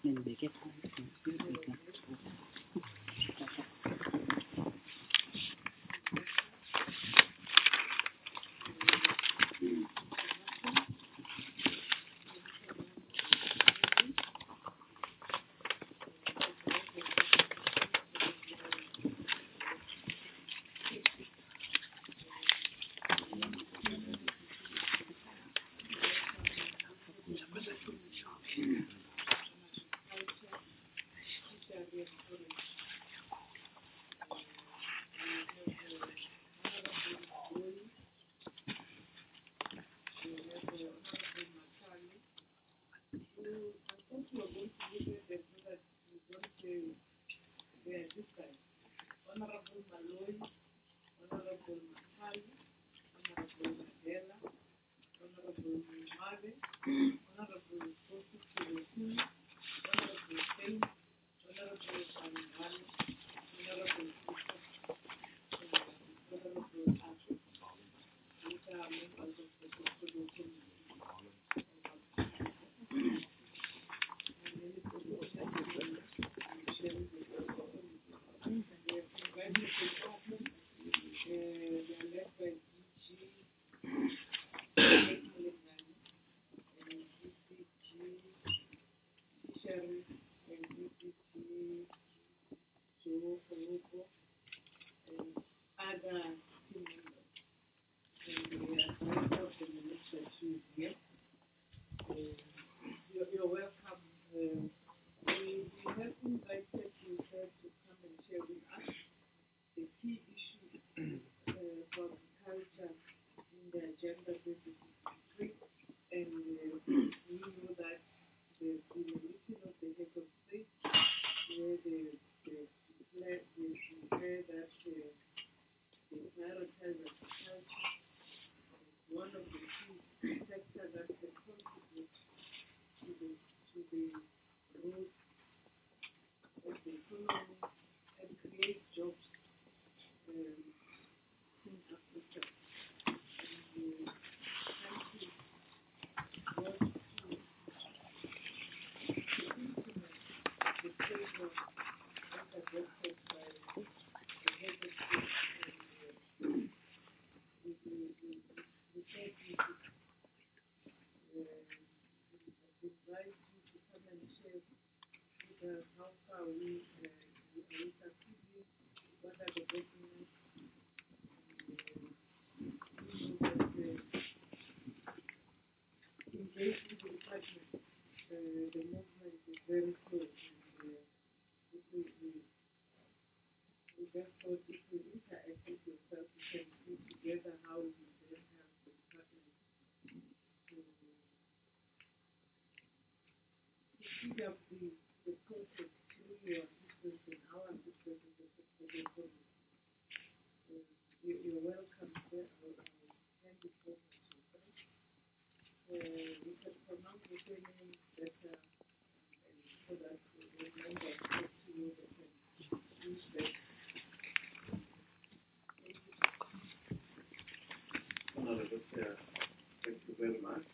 Thank you very much.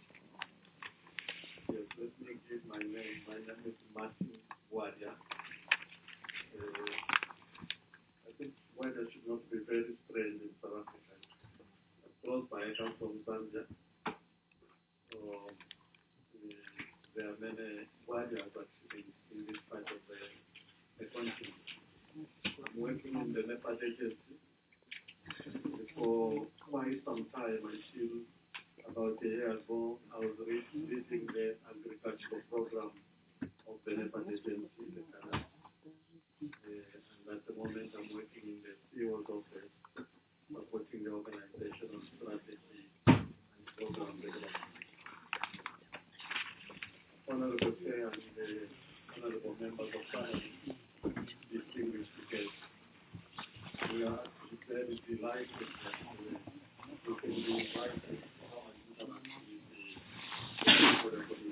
Yes, let me give my name. My name is Martin Wadia. I think Wadia should not be very strange in South Africa. Close by, I come from Zambia. So, there are many Wadias actually in this part of the country. I'm working in the NEPAD agency. For quite some time, until about a year ago, I was leading the agricultural program of the NEPAD agency in Canada. And at the moment, I'm working in the CEO's office, supporting the organizational strategy and program development. Honorable Chair and the honorable members of Parliament, distinguished guests, we are actually very delighted that we can be invited to come and interact with the committee.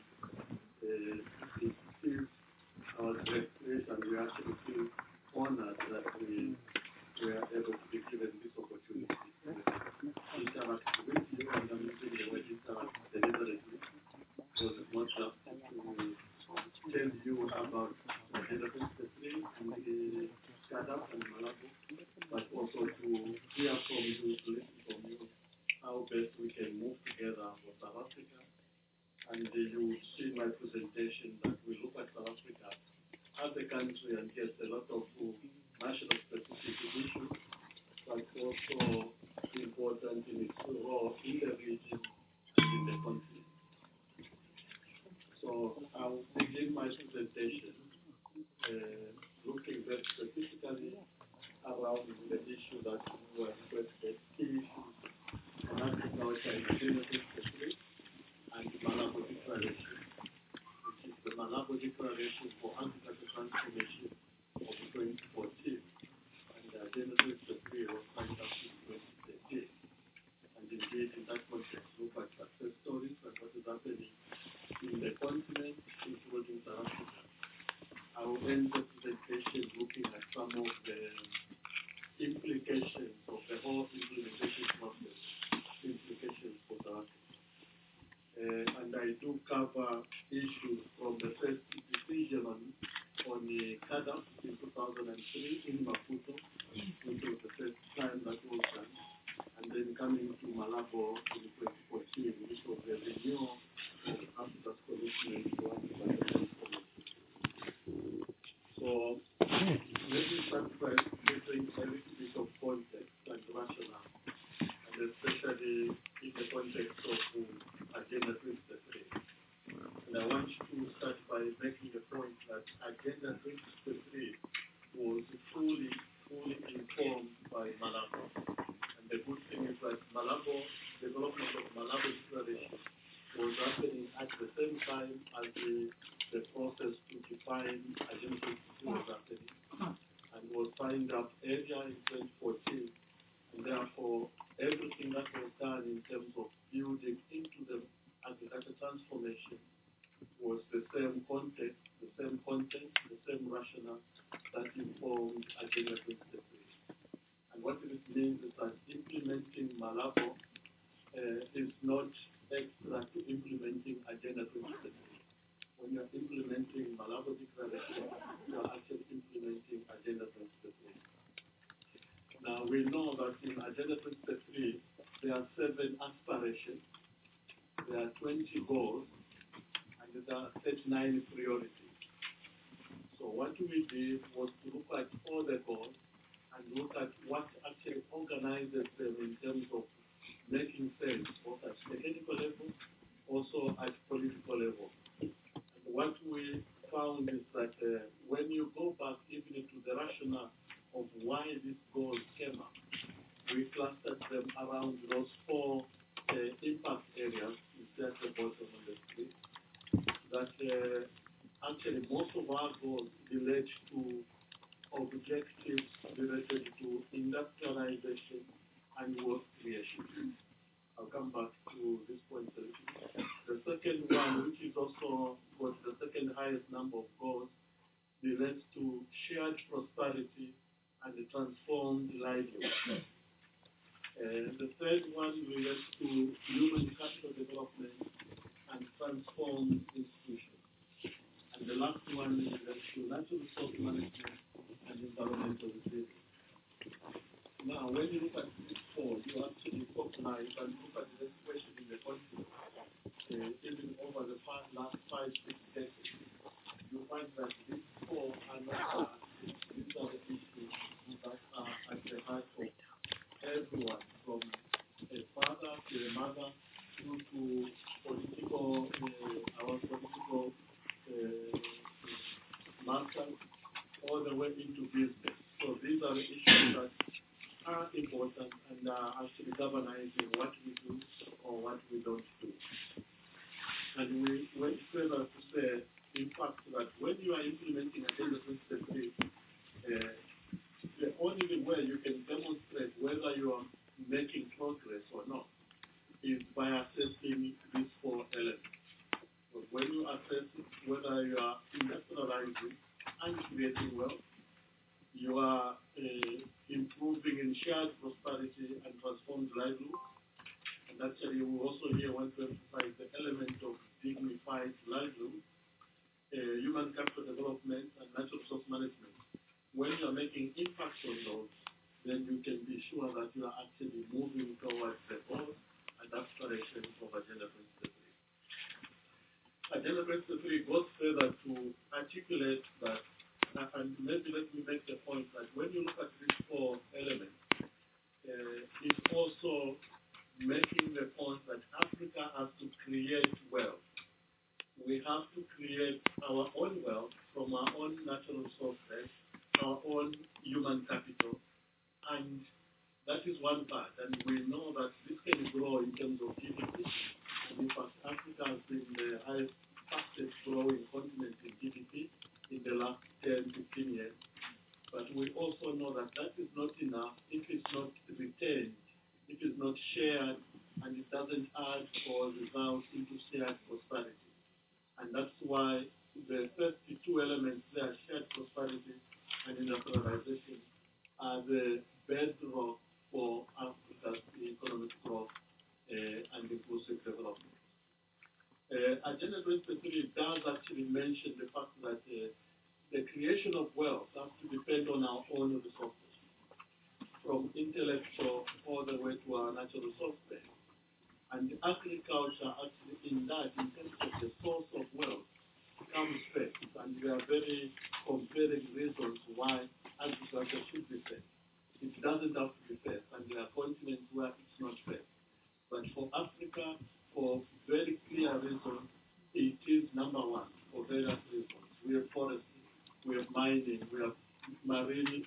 It is our great pleasure, and we actually feel honored that we are able to be given this opportunity to interact with you, and I'm using the word interact deliberately, because it's not just to tell And you see my presentation that we look at South Africa as a country and get a lot of national specific issues, but also important in its role in the region and in the continent. So I'll begin my presentation looking very specifically around the issue that were requested, key issues on agriculture in Genesis 3 and the Malabo Declaration, which is the Malabo Declaration for Agriculture Transformation of 2014. And Genesis 3 was signed up in 2013. And indeed, in that context, look at success stories and what is happening in the continent, including South Africa. I will end the presentation looking at some of the implications of the whole implementation process, implications for South Africa. And I do cover issues from the first decision on the CAADP in 2003 in Maputo, which was the first time that was done, and then coming to Malabo in 2014, which was the renewal of Africa's commitment to African transformation. So let me start first giving a little bit of context and rationale, and especially in the context of Agenda 2033. And I want to start by making the point that Agenda 2033 was fully informed by Malabo. And the good thing is that Malabo, development of Malabo Declaration was happening at the same time as the process to define Agenda 2033 was happening, and was signed up earlier in 2014. And therefore, everything that was done in terms of building into the agriculture transformation was the same context, the same content, the same rationale that informed Agenda 2033. And what it means is that implementing Malabo is not extra to implementing Agenda 2033. When you're implementing Malabo Declaration, you're actually implementing Agenda 2033. Now, we know that in Agenda 2033, there are 7 aspirations, there are 20 goals, and there are 39 priorities. So what we did was to look at all the goals and look at what actually organizes them in terms of making sense, both at technical level, also at political level. And what we found is that when you go back even to the rationale of why these goals came up, we clustered them around those 4 impact areas. You see at the bottom of the screen that actually most of our goals relate to objectives related to industrialization and work creation. I'll come back to this point a little. The second one, which is also was the second highest number of goals, relates to shared prosperity and the transformed livelihood. The third one relates to human capital development and transformed institutions. And the last one relates to natural resource management and environmental resilience. Now, when you look at these 4, you actually focalize and look at the situation in the country, even over the last 5-6 decades, you find that these 4 are not these are the issues that are at the heart of everyone, from a father to a mother, through to our political masters, all the way into business. So these are the issues that are important and are actually galvanizing what we do or what we don't do. And we went further to say, in fact, that when you are implementing Agenda 2033, the only way you can demonstrate whether you are making progress or not is by assessing these 4 elements. But when you assess whether you are industrializing and creating wealth, you are improving in shared prosperity and transformed livelihoods. And actually, we also here want to emphasize the element of dignified livelihood, human capital development, and natural resource management. When you are making impact on those, then you can be sure that you are actually moving towards the goals and aspirations of Agenda 2033. Agenda 23 goes further to articulate that, and maybe let me make the point that when you look at these four elements, it's also making the point that Africa has to create wealth. We have to create our own wealth from our own natural resources, our own human capital, and that is one part. And we know that this can grow in terms of GDP. And in fact, Africa has been the highest, fastest growing continent in GDP in the last 10, 15 years. But we also know that that is not enough if it's not retained, if it's not shared, and it doesn't add or result into shared prosperity. And that's why the first two elements there, shared prosperity and industrialization, are the bedrock for Africa's economic growth and inclusive development. Agenda 2023 does actually mention the fact that the creation of wealth has to depend on our own resources, from intellectual all the way to our natural resource base. And agriculture actually in that, in terms of the source of wealth, comes first. And there are very compelling reasons why agriculture should be first. It doesn't have to be first, and there are continents where it's not first. But for Africa, for very clear reasons, it is number one for various reasons. We have forestry, we have mining, we have marine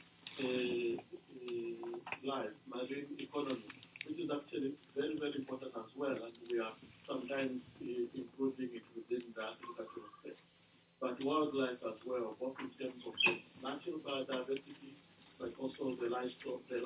life, marine economy, which is actually very, very important as well, and we are sometimes including it within the agricultural space. But wildlife as well, both in terms of the natural biodiversity, but also the livestock, the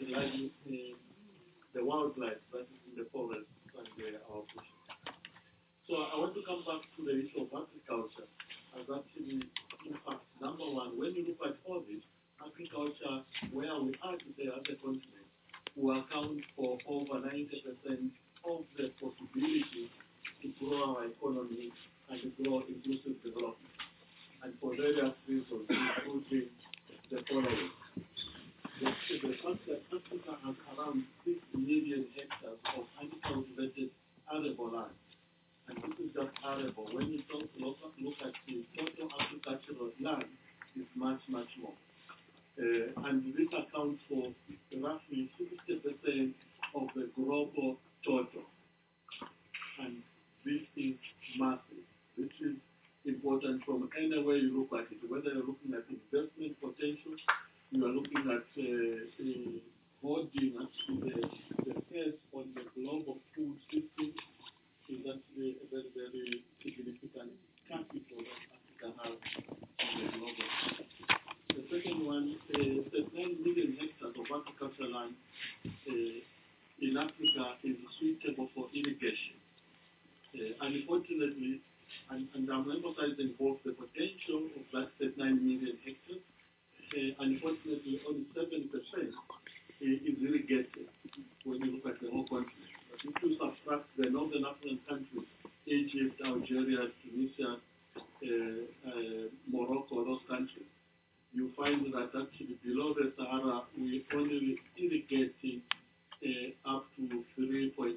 wildlife that is in the forest and our bush. So I want to come back to the issue of agriculture as actually, in fact, number one, when you look at all this, agriculture, where we are today as a continent, will account for over 90% of the possibility to grow our economy and to grow inclusive development. And for various reasons, including the following. The fact that Africa has around 6 million hectares of uncultivated arable land. And this is just arable. When you look at the total agricultural land, it's much, much more. And this accounts for roughly 60% of the global total. And this is massive. This is important from any way you look at it, whether you're looking at investment potential, you are looking at holding actually the first on the global food system is actually a very, very significant capital that Africa has on the global system. The second one, the 9 million hectares of agricultural land in Africa is suitable for irrigation. Unfortunately, and I'm emphasizing both the potential of that 9 million hectares, unfortunately, only 7% is irrigated when you look at the whole continent. But if you subtract the northern African countries, Egypt, Algeria, Tunisia, Morocco, those countries, you find that actually below the Sahara, we only irrigating up to 3.7%,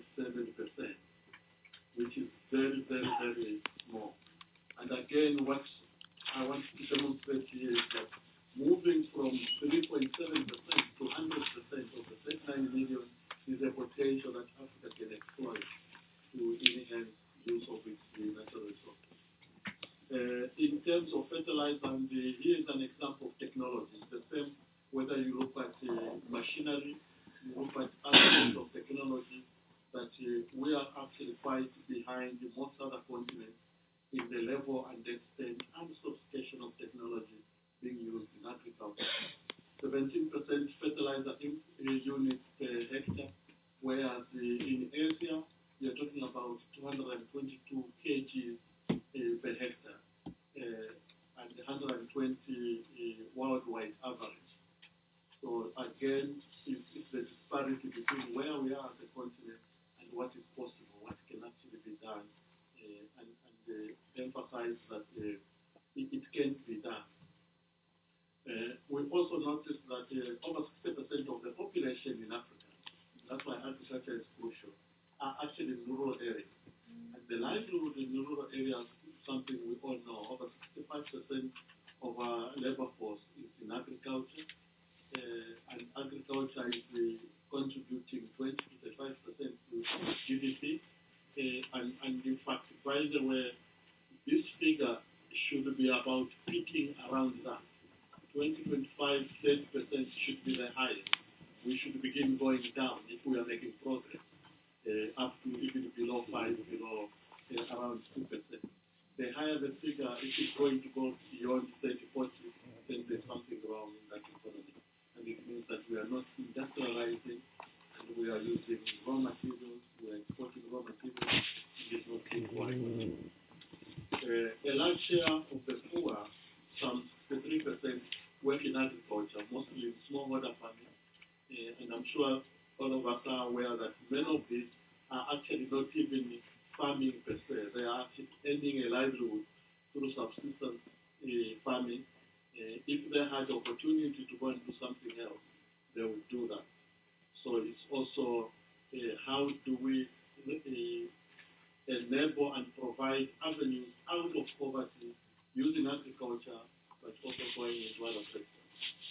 which is very, very, very small. And again, what I want to demonstrate here is that moving from 3.7% to 100% of the 39 million is a potential that Africa can exploit to enhance use of its natural resources. In terms of fertilizer, and here is an example of technology. It's the same whether you look at machinery, you look at aspects of technology, that we are actually quite behind most other continents in the level and extent and sophistication of technology being used in agriculture. 17% fertilizer units per hectare, whereas in Asia, we are talking about 222 kg per hectare and 120 worldwide average. So again, it's the disparity between where we are as a continent and what is possible, what can actually be done, and emphasize that it can be done. We also noticed that over 60% of the population in Africa, that's why agriculture is crucial, are actually in rural areas. And the livelihood in rural areas something we all know. Over 65% of our labor force is in agriculture, and agriculture is contributing 20 to 35% to GDP. And in fact, by the way, this figure should be about peaking around that. 20, 25, 30% should be the highest. We should begin going down if we are making progress, up to even below 5, below around 2%. The higher the figure, if it's going to go beyond 30, 40, then there's something wrong in that economy. And it means that we are not industrializing, and we are using raw materials, we are exporting raw materials, it is not equal. A large share of the poor, some 63%, work in agriculture, mostly in smallholder farming. And I'm sure all of us are aware that many of these are actually not even farming per se. They are actually earning a livelihood through subsistence farming. If they had the opportunity to go and do something else, they would do that. So it's also how do we enable and provide avenues out of poverty using agriculture, but also going into other sectors.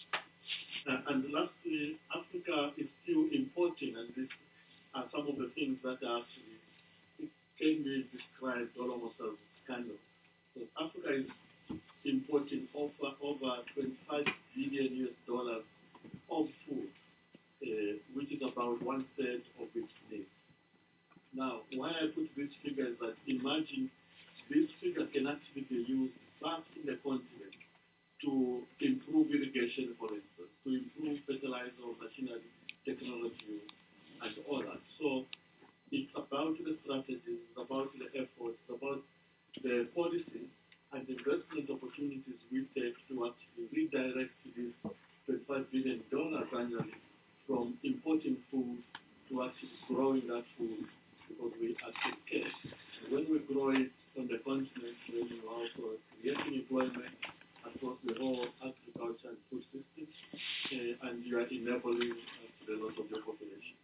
And lastly, Africa is still importing, and these are some of the things that are actually can be described almost as scandal. So Africa is importing over 25 billion US dollars of food, which is about 1/3 of its needs. Now, why I put this figure is that imagine this figure can actually be used back in the continent to improve irrigation, for instance, to improve fertilizer or machinery technology and all that. So it's about the strategies, it's about the efforts, it's about the policies and investment opportunities we take to actually redirect this $25 billion annually from importing food to actually growing that food because we actually care. And when we grow it on the continent, then we are also creating employment across the whole agriculture and food system, and you are enabling the loss of your population.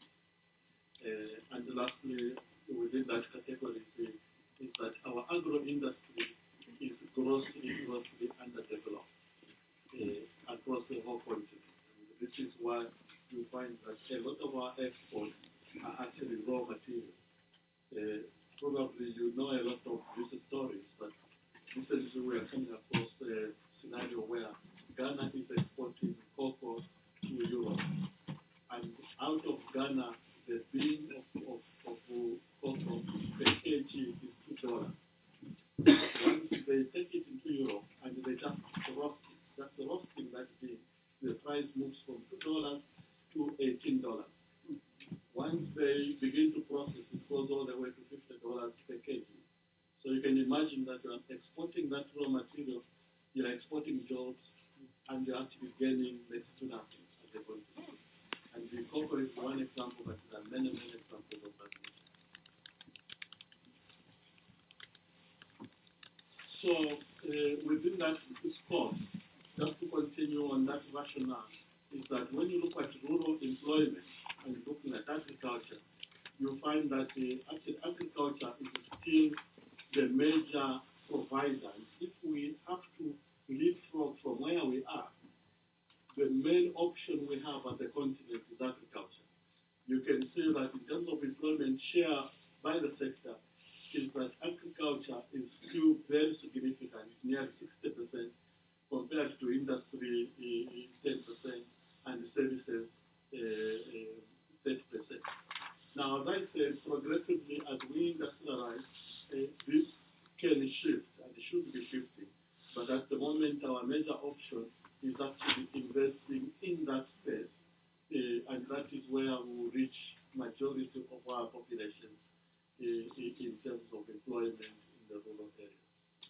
And lastly, within that category is that our agro industry is grossly underdeveloped across the whole continent. And this is why you find that a lot of our exports are actually raw materials. Probably you know a lot of these stories, but recently we are coming across a scenario where Ghana is exporting cocoa to Europe. And out of Ghana, the bean of cocoa per kg is $2. Once they take it into Europe and they just roast it, that's the roasting that bean, the price moves from $2 to $18. Once they begin to process, it goes all the way to $50 per kg. So you can imagine that you are exporting that raw material, you are exporting jobs, and you're actually gaining next to nothing at the point. And the cocoa is one example, but there are many, many examples of that. So within that scope, just to continue on that rationale, is that when you look at rural employment and looking at agriculture, you find that actually agriculture is still the major provider. If we have to leapfrog from where we are, the main option we have at the continent is agriculture. You can see that in terms of employment share by the sector, is that agriculture is still very significant, near 60%, compared to industry 10% and services 30%. Now, as I said, progressively as we industrialize, this can shift and it should be shifting. But at the moment, our major option is actually investing in that space, and that is where we will reach majority of our population in terms of employment in the rural areas.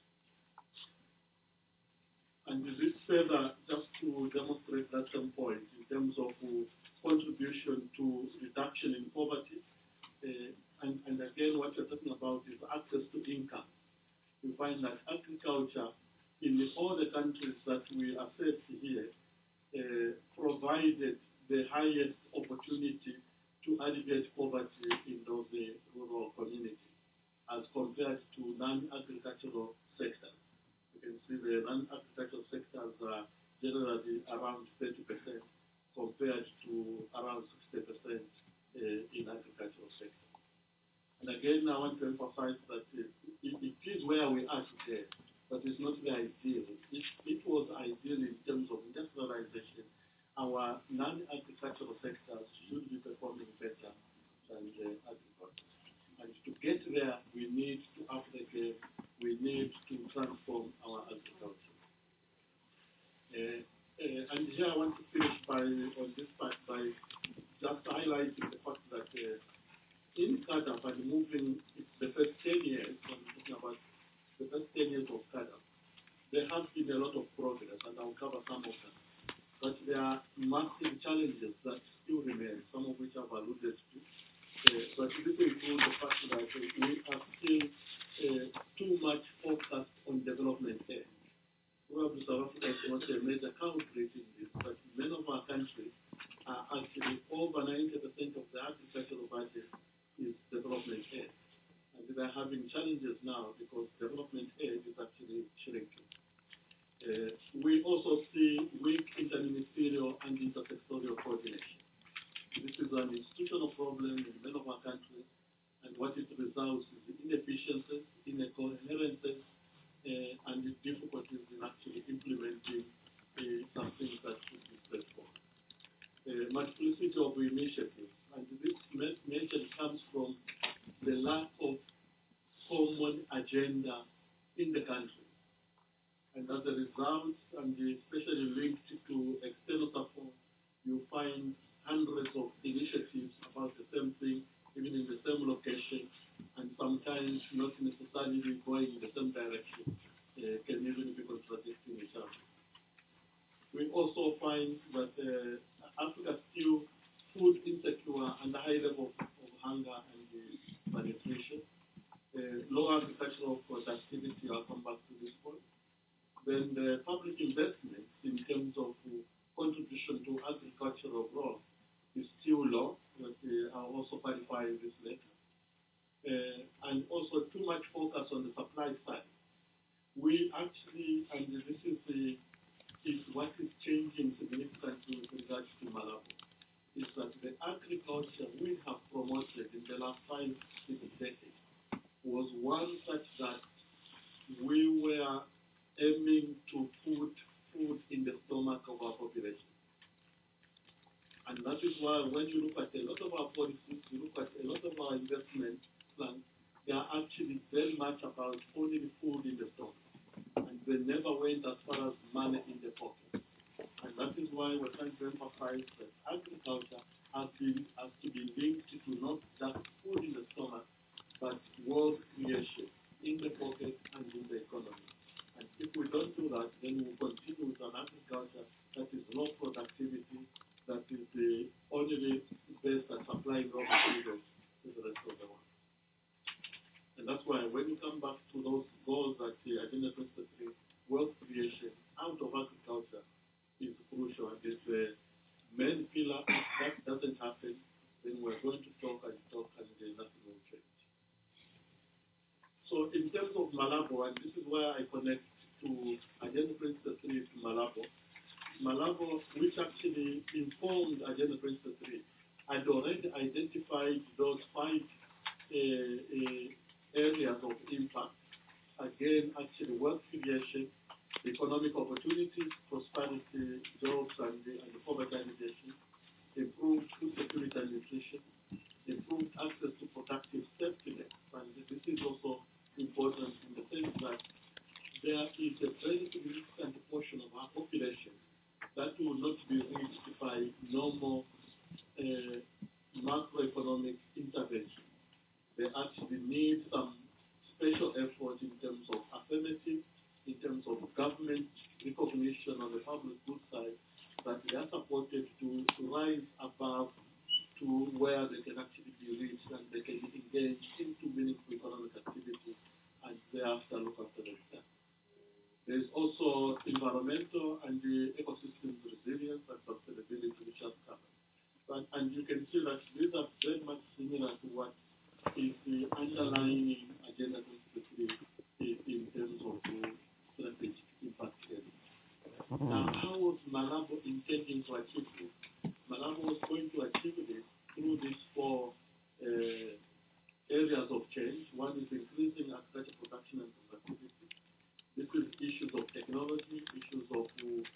And this further, just to demonstrate that some point in terms of contribution to reduction in poverty, and again, what we're talking about is access to income. We find that agriculture in all the countries that we assess here provided the highest opportunity to alleviate poverty in those rural communities. as compared to non-agricultural sectors. You can see the non-agricultural sectors are generally around 30% compared to around 60% in agricultural sector. And again, I want to emphasize that it is where we are today, but it's not the ideal. It was ideal in terms of industrialization. Our non-agricultural sectors should be performing better than the agriculture. And to get there, we need to up the game. We need to transform our agriculture. And here I want to finish on this part by just highlighting the fact that in CAADP and moving the first 10 years, when we're talking about the first 10 years of CAADP, there has been a lot of progress, and I'll cover some of them. But there are massive challenges that still remain, some of which I've alluded to. But this includes the fact that we are still too much focused on development aid. Probably South Africa is not a major country in this, but many of our countries are actually over 90% of the agricultural budget is development aid. And they're having challenges now because development aid is actually shrinking. We also see weak interministerial and intersectorial coordination. This is an institutional problem in many of our countries, and what it results is inefficiencies, incoherences, and the difficulties in actually implementing some things that should be straightforward. Multiplicity of initiatives, and this mention comes from the lack of common agenda in the country. And as a result, and especially linked to external support, you find hundreds of initiatives about the same thing, even in the same location, and sometimes not necessarily going in the same direction, can even be contradicting each other. We also find that Africa is still food insecure and a high level of hunger and malnutrition. Low agricultural productivity, I'll come back to this point. Then the public investment in terms of contribution to agricultural growth is still low, but I'll also clarify this later. And also too much focus on the supply side. We actually, and this is what is changing significantly with regards to Malabo, is that the agriculture we have promoted in the last 5-6 decades was one such that we were aiming to put food in the stomach of our population. And that is why when you look at a lot of our policies, you look at a lot of our investment plans, they are actually very much about putting food in the stomach. And they never went as far as money in the pocket. And that is why we're trying to emphasize that agriculture has to be linked to not just food in the stomach, but wealth creation in the pocket and in the economy. And if we don't do that, then we'll continue with an agriculture that is low productivity, that is the only based at supplying raw materials to the rest of the world. And that's why when you come back to those goals that the Agenda 2033, wealth creation out of agriculture is crucial. And it's the main pillar. If that doesn't happen, then we're going to talk and nothing will change. So in terms of Malabo, and this is where I connect to Agenda 2033 to Malabo. Malabo, which actually informed Agenda 2033, had already identified those 5 areas of impact. Again, actually wealth creation, economic opportunities, prosperity, jobs, and poverty alleviation, improved food security and nutrition, improved access to productive safety nets. And this is also important in the sense that there is a very significant portion of our population that will not be reached by normal macroeconomic intervention. They actually need some special effort in terms of affirmative, in terms of government recognition on the public good side, that they are supported to rise above to where they can actually be reached and they can engage into meaningful economic activity and thereafter look after themselves. There is also environmental and the ecosystem resilience and sustainability, which I've covered. And you can see that these are very much similar to what is the underlying Agenda aiming to achieve this. Malabo is going to achieve this through these four areas of change. One is increasing agriculture production and productivity. This is issues of technology, issues of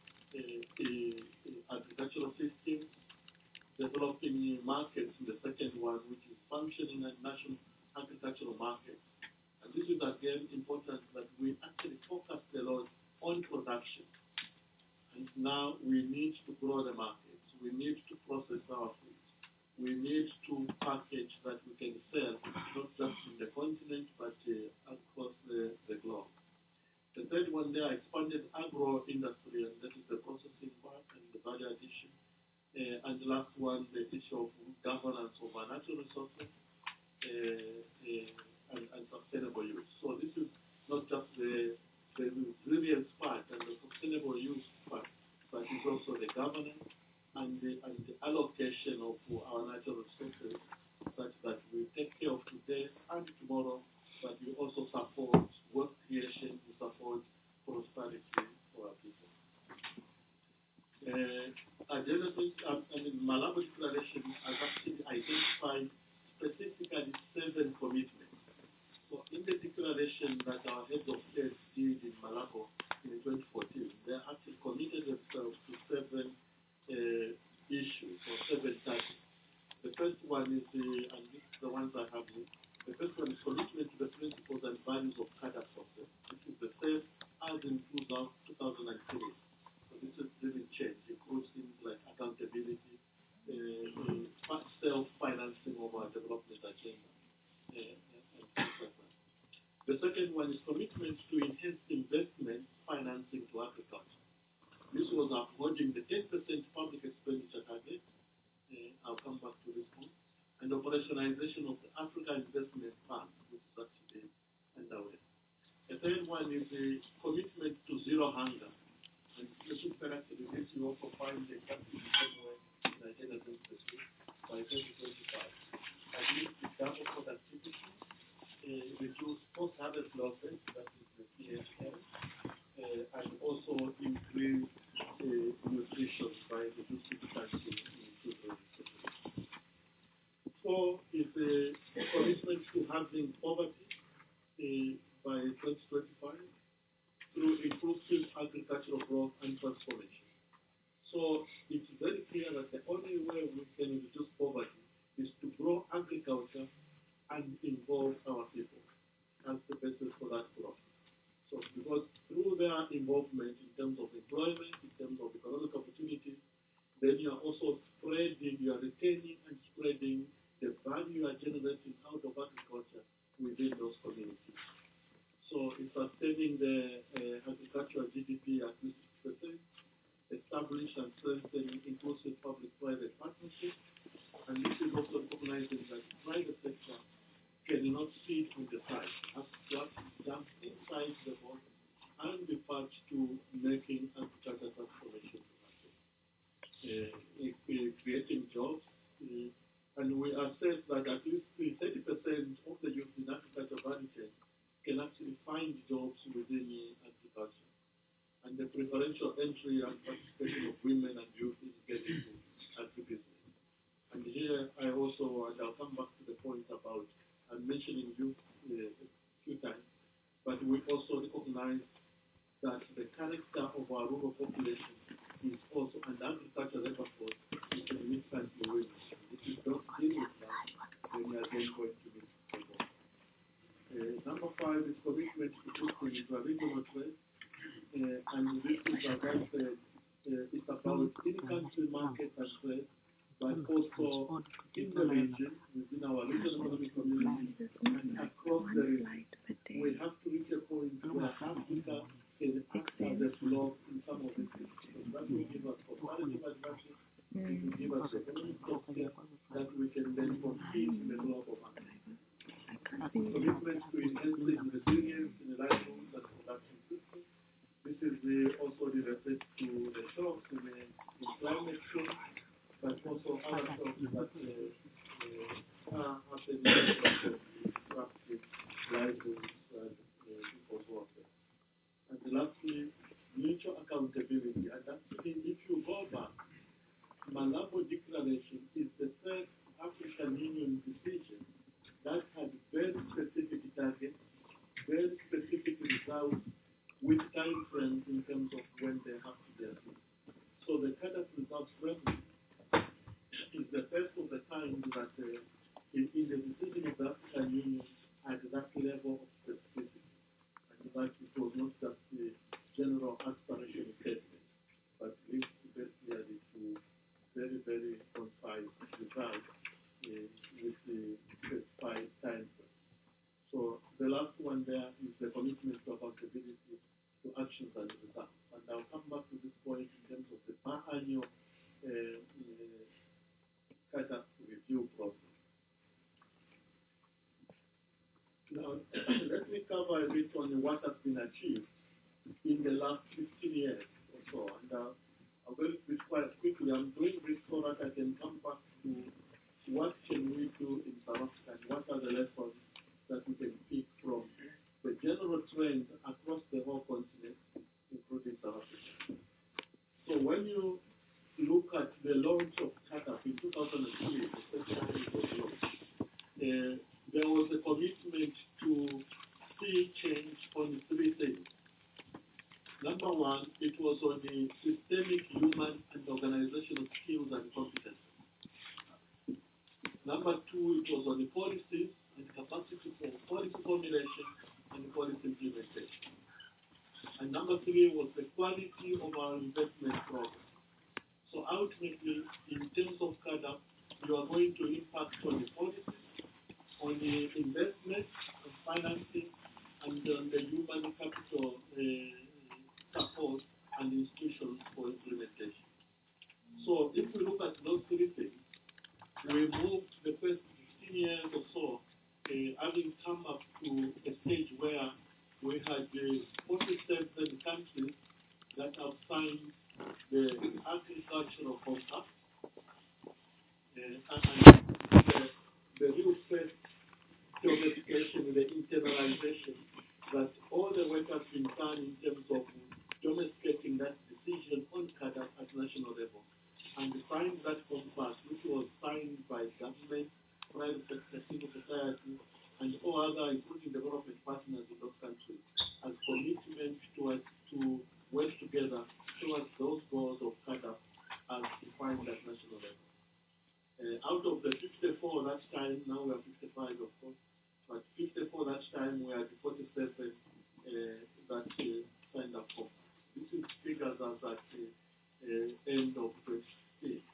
agricultural systems, developing new markets in the second one, which is functioning at national agricultural markets. And this is again important that we actually focus a lot on production. And now we need to grow the markets. We need to process our food. We need to package that we can sell, not just in the continent, but across the globe. The third one there, expanded agro-industry, and that is the processing part and the value addition. And the last one, the issue of governance of our natural resources and sustainable use. So this is not just the resilience part and the sustainable use part, but it's also the governance and the allocation of our natural resources such that we take care of today and tomorrow, but we also support work creation, we support prosperity for our people. Malabo Declaration has actually identified specifically 7 commitments. So in the declaration that our heads of state did in Malabo in 2014, they actually committed themselves to 7 issues or 7 targets. The first one is and this is the ones I have here. The first one is commitment to the principles and values of CADA process. This is the same as in 2003. So this didn't change. It includes things like accountability, self-financing of our development agenda, and things like that. The second one is commitment to enhance investment financing to agriculture. This was upholding the 10% public expenditure target. I'll come back to this one. And operationalization of the Africa Investment Fund, which is actually underway. The third one is a commitment to zero hunger. And looking back to this, you also find the country somewhere in Agenda 2023 by 2025. At least to double productivity, reduce post-harvest losses, that is the PHL, and also increase nutrition by reducing cancer in children. 4 is a commitment to halving poverty by 2025 through inclusive agricultural growth and transformation. So it's very clear that the only way we can reduce poverty is to grow agriculture and involve our people as the basis for that growth. So because through their involvement in terms of employment, in terms of economic opportunities, then you are also spreading, you are retaining and spreading the value you are generating out of agriculture within those communities. So it's sustaining the agricultural GDP at least 6%, establish and strengthen inclusive public-private partnerships, and this is also recognizing that the private sector cannot sit on the side, has to jump inside the boat and be part to making agriculture transformation creating jobs. And we assess that at least 30% of the youth in agriculture value chain can actually find jobs within agriculture. And the preferential entry and participation of women and youth is getting to agribusiness. And here I also, and I'll come back to the point about, I'm mentioning youth a few times, but we also recognize that the character of our rural population is also, and agriculture labor force is significantly women. If you don't deal with that, then you are then going to miss the Number 5 is commitment to pushing into a regional trade. And this is, as I said, it's about in-country market and trade, but also in the region, within our regional economic community, and across the region. We have to reach a point where Africa can act as a bloc in some of these things. That will give us comparative advantage, it will give us economic structure that we can then compete in the global market. Commitment to enhancing resilience in the livelihoods and production system. This is also related to the shocks in climate change, but also other shocks that are happening in disrupting livelihoods and people's welfare. And lastly, mutual accountability. And actually, if you go back Malabo Declaration is the first African Union decision that had very specific targets, very specific results with time frames in terms of when they have to be achieved. So the CADAP results framework is the first of the kind that in the decision of the African Union at that level of specificity. And that it was not just the general aspiration statement, but linked very clearly to very, very concise results with the specified time frame. So the last one there is the commitment to accountability to actions and results. And I'll come back to this point in terms of the biannual CADAP review process. Now, let me cover a bit on what has been achieved in the last 15 years or so. And I'll go through it quite quickly. I'm doing this so that I can come back to what can we do in South Africa and what are the lessons that we can pick from the general trend across the whole continent, including South Africa. So when you look at the launch of CADAP in 2003, the first time it was launched, there was a commitment to see change on three things. Number one, it was on the systemic human and organizational skills and competences. Number two, it was on the policies and capacity for policy formulation and policy implementation. And number three was the quality of our investment program. So ultimately, in terms of CADAP, you are going to impact on the policies, on the investment, on financing, and on the human capital support and institutions for implementation. So if we look at those three things, we moved the first 15 years or so, having come up to a stage where we had 47 countries that have signed the agricultural compact, and the real first domestication, the internalization, that all the work has been done in terms of domesticating that decision on CADAP at national level. And signed that compact, which was signed by government, private sector, civil society, and all other, including development partners in those countries, as commitment to work together towards those goals of CADAP as defined at national level. Out of the 54 that time, now we are 55 of course, but 54 that time we had 47 that signed up for. This is figures as at end of 2016.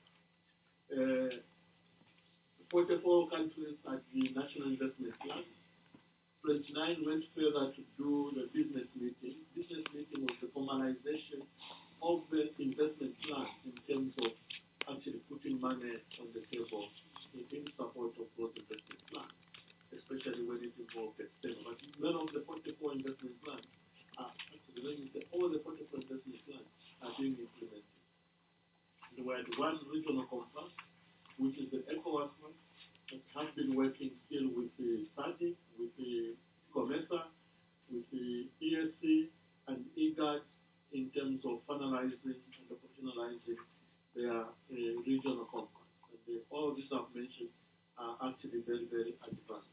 44 countries had the National Investment Plan. 29 went further to do the business meeting. Business meeting was the formalization of the investment plan in terms of actually putting money on the table in support of growth investment plan, especially when it involved external. But none of the 44 investment plans are actually, when you say all the 44 investment plans are being implemented. And we had one regional compass, which is the ECOWAS one, that has been working still with the SADC, with the COMESA, with the ESC and IGAD in terms of finalizing and operationalizing their regional compass. And all these I've mentioned are actually very, very advanced.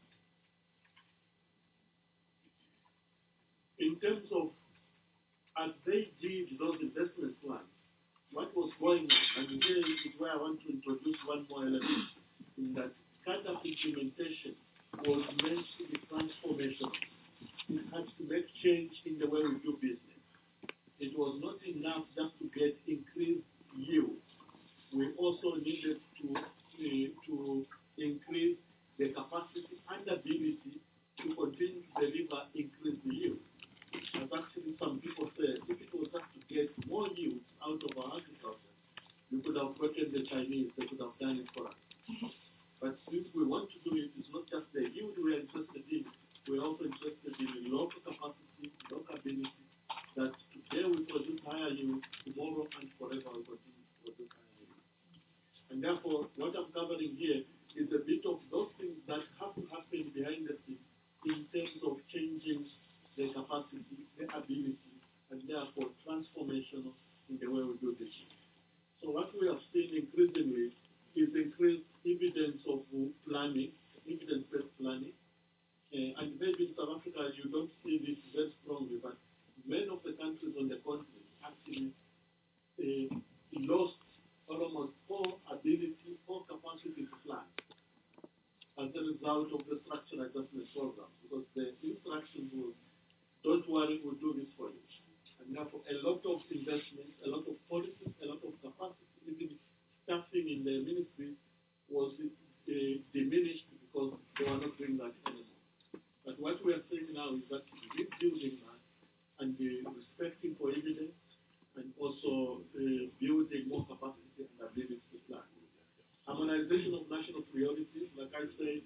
In terms of, as they did those investment plans, what was going on, and here is where I want to introduce one more element, in that CADAP implementation was meant to be transformational. It had to make change in the way we do business. It was not enough just to get increased yield. We also needed to increase the capacity and ability to continue to deliver increased yield. As actually some people say, if it was just to get more yield out of our agriculture, we could have gotten the Chinese, they could have done it for us. But since we want to do it, it's not just the yield we are interested in, we're also interested in local capacity, local ability, that today we produce higher yield, tomorrow and forever we continue to produce higher yield. And therefore, what I'm covering here is a bit of those things that have to happen behind the scenes in terms of changing the capacity, the ability, and therefore transformational in the way we do business. So what we have seen increasingly is increased evidence of planning, evidence-based planning. And maybe in South Africa you don't see this very strongly, but many of the countries on the continent actually lost almost all ability, all capacity to plan as a result of the structural adjustment program, because the instructions were, don't worry, we'll do this for you. And therefore, a lot of investment, a lot of policies, a lot of capacity, even staffing in the ministry was diminished because they were not doing that anymore. But what we are saying now is that rebuilding that and respecting for evidence and also building more capacity and ability to plan. Harmonization of national priorities, like I said,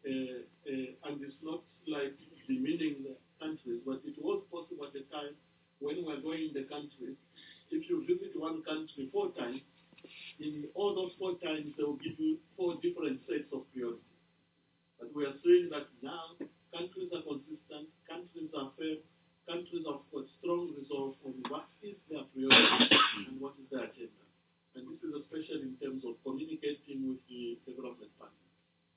and it's not like demeaning the countries, but it was possible at the time when we were going in the countries. If you visit one country 4 times, in all those 4 times, they will give you 4 different sets of priorities. But we are saying that now countries are consistent, countries are fair, countries have got strong resolve on what is their priority and what is their agenda. And this is especially in terms of communicating with the development partners.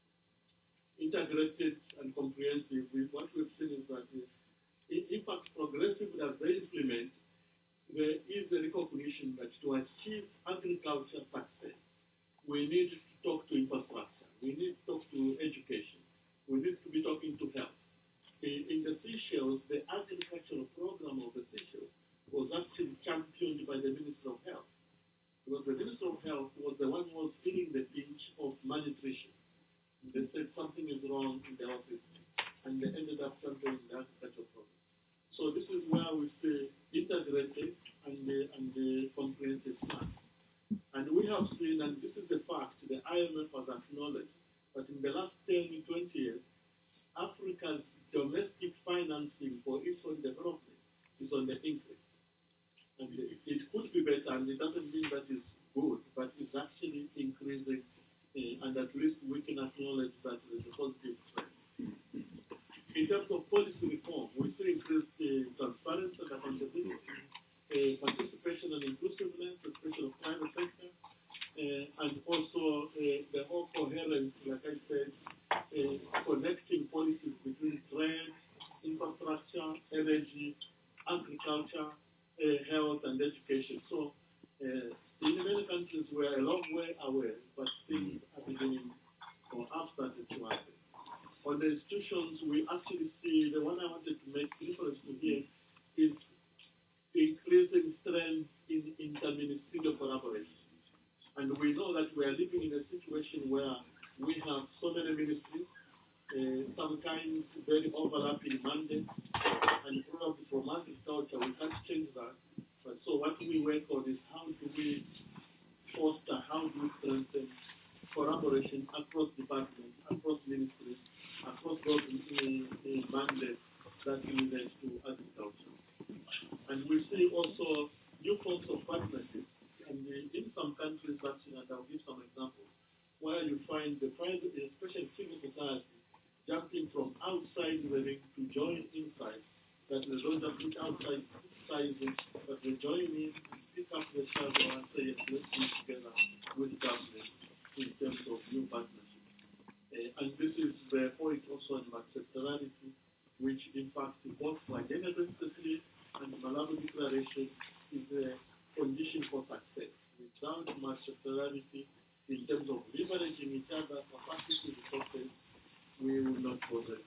Integrated and comprehensive, what we've seen is that in fact, progressively as they implement, there is a recognition that to achieve agriculture success, we need to talk to infrastructure, we need to talk to education, we need to be talking to health. In the Seychelles, the agricultural program of the Seychelles was actually championed by the Minister of Health. Because the Minister of Health was the one who was feeling the pinch of malnutrition. They said something is wrong in the health system, and they ended up championing the agricultural program. So this is where we say integrated and the comprehensive plan. And we have seen, and this is the fact, the IMF has acknowledged that in the last 10, 20 years, Africa's domestic financing for its own development is on the increase. And it could be better, and it doesn't mean that it's good, but it's actually increasing, and at least we can acknowledge that there's a positive trend. In terms of policy reform, we see increased transparency and accountability, participation and inclusiveness, especially of private sector, and also the whole coherence, like I said, connecting policies between trade, infrastructure, energy, agriculture, health, and education. So, in many countries, we're a long way away, but things are beginning or have started to happen. On the institutions, we actually see the one I wanted to make reference to here is increasing strength in interministerial collaboration. And we know that we are living in a situation where we have so many ministries, sometimes very overlapping mandates, and probably from agriculture we can't change that. But so what we work on is how do we foster, how do we strengthen collaboration across departments, across ministries, across those mandates that relate to agriculture. And we see also new forms of partnerships. And in some countries, actually, and I'll give some examples, where you find the private, especially civil society, jumping from outside the ring to join inside, that they don't just look outside criticizing, but they join in, pick up the shadow and say, yes, let's do together with government in terms of new partnerships. And this is the point also in multilaterality, which in fact both my Geneva Institute and the Malabo Declaration is a condition for success. Without multilaterality in terms of leveraging each other capacity resources, we will not progress.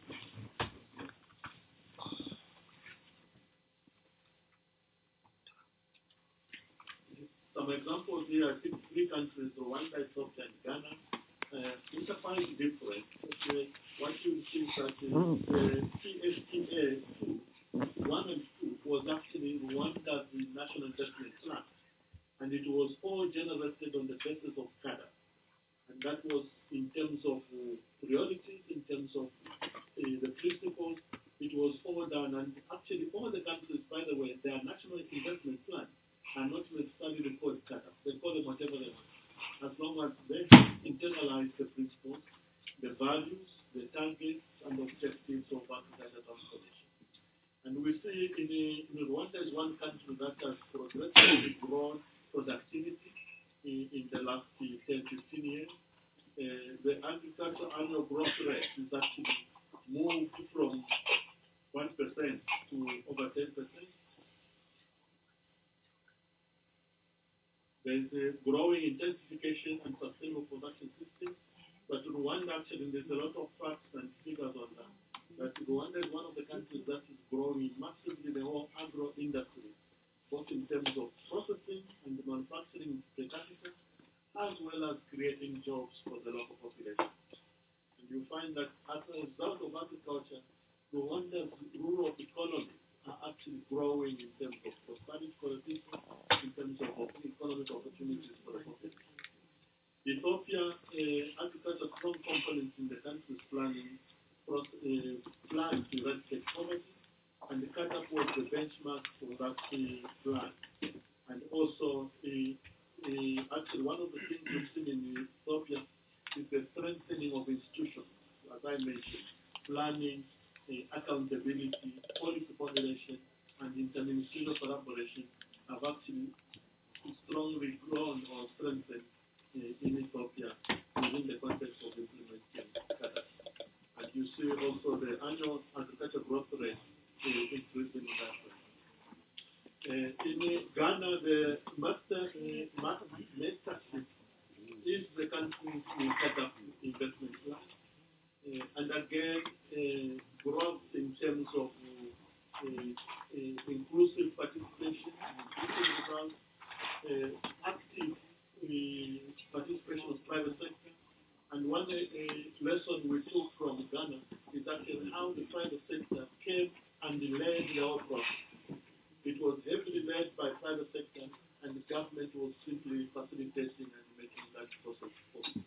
Some examples here, I think 3 countries, Rwanda, Ethiopia, and Ghana, which are quite different. What you see is that the CSTA 1 and 2 was actually Rwanda's national investment plan. And it was all generated on the basis of CADA. And that was in terms of priorities, in terms of the principles, it was all done. And actually all the countries, by the way, their national investment plan are not necessarily called CADA. They call them whatever they want. As long as they internalize the principles, the values, the targets, and objectives of agricultural transformation. And we see in Rwanda is one country that has progressively grown productivity, in the last 10, 15 years. The agricultural annual growth rate is actually moved from 1% to over 10%. There is a growing intensification and sustainable production system, but Rwanda actually, there's a lot of facts and figures on that. That Rwanda is one of the countries that is growing massively the whole agro industry, both in terms of processing and manufacturing per capita, as well as creating jobs for the local population. And you find that as a result of agriculture, Rwanda's rural economies are actually growing in terms of prosperity for the people, in terms of economic opportunities for the population. Ethiopia, agriculture strong components in the country's plan to eradicate poverty, and the CATAP was the benchmark for that plan. And also, actually, one of the things we've seen in Ethiopia is the strengthening of institutions, as I mentioned, planning, accountability, policy coordination, and interministerial collaboration have actually strongly grown or strengthened in Ethiopia within the context of implementing CATAP. And you see also the annual agriculture growth rate increasing in that way. In Ghana, the mentorship is the country's CATAP investment plan. And again, growth in terms of inclusive participation, inclusive results, active participation of private sector. And one lesson we took from Ghana is actually how the private sector came and led the whole process. It was heavily led by private sector, and the government was simply facilitating and making that process possible.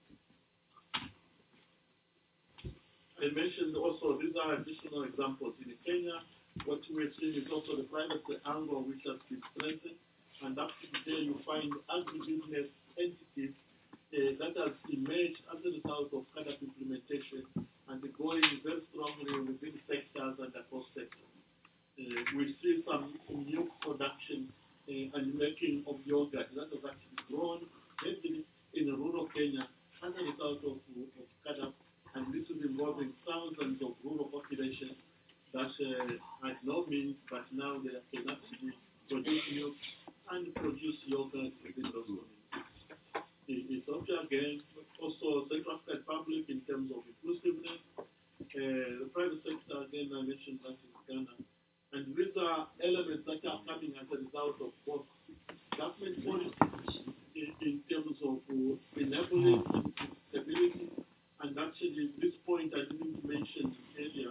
I mentioned also, these are additional examples. In Kenya, what we're seeing is also the private angle which has been strengthened, and up to today you find agribusiness entities that has emerged as a result of CATAP implementation, and they're growing very strongly within sectors and across sectors. We see some new production and making of yogurt that has actually grown heavily in rural Kenya as a result of CATAP, and this is involving thousands of rural populations that had no means, but now they can actually produce milk and produce yogurt within those communities. Ethiopia, again, also Central African Republic in terms of inclusiveness. The private sector, again, I mentioned that in Ghana. And these are elements that are coming as a result of both government policies in terms of enabling stability. And actually, this point I didn't mention earlier.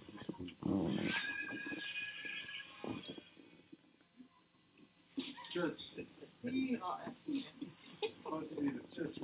Church. We are supposed to be the church.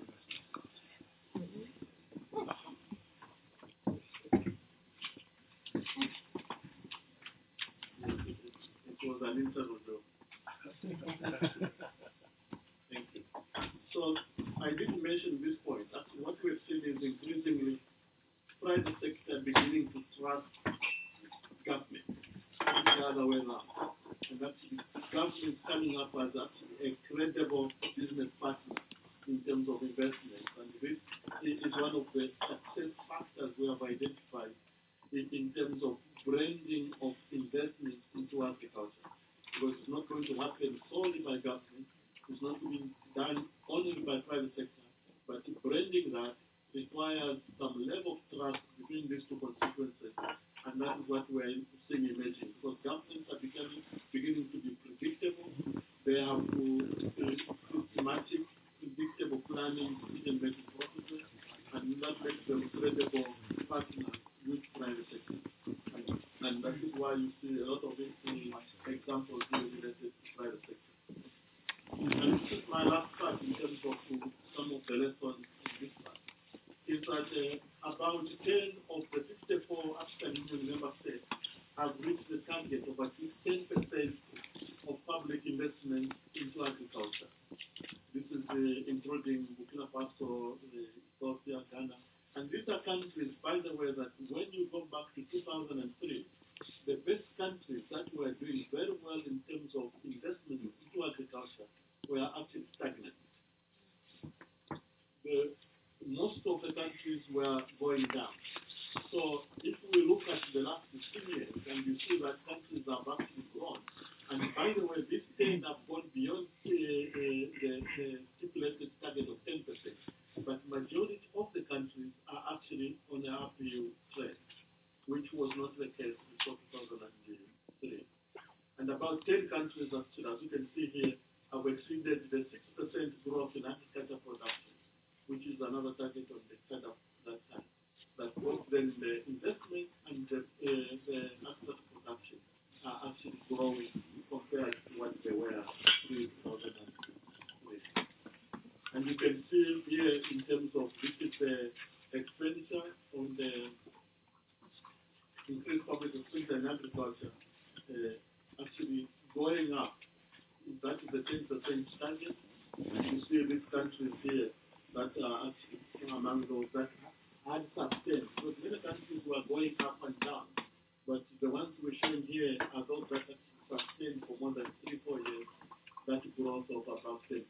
It was an internal job. Thank you. So I didn't mention this point. Actually, what we're seeing is increasingly private sector beginning to trust government, not the other way around. And actually, government coming up as actually a credible business partner in terms of investment. And this is one of the success factors we have identified in terms of branding of investment into agriculture. Because it's not going to happen solely by government, it's not being done only by private sector, but branding that requires some level of trust between these two constituencies, and that is what we're seeing emerging. Because governments are beginning to be predictable, they have systematic, predictable planning, decision-making processes, and that makes them credible partners with private sector. And that is why you see a lot of examples here related to private sector. And this is my last part in terms of some of the lessons in this part. Is that about 10 of the 54 African Union member states have reached the target of at least 10% of public investment into agriculture. This is including Burkina Faso, Ethiopia, Ghana. And these are countries, by the way, that when you go back to 2003, the best countries that were doing very well in terms of investment into agriculture were actually stagnant. most of the countries were going down. So if we look at the last 15 years, and you see that countries have actually grown, and by the way, this 10 have gone beyond the stipulated target of 10%, but majority of the countries are actually on an uphill trend, which was not the case before 2003. And about 10 countries, actually, as you can see here, have exceeded the 6% growth in agriculture production, which is another target on the set of that time. That both then the investment and the agriculture production are actually growing compared to what they were pre-2003. And you can see here in terms of this is the expenditure on the increased public expenditure in agriculture actually going up. That is the 10% target. You see these countries here that are actually among those that had sustained. Because many countries were going up and down, but the ones we're showing here are those that actually sustained for more than 3-4 years that growth of about 10%.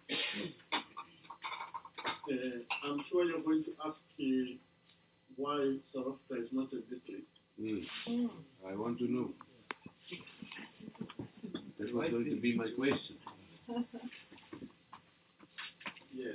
I'm sure you're going to ask why South Africa is not a district. I want to know. That was going to be my question. Yes.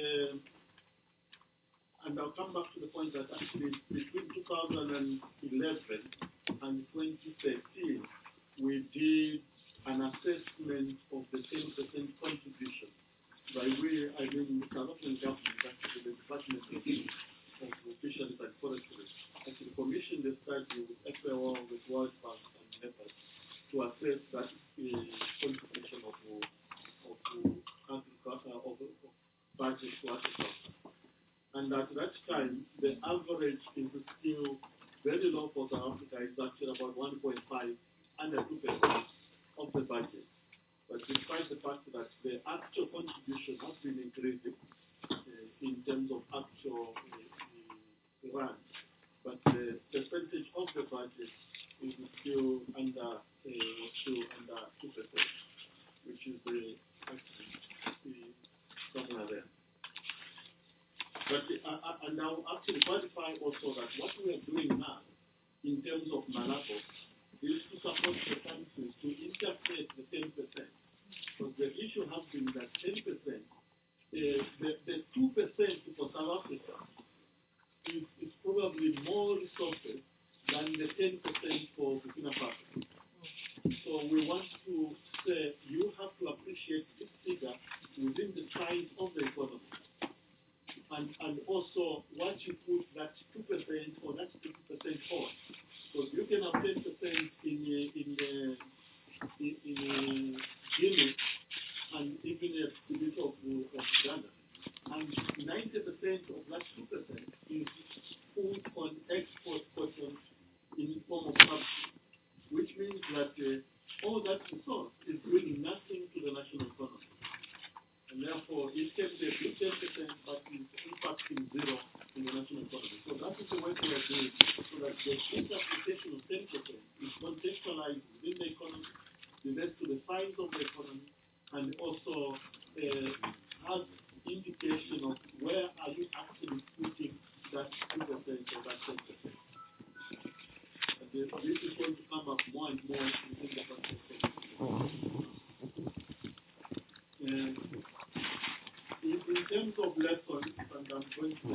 And I'll come back to the point that actually between 2011 and 2013, we did an assessment of the 10% contribution. By way, I mean the South African government, actually the Department of Fisheries and Forestry, actually commissioned a study with FAO, with World Bank and NEPAD to assess that contribution of budget to agriculture. And at that time, the average is still very low for South Africa. It's actually about 1.5, under 2% of the budget. But despite the fact that the actual contribution has been increasing in terms of actual rand, but the percentage of the budget is still under 2%, which is somewhere there. But and I'll actually qualify also that what we are doing now in terms of Malabo is to support the countries to interpret the 10%. But the issue has been that 10%, the 2% for South Africa is probably more resources than the 10% for Burkina Faso. So we want to say you have to appreciate this figure within the size of the economy. And also what you put that 2% or that 50% on. Because you can have 10% in Guinea and even a bit of Ghana. And 90% of that 2% is put on export cotton in the form of subsidy, which means that all that resource is doing nothing to the national economy. And therefore, it can be a big 10%, but it's impacting zero in the national economy. So that is the way we are doing, so that the interpretation of 10% is contextualized within the economy, relates to the size of the economy, and also has indication of where are you actually putting that 2% or that 10%. And this is going to come up more and more within the context of in terms of lessons, and I'm going to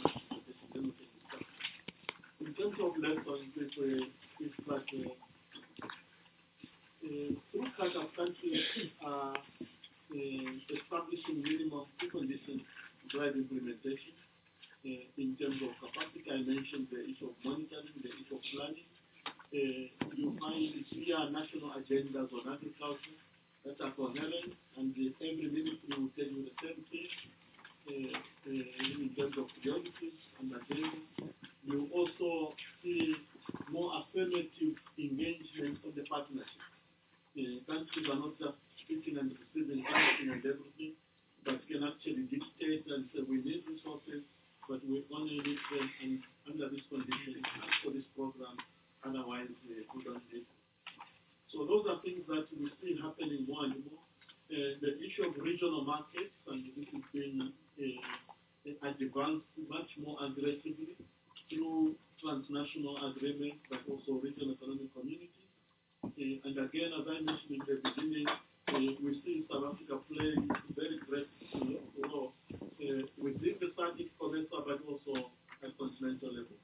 in terms of lessons, it's like through kind of countries are establishing minimum preconditions to drive implementation. In terms of capacity, I mentioned the issue of monitoring, the issue of planning. You find clear national agendas on agriculture that are coherent, and every ministry will tell you the same thing in terms of priorities and agendas. You also see more affirmative engagement of the partnership. Countries are not just speaking and receiving anything and everything, but can actually dictate and say we need resources, but we only need them and under this condition, ask for this program, otherwise we don't need it. So those are things that we see happening more and more. The issue of regional markets, and this is being advance much more aggressively through transnational agreements, but also regional economic communities. And again, as I mentioned in the beginning, we see South Africa play a very great role within the SADC COMESA, but also at continental level.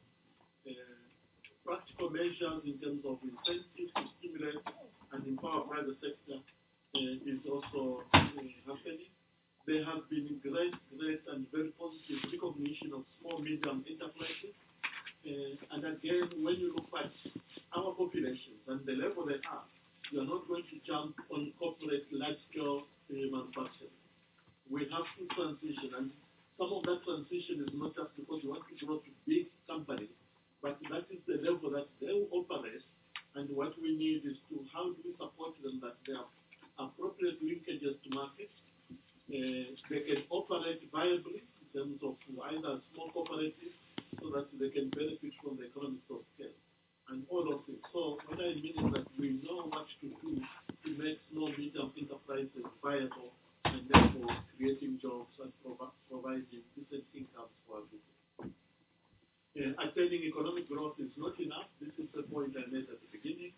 Practical measures in terms of incentives to stimulate and empower private sector is also happening. There has been great and very positive recognition of small, medium enterprises. And again, when you look at our populations and the level they are, you are not going to jump on corporate large-scale manufacturing. We have to transition, and some of that transition is not just because we want to grow to big companies, but that is the level that they will operate. And what we need is to how do we support them that they have appropriate linkages to markets. They can operate viably in terms of either small cooperatives so that they can benefit from the economics of scale and all of it. So what I mean is that we know what to do to make small medium enterprises viable and therefore creating jobs and providing decent incomes for our people. Attaining economic growth is not enough. This is the point I made at the beginning.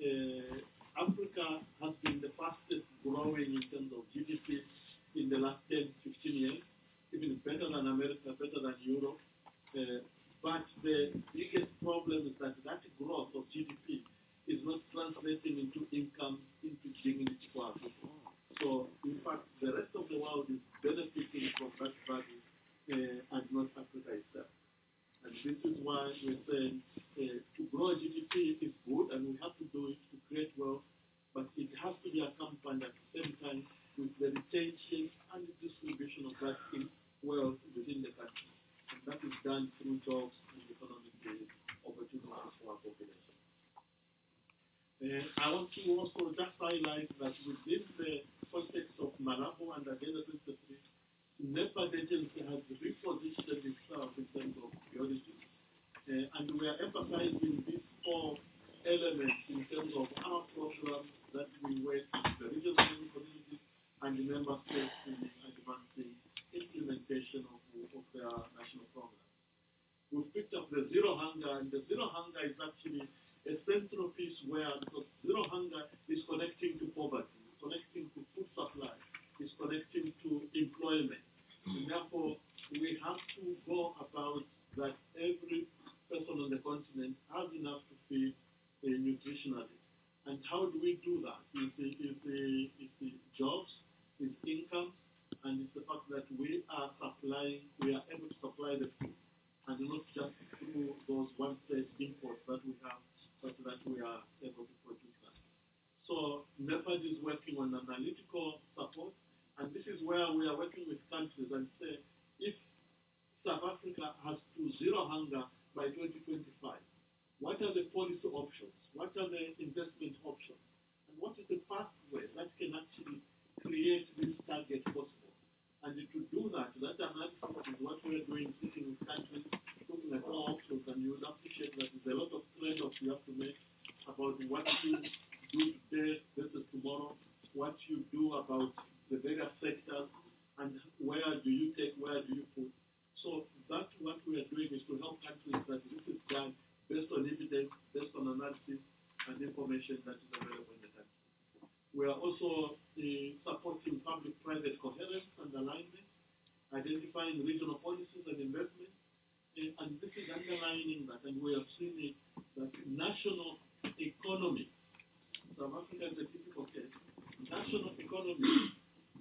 Africa has been the fastest growing in terms of GDP in the last 10, 15 years, even better than America, better than Europe. But the biggest problem is that growth of GDP is not translating into income, into dignity for our people. So, in fact, the rest of the world is benefiting from that value and not Africa itself. And this is why we're saying to grow GDP is good, and we have to do it to create wealth, but it has to be accompanied at the same time with the retention and the distribution of that wealth within the country. And that is done through jobs and economic opportunities for our population. I want to also just highlight that within the context of Malabo and Agenda 2033, NEPAD agency has repositioned itself in terms of priorities. And we are emphasizing these four elements in terms of our programs that we work with the regional communities and the member states in advancing implementation of their national programs. We've picked up the Zero Hunger, and the Zero Hunger is actually a central piece where, because Zero Hunger is connecting to poverty, is connecting to food supply, is connecting to employment. And therefore, we have to go about that every person on the continent has enough to feed nutritionally. And how do we do that? Is the jobs, is income, and it's the fact that we are able to supply the food, and not just through those one-state imports that we have, but that we are able to produce that. So NEPAD is working on analytical support, and this is where we are working with countries and say, if South Africa has to zero hunger by 2025, what are the policy options? What are the investment options? And what is the pathway that can actually create this target possible? And to do that analysis is what we are doing, sitting with countries, looking at all options, and you would appreciate that there's a lot of trade-offs you have to make about what you do today versus tomorrow, what you do about the various sectors, and where do you take, where do you put. So that's what we are doing, is to help countries that this is done based on evidence, based on analysis, and information that is available in the country. We are also supporting public-private coherence and alignment, identifying regional policies and investments, and this is underlining that, and we have seen it, that national economy, South Africa is a typical case, national economy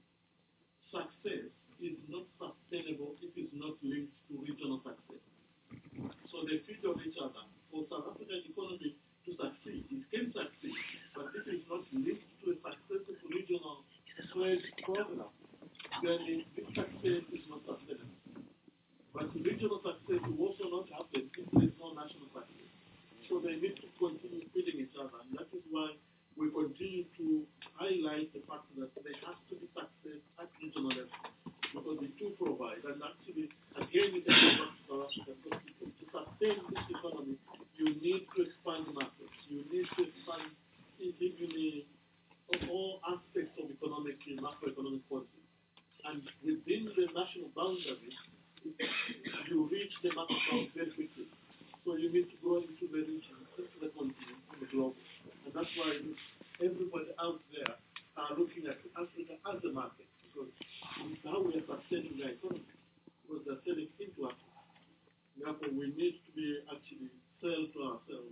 success is not sustainable if it's not linked to regional success. So they feed on each other. For South African economy to succeed, it can succeed, but if it's not linked to a successful regional trade program, then this success is not sustainable. But regional success will also not happen if there is no national success. So they need to continue feeding each other, and that is why we continue to highlight the fact that there has to be success at regional level, because the two provide, and actually, again, it is to sustain this economy, you need to expand markets, you need to expand in all aspects of macroeconomic policy. And within the national boundaries, down very quickly. So you need to go into the region, into the continent, and the globe. And that's why everybody out there are looking at Africa as a market, because it's how we are sustaining the economy, because they're selling into Africa. Therefore, we need to be actually sell to ourselves.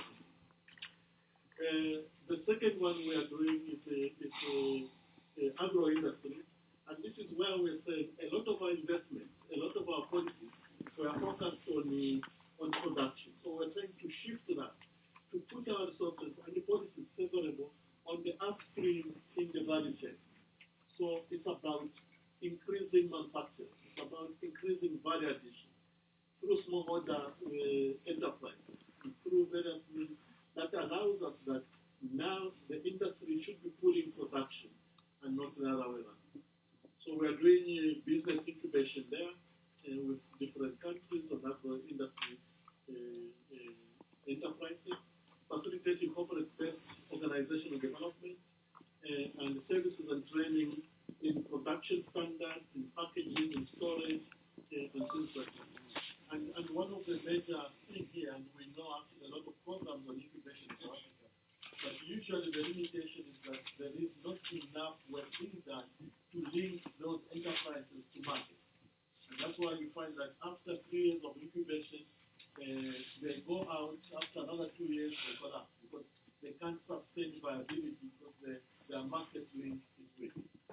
The second one we are doing is agro industry, and this is where we're saying a lot of our investments, a lot of our policies, we are focused on production. So we're trying to shift that, to put our resources and the policies favorable on the upstream in the value chain. So it's about increasing manufacturing, it's about increasing value addition through smallholder enterprises, through various means that allows us that now the industry should be putting production and not the other way around. So we are doing business incubation there with different countries on agro industry enterprises, facilitating corporate-based organizational development and services and training in production standards, in packaging, in storage, and things like that. And one of the major things here, and we know actually a lot of programs on incubation in South Africa, but usually the limitation is that there is not enough work being done to link those enterprises to market. And that's why you find that after 3 years of incubation, they go out, after another 2 years, they collapse because they can't sustain viability because their market link is weak.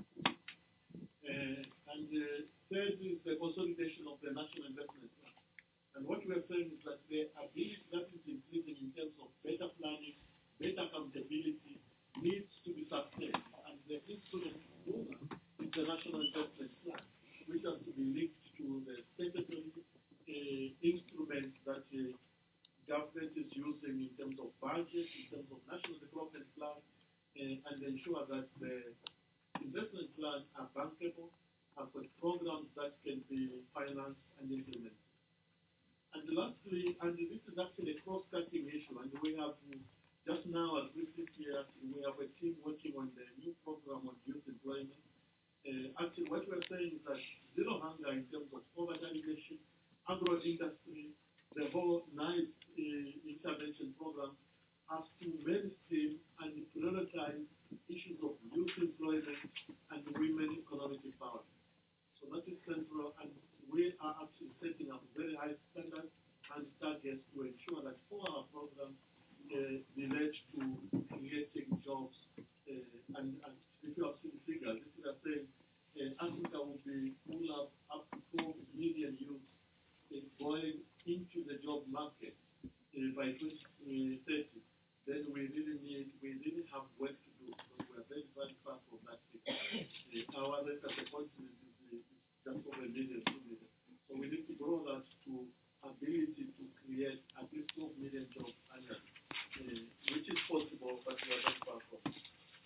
Third is the consolidation of the national investment plan. And what we are saying is that the ability that is increasing in terms of better planning, better accountability, needs to be sustained. And the instrument to do that is the national investment plan, which has to be linked to the statutory instruments that government is using in terms of budget, in terms of national development plan, and ensure that the investment plans are bankable, have got programs that can be financed and implemented. And lastly, and this is actually a cross-cutting issue, and we have just now, as we sit here, we have a team working on the new program on youth employment. Actually, what we're saying is that zero hunger in terms of poverty alleviation, agro-industry, the whole NICE intervention program has to mainstream and prioritize issues of youth employment and women economic empowerment. So that is central, and we are actually setting up very high standards and targets to ensure that all our programs relate to creating jobs. And if you have seen the figures, this is saying Africa will have up to 4 million youths going into the job market by 2030. Then we really have work to do because we are very, very far from that figure. Our rate at the continent is just over 1 million, 2 million. So we need to grow that to ability to create at least 12 million jobs annually, which is possible, but we are not far from it.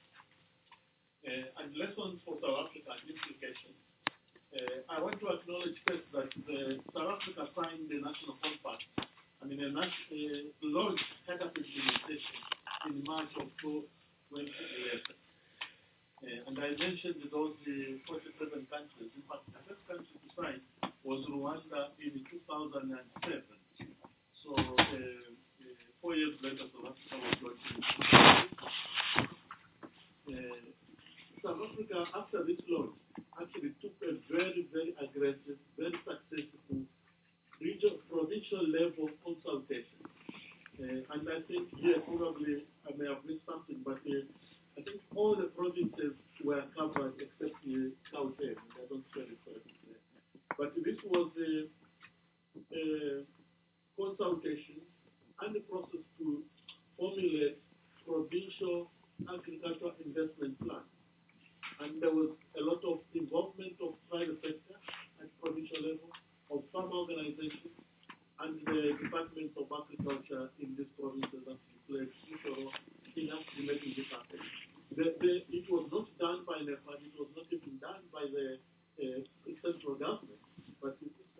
And lessons for South Africa and implications. I want to acknowledge first that South Africa signed the National Compact, a large head of implementation in March of 2011. And I mentioned those 47 countries. In fact, the first country to sign was Rwanda in 2007. So 4 years later, South Africa was launching. South Africa, after this launch, actually took a very, very aggressive, very successful provincial level consultation. And I think here probably I may have missed something, but I think all the provinces were covered except Gauteng. I don't spell it correctly there. But this was a consultation and the process to formulate provincial agricultural investment plan. And there was a lot of involvement of private sector at provincial level, of farm organizations, and the Department of Agriculture in these provinces actually played a crucial role in actually making this happen. It was not done by NEPA, it was not even done by the central government, but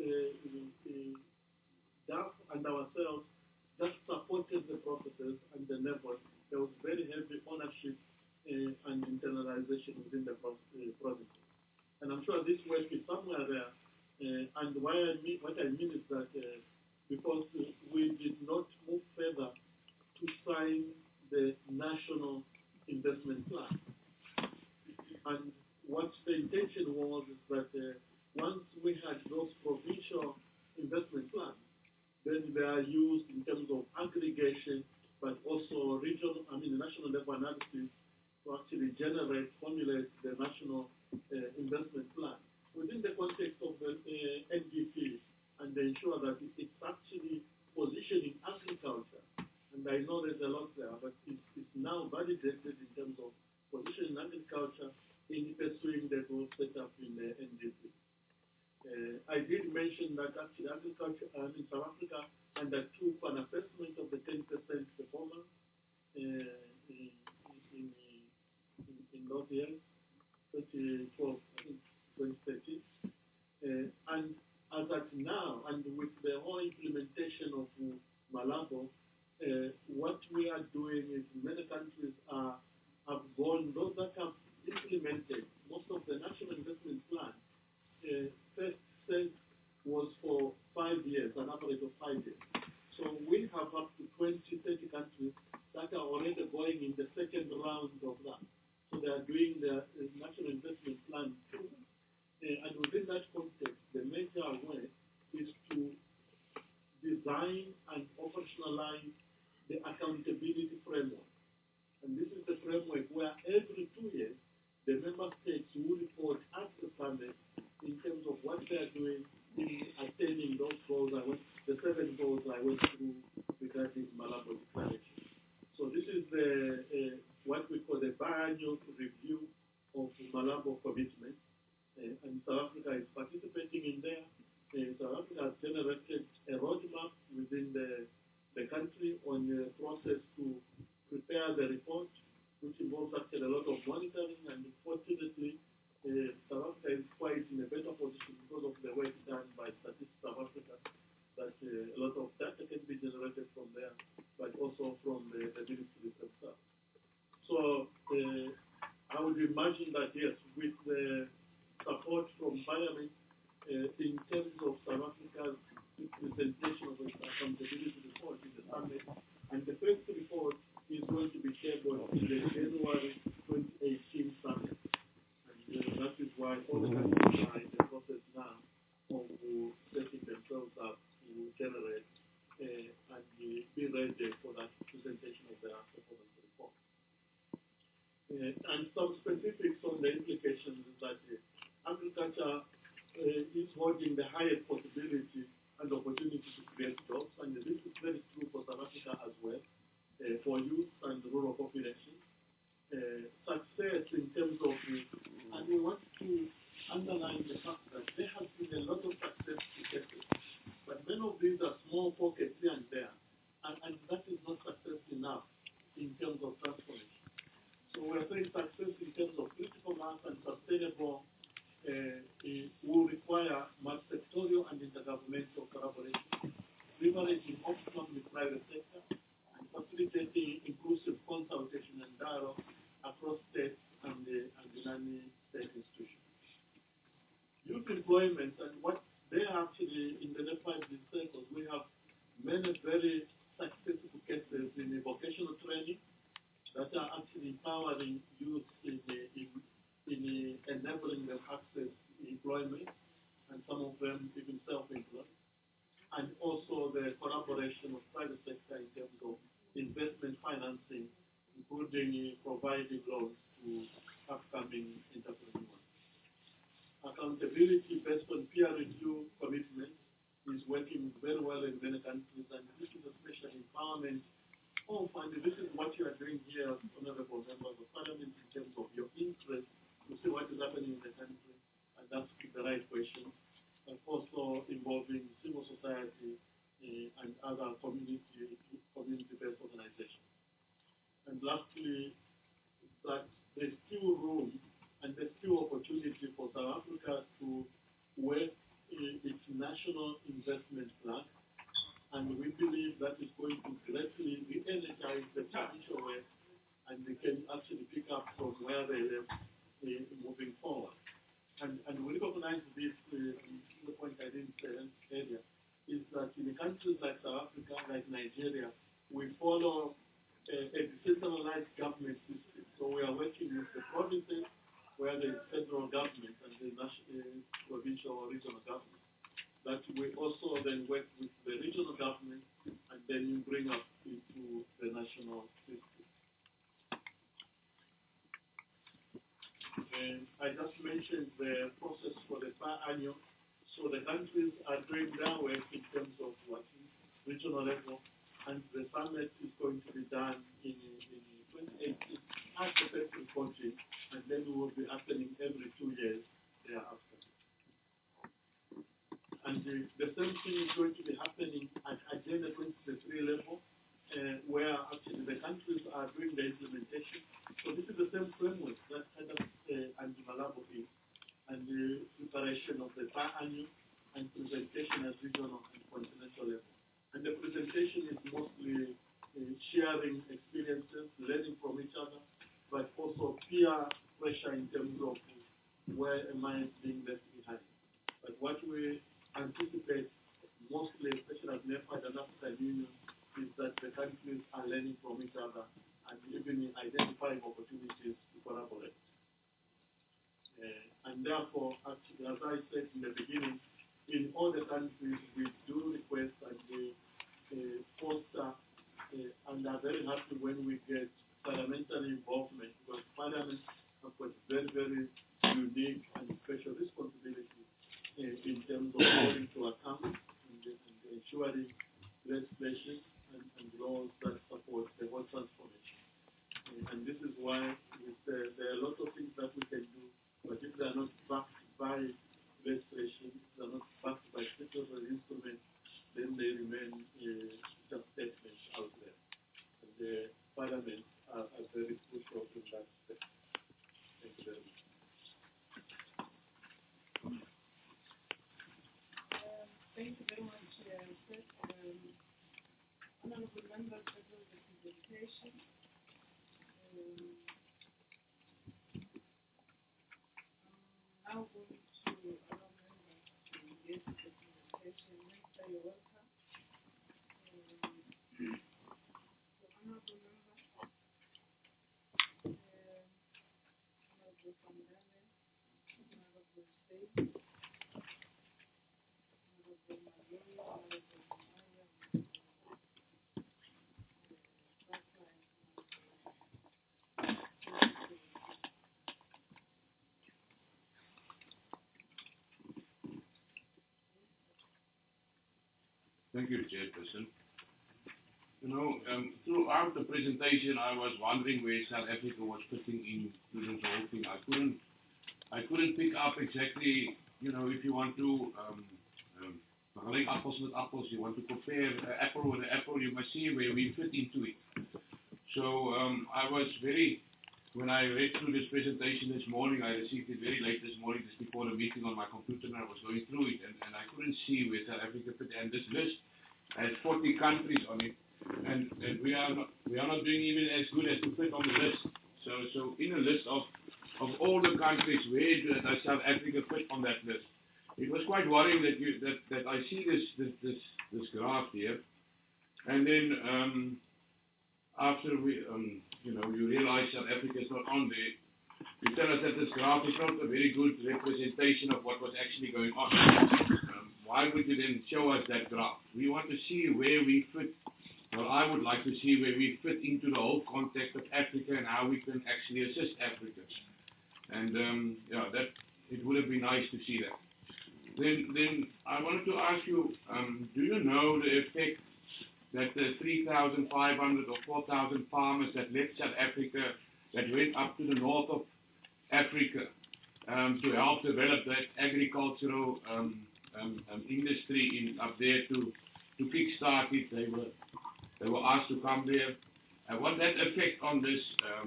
DAF and ourselves just supported the processes and the network. There was very heavy ownership and internalization within the provinces. And I'm sure this work is somewhere there And what I mean is that because we did not move further to sign the national investment plan. And what the intention was is that once we had those provincial investment plans, then they are used in terms of aggregation, but also national level analysis to actually formulate the national investment plan within the context of the NDP and ensure that it's actually positioning agriculture. And I know there's a lot there, but it's now validated in terms of positioning agriculture in pursuing the goals set up in the NDP. I did mention that actually agriculture in South Africa undertook an assessment of the 10% performance in those years, 2012, I think 2013. And as at now, and with the whole implementation of Malabo, what we are doing is many countries have gone, those that have implemented most of the national investment plan, first set was for 5 years, an average of 5 years. So we have up to 20, 30 countries that are already going in the second round of that. So they are doing the national investment plan too. And within that context, the major way is to design and operationalize the accountability framework. And this is the framework where every 2 years, the member states will report at the summit in terms of what they are doing in attaining those goals. The 7 goals I went through regarding Malabo Declaration. So this is what we call the biannual review of Malabo commitment. And South Africa is participating in there. South Africa has generated a roadmap within the country on the process to prepare the report, which involves actually a lot of monitoring. And fortunately, South Africa is quite in a better position because of the work done by Statistics South Africa, that a lot of data can be generated from there, but also from the ministries themselves. So I would imagine that, yes, with the support from Parliament in terms of South Africa's presentation of the accountability report in the summit, and the first report is going to be tabled in the January 2018 summit. And that is why all the countries are in the process now of setting themselves up to generate and be ready for that presentation of the performance report. And some specifics on the implications is that agriculture is holding the highest possibility and opportunity to create jobs, and this is very true for South Africa as well, for youth and rural population. Success in terms of, and we want to underline the fact that there has been a lot of success to get it, but many of these are small pockets here and there, and that is not success enough in terms of transformation. So we're saying success in terms of critical mass and sustainable will require multi-sectorial and intergovernmental collaboration, leveraging optimum the private sector, and facilitating inclusive consultation and dialogue across states and the non-state institutions. Youth employment, and what they actually, in the left 5 circles, we have many very successful cases in vocational training that are actually empowering youth in enabling them access to employment, and some of them even self-employed. And also the collaboration of private sector in terms of investment financing, including providing loans to upcoming entrepreneurs. Accountability based on peer review commitment is working very well in many countries, and this is especially empowerment of, and this is what you are doing here, honorable members of parliament, in terms of your interest to see what is happening in the country and asking the right questions, and also involving civil society and other community-based organizations. And lastly, that there's still room and there's still opportunity for South Africa to work its national investment plan, and we believe that is going to greatly re-energize the provincial work, and they can actually pick up from where they left moving forward. and we recognize this, the point I didn't say earlier, is that in countries like South Africa, like Nigeria, we follow a decentralized government system. So we are working with the provinces, where the federal government and the national, provincial or regional government. That we also then work with the regional government and then you bring up into the national system. And I just mentioned the process for the biannual. So the countries are doing their work in terms of what is regional level, and the summit is going to be done in 2018 as the first reporting, and then it will be happening every 2 years thereafter. And the same thing is going to be happening at Agenda 2023 level, where actually the countries are doing the implementation. So this is the same framework that Adam and Malabo is, and the preparation of the biannual and presentation at regional and continental level. And the presentation is mostly sharing experiences, learning from each other, but also peer pressure in terms of where am I being left behind. But what we anticipate mostly, especially as NEPAD and African Union, is that the countries are learning from each other and even identifying opportunities to collaborate. And therefore, actually, as I said in the beginning, in all the countries we do request and we foster and are very happy when we get parliamentary involvement, because parliaments have got very, very unique and special responsibility in terms of holding to account and ensuring legislation and laws that support the whole transformation. And this is why there are a lot of things that we can do, but if they are not backed by legislation, if they are not backed by statutory instruments, then they remain just statements out there. And the parliaments are very crucial in that respect. Thank you very much. Thank you very much, Seth. Honorable members, that was the presentation. I'm now going to allow members to engage with the presentation. Minister, you're welcome. So, honorable members, honorable Sandane, honorable State, honorable Mayoya, honorable Maya, Thank you, Chairperson. You know, throughout the presentation, I was wondering where South Africa was fitting into this whole thing. I couldn't pick up exactly, you know, if you want to link apples with apples, you want to compare apple with apple, you must see where we fit into it. So I was when I read through this presentation this morning, I received it very late this morning, just before the meeting on my computer, and I was going through it, and I couldn't see where South Africa fit. And this list has 40 countries on it, and we are not doing even as good as to fit on the list. So in a list of all the countries, where does South Africa fit on that list? It was quite worrying that I see this graph here, and then after we you know, you realize South Africa is not on there, you tell us that this graph is not a very good representation of what was actually going on. Why would you then show us that graph? We want to see where we fit. Well, I would like to see where we fit into the whole context of Africa and how we can actually assist Africa. And yeah, that it would have been nice to see that. Then I wanted to ask you, do you know the effect that the 3,500 or 4,000 farmers that left South Africa, that went up to the north of Africa to help develop that agricultural industry up there to kickstart it? They were asked to come there. What that effect on this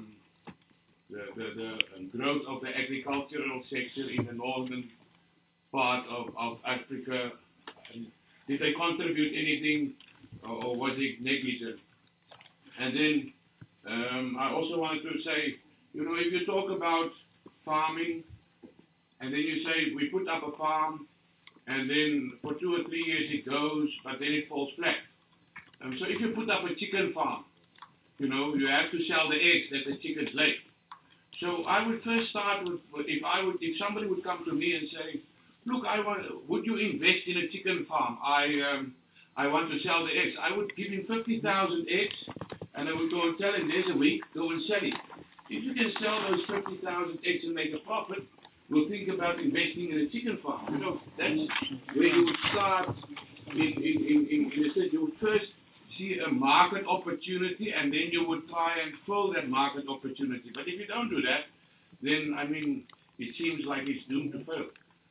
the growth of the agricultural sector in the northern part of Africa? Did they contribute anything, or was it negligent? And then I also wanted to say, you know, if you talk about farming, and then you say, we put up a farm, and then for 2 or 3 years it goes, but then it falls flat. So if you put up a chicken farm, you know, you have to sell the eggs that the chickens lay. So I would first start with, if somebody would come to me and say, look, would you invest in a chicken farm? I want to sell the eggs. I would give him 50,000 eggs, and I would go and tell him, there's a week, go and sell it. If you can sell those 50,000 eggs and make a profit, we'll think about investing in a chicken farm. You know, that's where you would start. In a sense, you would first see a market opportunity, and then you would try and fill that market opportunity. But if you don't do that, then I mean, it seems like it's doomed to fail.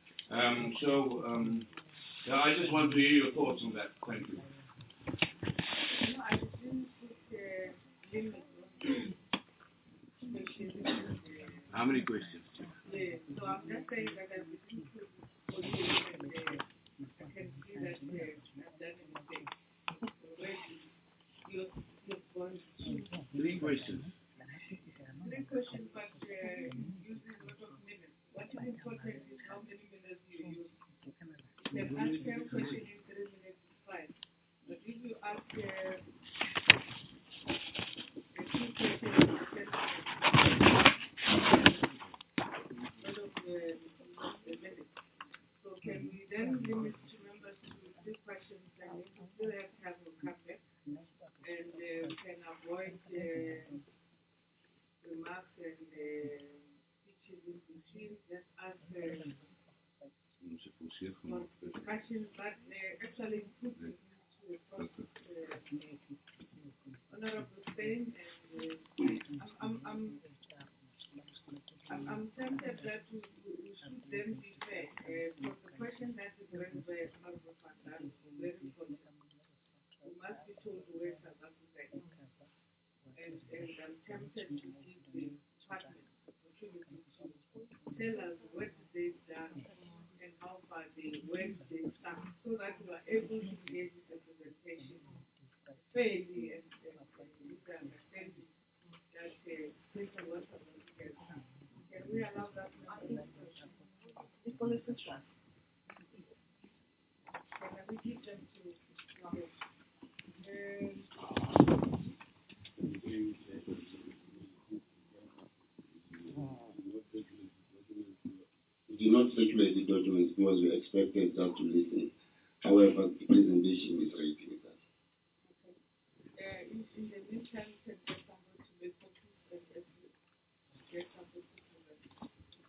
Yeah, I just want to hear your thoughts on that. Thank you. No, I didn't put limits on How many questions? yeah, so I'm just saying that I didn't put for you, and I can see that I've done a mistake. Already, you've gone through 3 questions. 3 questions, but using a lot of minutes. What is important is how many minutes you use. If you ask 10 questions in 3 minutes, it's fine. But if you ask 2 questions in 10 minutes, instead of a minute. So can we then limit to members to 3 questions, and if we still have time, we'll come back, and we can avoid remarks and speeches in between. Just ask discussions that actually put into the process. Honorable Spain, and I'm tempted that we should then be fair. For the question that is raised by Honorable Fandan is very important. We must be told where South Africa is. And I'm tempted to give the partners opportunity to tell us what they've done and how far where they stand, so that we are able to engage with the presentation fairly and with the understanding that this is what South Africa has done. Can we allow that? It's only 6 months. Can we give them to We did not circulate the documents because we expected just to listen. However, the presentation is ready with us. In the meantime, you can get someone to make copies and get something to present.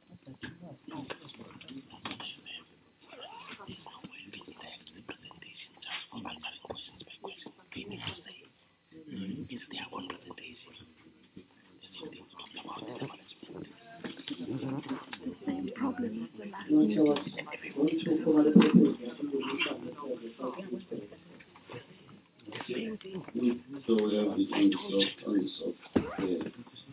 So we have it on the soft. Yeah.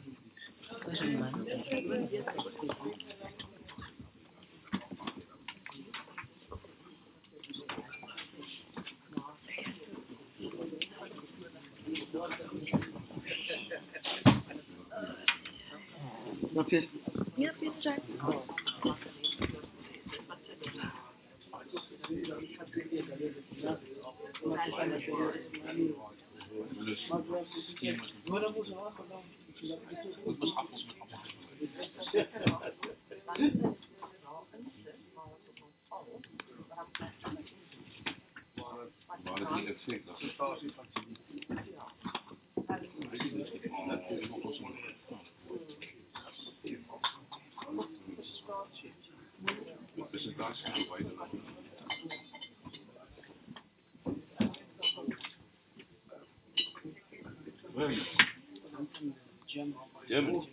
Yep, it's right. Where are you? Germany.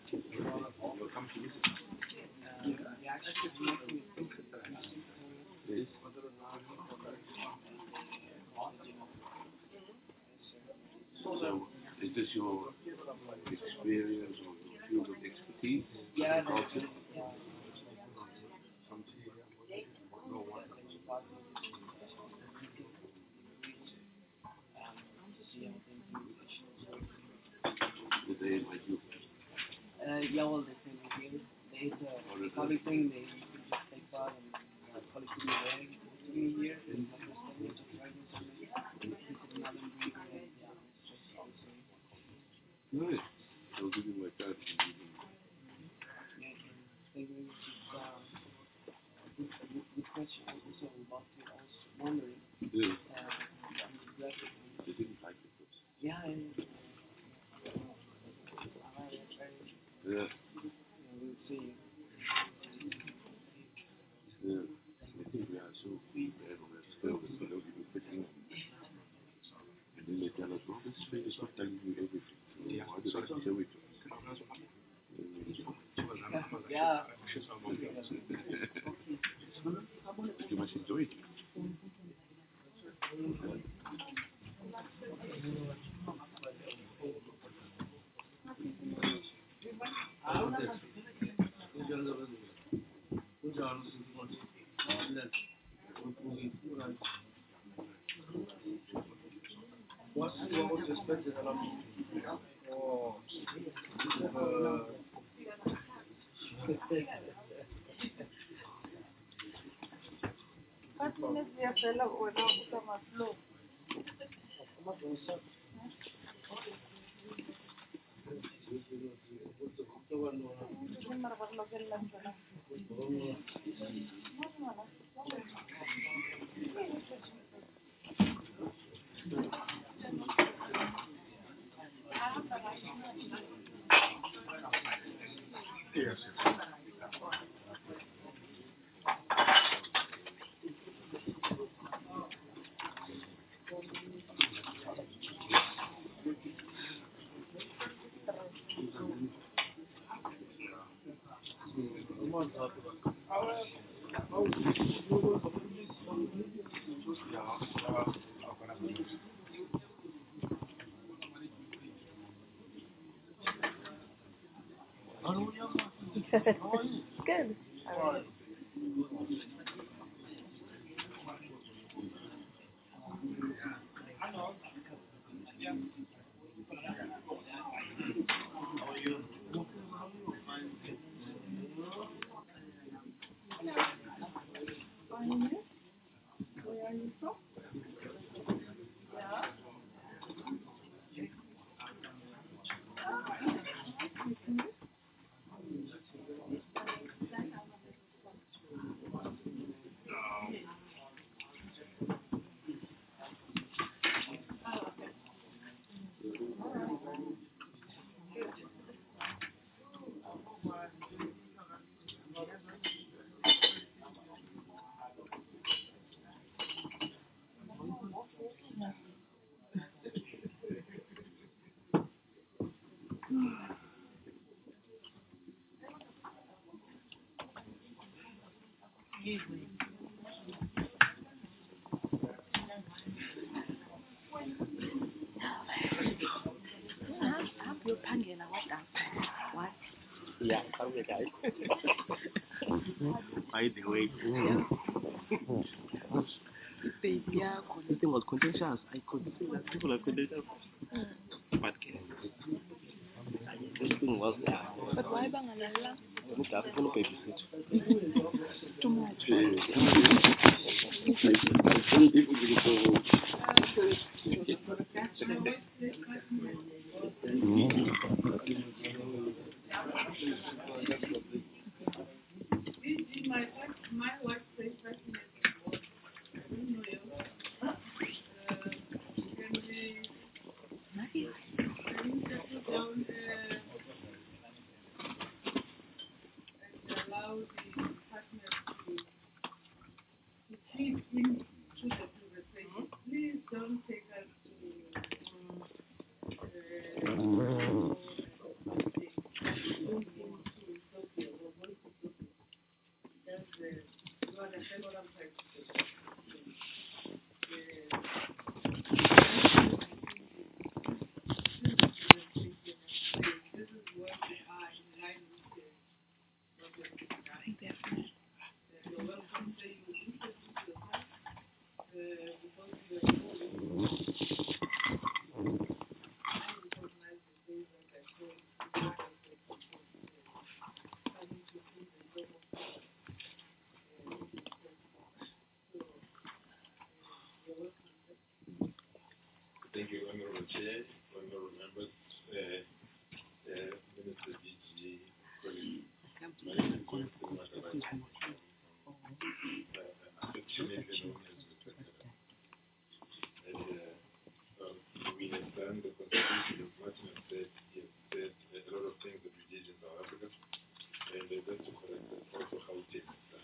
Yes. So, is this your experience or your field of expertise? Yeah. Culture? Did they invite you? Yeah, well, they sent me here. There's a public thing, they Nice. I'll give you my card. Yeah. They didn't like it. Yeah. Yeah. I think we are so we're still even picking. And then they tell us, well, this thing is not telling you everything. So why did I show it to us? Yeah. You must enjoy it. What was expected or Yes. Good. Where are you from? Yeah. Phangela wadasa. What? Yeah, sorry guys. By the way, Baby yakho. this thing was contentious. I could see that people are contentious. But this thing was there. But why bangalala? Look, I'm going to babysit. Too much. My wife says fascinating. I don't know you. Can you settle down and allow the partners to feed into the conversation? Please don't take us to you understand what I'm trying to say? This is where we are in line with I think they're finished. you're welcome to say you introduce yourself because you are so I recognize the days that I saw coming to see the job of Chair, honorable members, Minister DG, colleagues, my name is Winston Matabai. Affectionately known as Mr. Kada. And we have done the constitution, as Martin has said, he has said a lot of things that we did in South Africa, and just to correct that, also how it is done.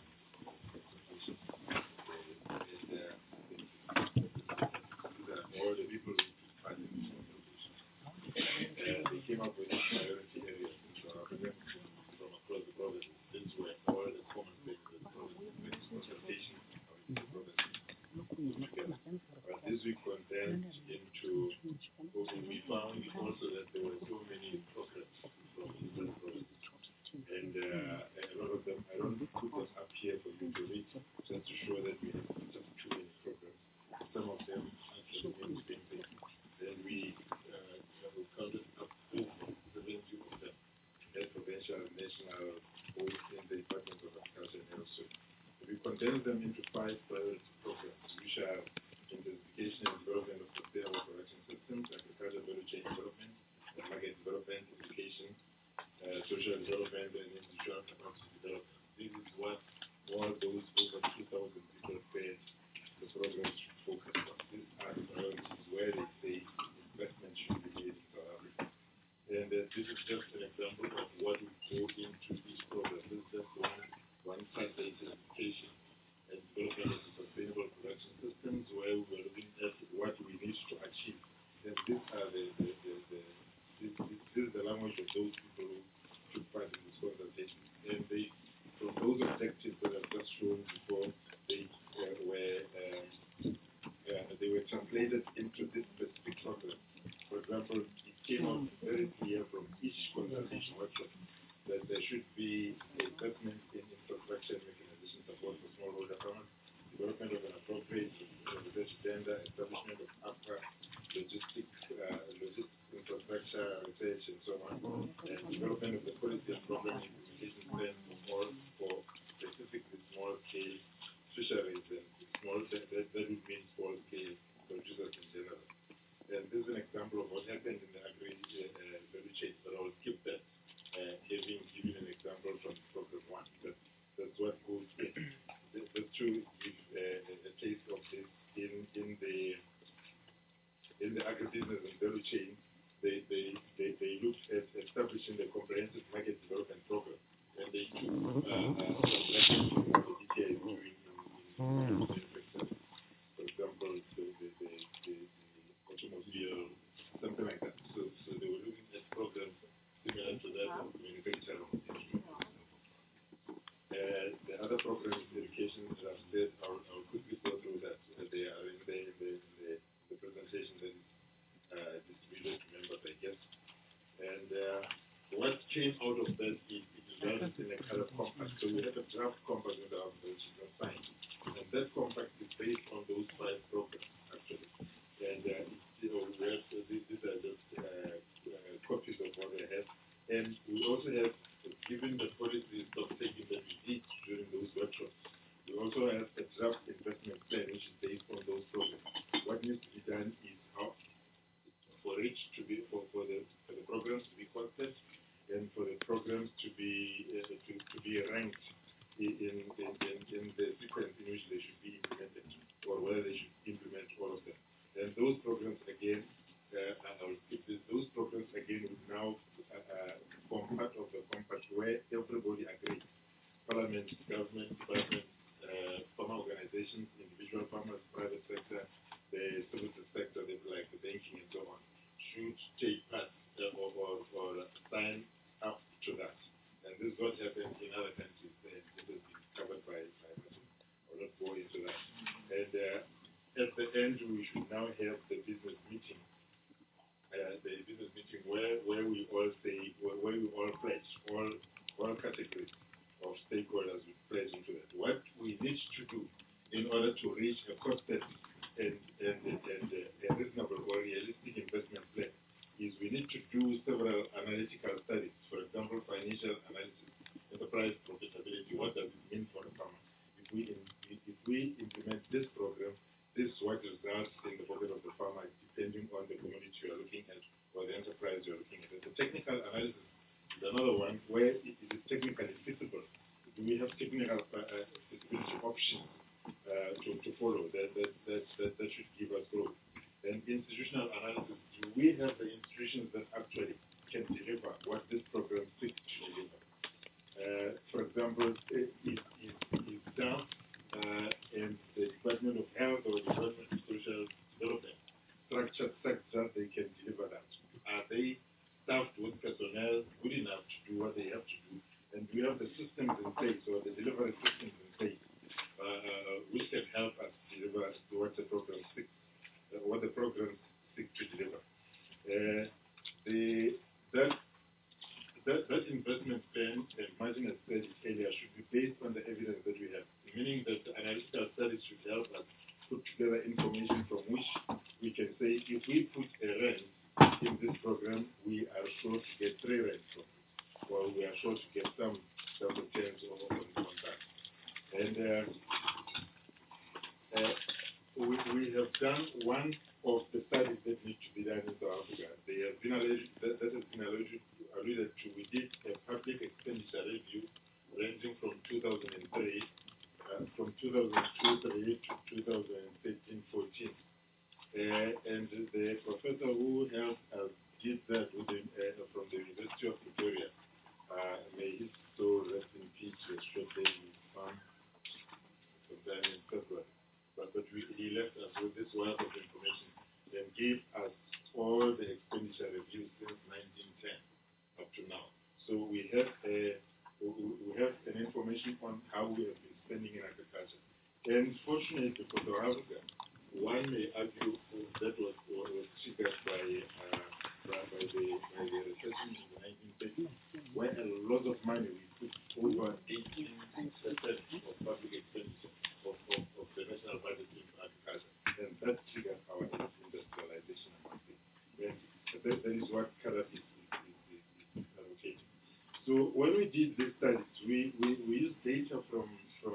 All the people who took part in this consultation. They came up with priority areas in South Africa from across the province. These were all the common things that the province made consultation of the province together. But this we condensed into, we found also that there were so many programs from different provinces. And a lot of them, I don't put them up here for you to read, just to show that we have just too many programs. Some of them actually mean the same thing. Then we counted up 70 of them at provincial, national, both in the Department of Agriculture and Health. We condensed them into 5 priority programs, which are intensification and development of sustainable production systems, agricultural value chain development, market development, education, social development, and institutional capacity development. This is what all those over 2,000 people said the program should focus on. These are the priorities where they say investment should be made in South Africa. And this is just an example of what we go into each program. This is just one part, the intensification and development of sustainable production systems, where we were looking at what we need to achieve. And these are this is the language of those people who took part in this consultation. And they, from those objectives that I've just shown before, they were translated into this specific program. For example, it came out very clear from each consultation workshop that there should be investment in infrastructure and mechanization support for smallholder farmers, development of an appropriate research tender, establishment of upper logistics infrastructure, research, and so on, and development of the policy and program implementation plan for specifically small-scale fisheries and small, that would mean small-scale producers in general. And this is an example of what happened in the agri-value chain, but I'll skip that, having given an example from program 1. That's what goes in. Just to give a taste of this, in the agribusiness and value chain, they looked at establishing the comprehensive market development program, and they took some lessons from what the DTI is doing in the sector. For example, the automobile, something like that. So they were looking at programs similar to that of manufacturing industry. The other program is education, as I've said. I'll quickly go through that. They are in the presentation that is distributed to members, I guess. And what came out of that is it resulted in a kind of compact. So we have a draft compact in the office which is not signed. And that compact is based on those 5 programs, actually. And we have, these are just copies of what I have. And we also have, given the policies of taking that we did during those workshops, we also have a draft investment plan which is based on those programs. What needs to be done is how for it to be for the programs to be costed and for the programs to be ranked in the sequence in which they should be implemented, or whether they should implement all of them. And those programs again, I will skip this. Those programs again would now form part of the compact where everybody agrees. Parliament, government, department, farmer organizations, individual farmers, private sector, the services sector, like the banking and so on, should take part or sign up to that. And this is what happens in other countries. This has been covered by Martin. I will not go into that. And at the end, we should now have the business meeting. The business meeting where we all say, where we all pledge, all categories of stakeholders will pledge into that. What we need to do in order to reach a costed and a reasonable or realistic investment plan is we need to do several analytical studies. For example, financial analysis, enterprise profitability. What does it mean for the farmer? If we implement this program, this is what results in the pocket of the farmer, depending on the commodity you are looking where it is technically feasible. Do we have technical feasibility options to follow that should give us growth? And institutional analysis, do we have the institutions that actually can deliver what this program seeks to deliver? For example, if staff and the Department of Health or Department of Social Development structured such that they can deliver that? Are they staffed with personnel good enough to do what they have to do? And do we have the systems in place or the delivery systems in place which can help us deliver what the program seeks, what the programs seek to deliver? That investment plan, and Martin has said it earlier, should be based on the evidence that we have, meaning that the analytical studies should help us put together information from which we can say if we put a rent in this program, we are sure to get 3 rents from it, or we are sure to get some returns on that. And we have done one of the studies that need to be done in South Africa. They have been alluded to. We did a public expenditure review ranging from 2003, from 2002-3 to 2013-14. And the professor who helped us did that from the University of Pretoria, may his soul rest in peace, was shot dead in his farm sometime in February. But he left us with this wealth of information and gave us all the expenditure reviews since 1910 up to now. So we have an information on how we have been spending in agriculture. And fortunately for South Africa, one may argue that was triggered by the recession in the 1930s, where a lot of money, we put over 18% of public expenditure of the national budget into agriculture. And that triggered our industrialization among them. And that is what CARAP is advocating. So when we did these studies, we used data from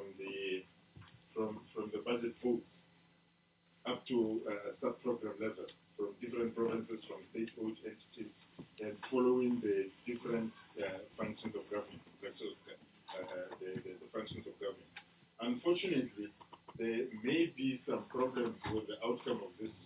the budget books up to sub-program level, from different provinces, from state-owned entities, and following the different functions of government, the functions of government. Unfortunately, there may be some problems with the outcome of this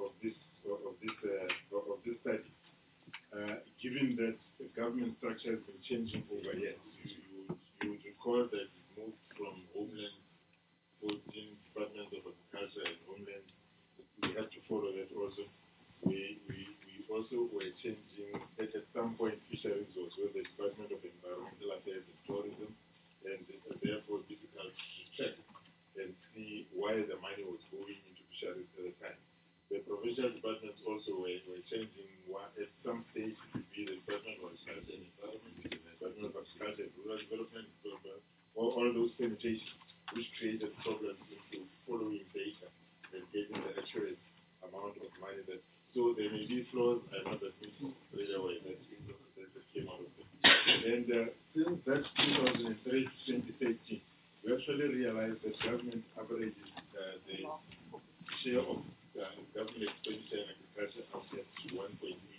study, given that the government structure has been changing over years. You would recall that it moved from Homeland 14 Department of Agriculture and Homeland. We had to follow that also. We also were changing at some point. Fisheries was with the Department of Environmental Affairs and Tourism, and therefore difficult to check and see why the money was going into fisheries at the time. The provincial departments also were changing. At some stage, it would be the Department of Agriculture and Environment, the Department of Agriculture and Rural Development, all those permutations, which created problems into following data and getting the accurate amount of money that. So there may be flaws. I'm not admitting straight away that came out of it. And since that 2003 to 2013, we actually realized that government averages the share of government expenditure in agriculture up at 1.8%.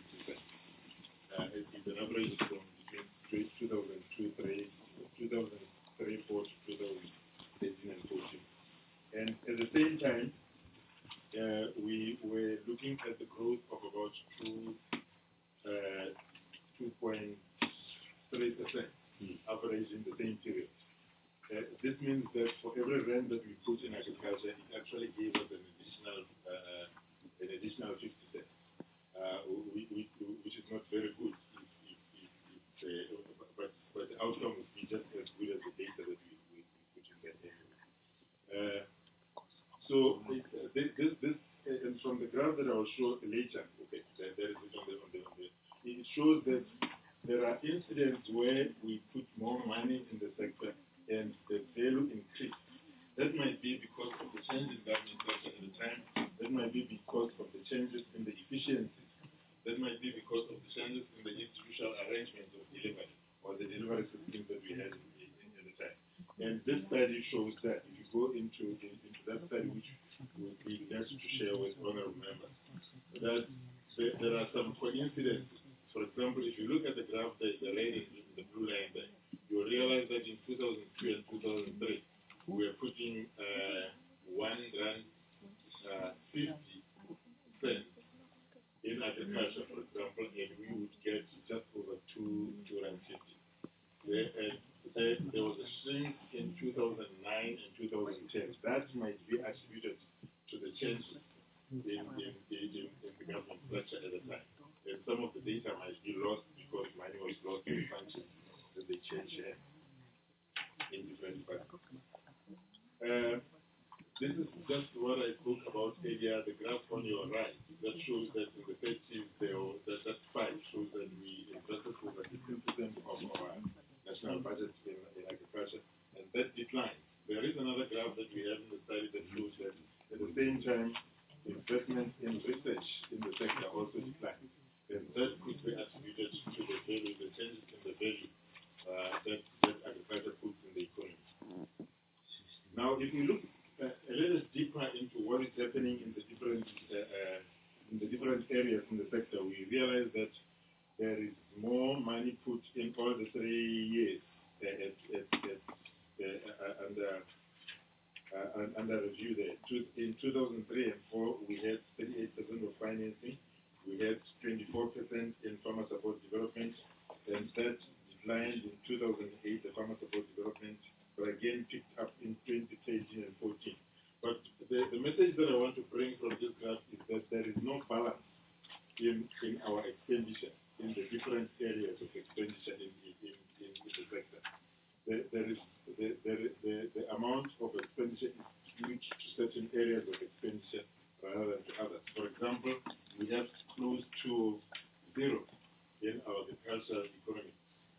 It's an average from between 2003-4 to 2013 and 14. And at the same time, we were looking at the growth of about 2.3% average in the same period. This means that for every rand that we put in agriculture, it actually gave us an additional 50 cents, which is not very good. But the outcome would be just as good as the data that we put in there anyway. So this and from the graph that I will show later, okay, there is it on the it shows that there are incidents where we put more money in the sector and the value increased. That might be because of the change in government structure at the time. That might be because of the changes in the efficiency. That might be because of the changes in the institutional arrangements of delivery or the delivery systems that we had at the time. And this study shows that if you go into that study, which will be next to share with honorable members, that there are some coincidences. For example, if you look at the graph, the red in the blue line there, you realize that in 2002 and 2003, we were putting R1.50 in agriculture, for example, and we would get just over R2.50. There was a shrink in 2009 and 2010. That might be attributed to the changes in the government structure at the time. And some of the data might be lost because money was lost in functions that they changed in different departments. This is just what I spoke about earlier, the graph on your right, that shows that in the 30s, that spike shows that we invested over 15% of our national budget in agriculture, and that declines. There is another graph that we have in the study that shows that at the same time, investment in research in the sector also declines. And that could be attributed to the value, the changes in the value that agriculture puts in the economy. Now, if you look a little deeper into what is happening in the different areas in the sector, we realize that there is more money put in all the 3 years under review there. In 2003 and 4, we had 38% of financing. We had 24% in farmer support development, and that declined in 2008, the farmer support development, but again picked up in 2013 and 14. But the message that I want to bring from this graph is that there is no balance in our expenditure, in the different areas of expenditure in the sector. The amount of expenditure is skewed to certain areas of expenditure rather than to others. For example, we have close to zero in our agricultural economy.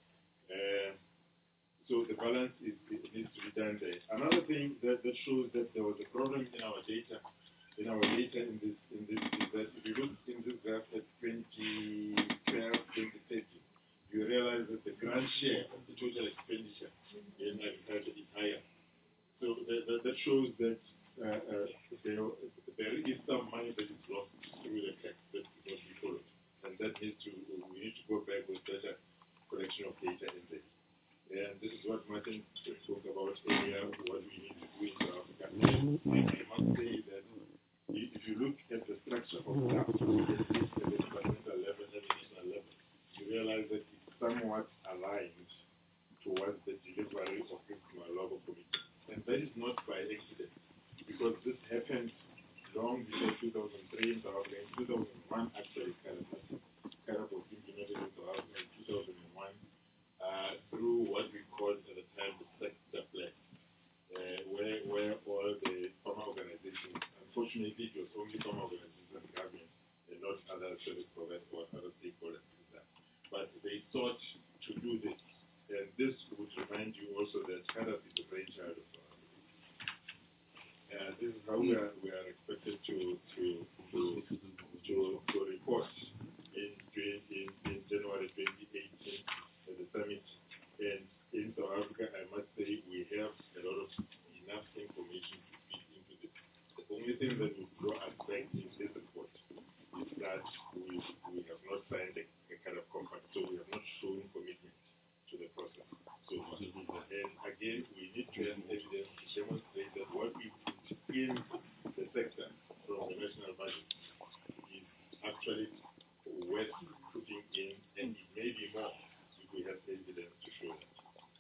So the balance needs to be done there. Another thing that shows that there was a problem in our data in this is that if you look in this graph at 2012, 2013, you realize that the grant share of the total expenditure in agriculture is higher. So that shows that there is some money that is lost through the tax that could not be followed, and that we need to go back with better collection of data in there. And this is what Martin spoke about earlier, what we need to do in South Africa. I must say that if you look at the structure of that, at the departmental level and the national level, you realize that it's somewhat aligned towards the delivery of this Malabo commitment. And that is not by accident, because this happened long before 2003 in South Africa. In 2001, actually, CARAP was implemented in South Africa in 2001. Through what we called at the time the sector plan, where all the farmer organizations, unfortunately it was only farmer organizations and government and not other service providers or other stakeholders in that. But they sought to do this, and this would remind you also that CARAP is the brainchild of South Africa. This is how we are expected to report in January 2018 at the summit. And in South Africa, I must say, we have a lot of enough information to feed into this. The only thing that would draw us back in this report is that we have not signed a kind of compact, so we have not shown commitment to the process. So, and again, we need to have evidence to demonstrate that what we put in the sector from the national budget is actually worth putting in, and it may be more if we have evidence to show that.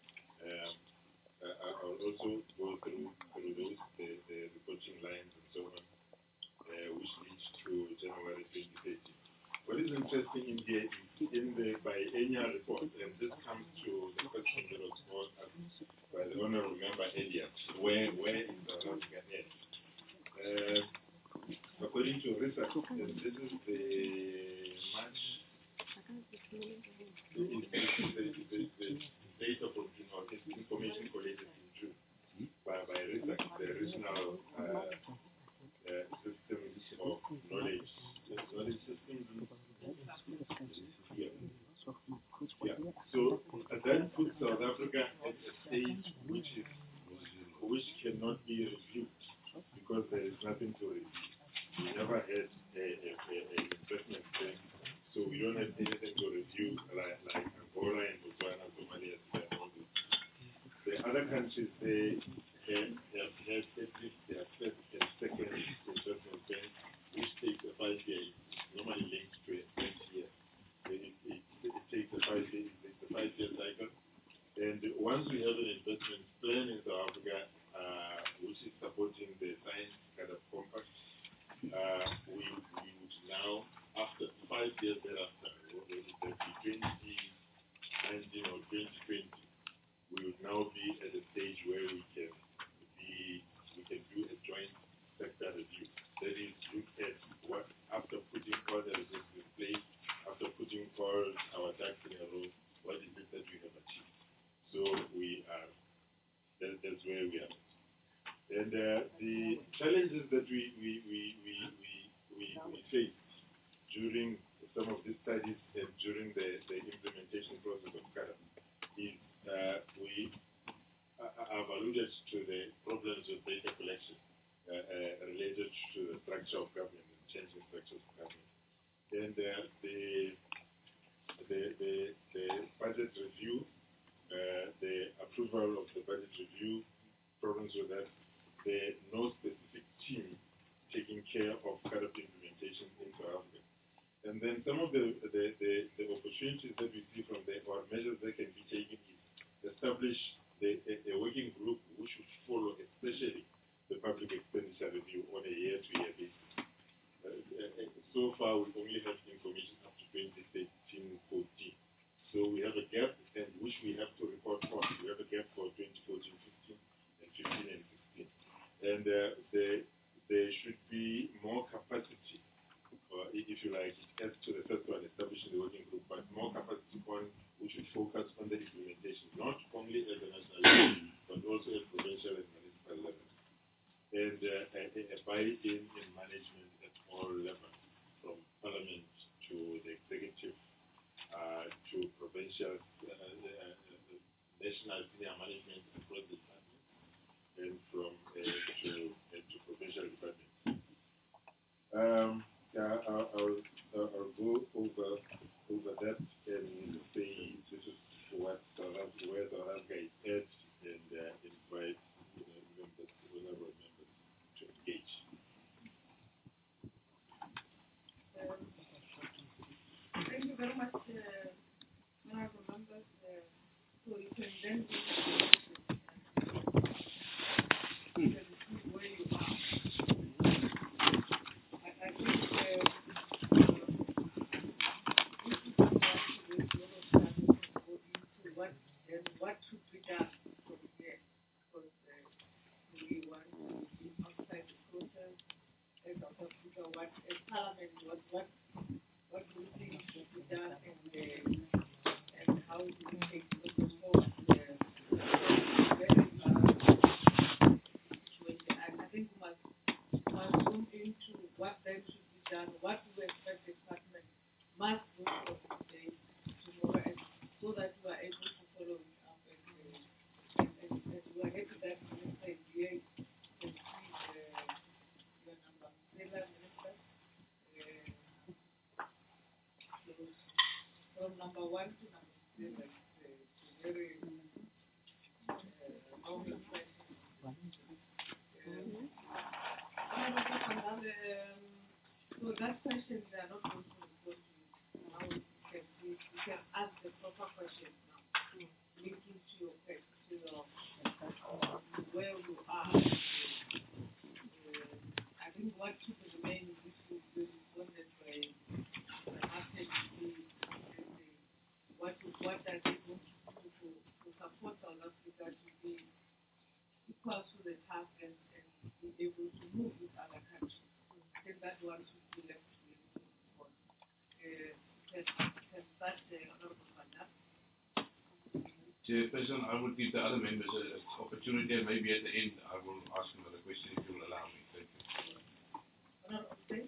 I'll also go through those, the reporting lines and so on, which leads to January 2018. What is interesting in here is in the biennial report, and this comes to the question that was posed by the honorable member earlier, where is South Africa at? According to research, and this is the March, the data from information collected in June by research, the regional systems of knowledge systems. Yeah. So that puts South Africa at a stage which cannot be reviewed because there is nothing to review. We never had an investment plan, so we don't have anything to review like Angola and Botswana, Somalia. other countries, they have had at least their first and second investment plan, which takes a 5 year. It's normally linked to a 20 year. It takes a 5 year. It's a 5 year cycle. And once we have an investment plan in South Africa, which is supporting the science kind of compact, we would now, after 5 years thereafter, whether it be 2019 or 2020, we would now be at a stage where we can do a joint sector review. That is, look at what, after putting all the resources in place, after putting all our ducks in a row, what is it that we have achieved? So that's where we are. And the challenges that we faced during some of these studies and during the implementation process of CADA is I've alluded to the problems with data collection related to the structure of government and changing structure of government. And the budget review, the approval of the budget review, problems with that, there no specific team taking care of kind of implementation in South Africa. And then some of the opportunities that we see from there, or measures that can be taken, is establish a working group which should follow especially the public expenditure review on a year-to-year basis. So far, we only have information up to 2013-14. So we have a gap, and which we have to report on. We have a gap for 2014-15 and 15 and 16. And there should be more capacity, if you like, as to the first one, establishing the working group, but more capacity on which should focus on the implementation, not only at the national level, but also at provincial and municipal level. And a buy-in in management at all levels, from parliament to the executive, to provincial, national senior management across the department, and from to provincial departments. I'll go over that and say this is where South Africa is at, and invite honorable members to engage. Thank you very much, honorable members. So you can then where you are. I think what should be done from here, because we want to be outside the process as South Africa, what as Parliament, what do we think should be done, and how do we take the forward situation. I think we must zoom into what then should be done, what do we expect the department must do for today, tomorrow, and so that we are able to follow it up, and we are happy that Minister is here and see your number. Minister, from number 1 to number 7, it's a very long question. So that question, they are not going to respond to it. Now we can ask the proper question now, linking to your question of where you are. I think what should remain is this will be responded by Martin. What does it want to do to support South Africa to be equal to the task and be able to move with other countries? I think that one should be left to respond. Can start the Honorable Fanda. Chairperson, I would give the other members an opportunity, and maybe at the end I will ask another question if you will allow me. Thank you. Honorable State.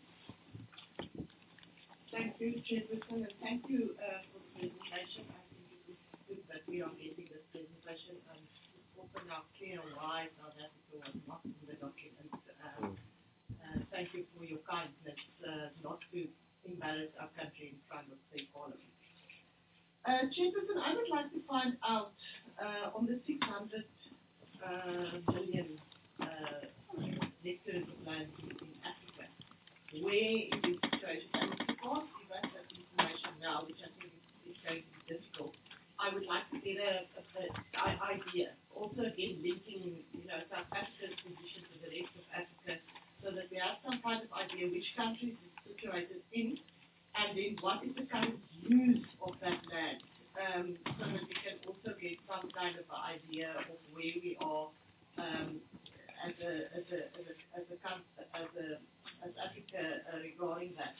Thank you, Chairperson, and thank you for the presentation. I think it is good that we are getting this presentation, and it's also now clear why South Africa was not in the document. Thank you for your kindness not to embarrass our country in front of the Parliament. Chairperson, I would like to find out on the 600 million hectares of land in Africa. Where is the situation? And if you can't give us that information now, which I think is going to be difficult, I would like to get an idea. Also, again, linking, South Africa's position to the rest of Africa, so that we have some kind of idea which countries it's situated in, and then what is the current use of that land, so that we can also get some kind of idea of where we are as Africa regarding that.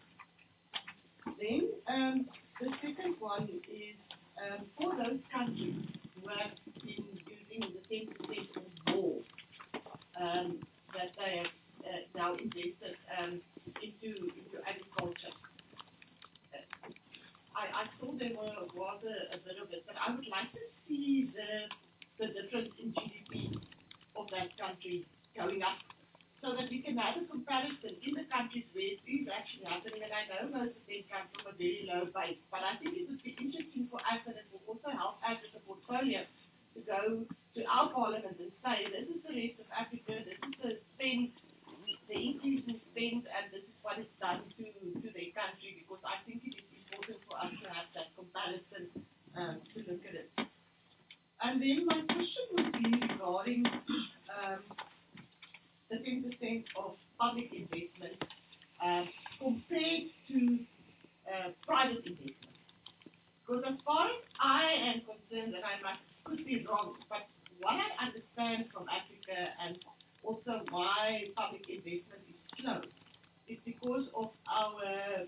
Then the second one is for those countries who have been using the 10% or more that they have now invested into agriculture. I thought there was a bit of it, but I would like to see the difference in GDP of that country going up, so that we can have a comparison in the countries where it is actually happening. And I know most of them come from a very low base, but I think it would be interesting for us, and it will also help us as a portfolio to go to our parliament and say, this is the rest of Africa, this is the spend, the increase in spend, and this is what it's done to their country, because I think it is important for us to have that comparison to look at it. And then my question would be regarding the 10% of public investment compared to private investment. Because as far as I am concerned, and I could be wrong, but what I understand from Africa and also why public investment is slow is because of our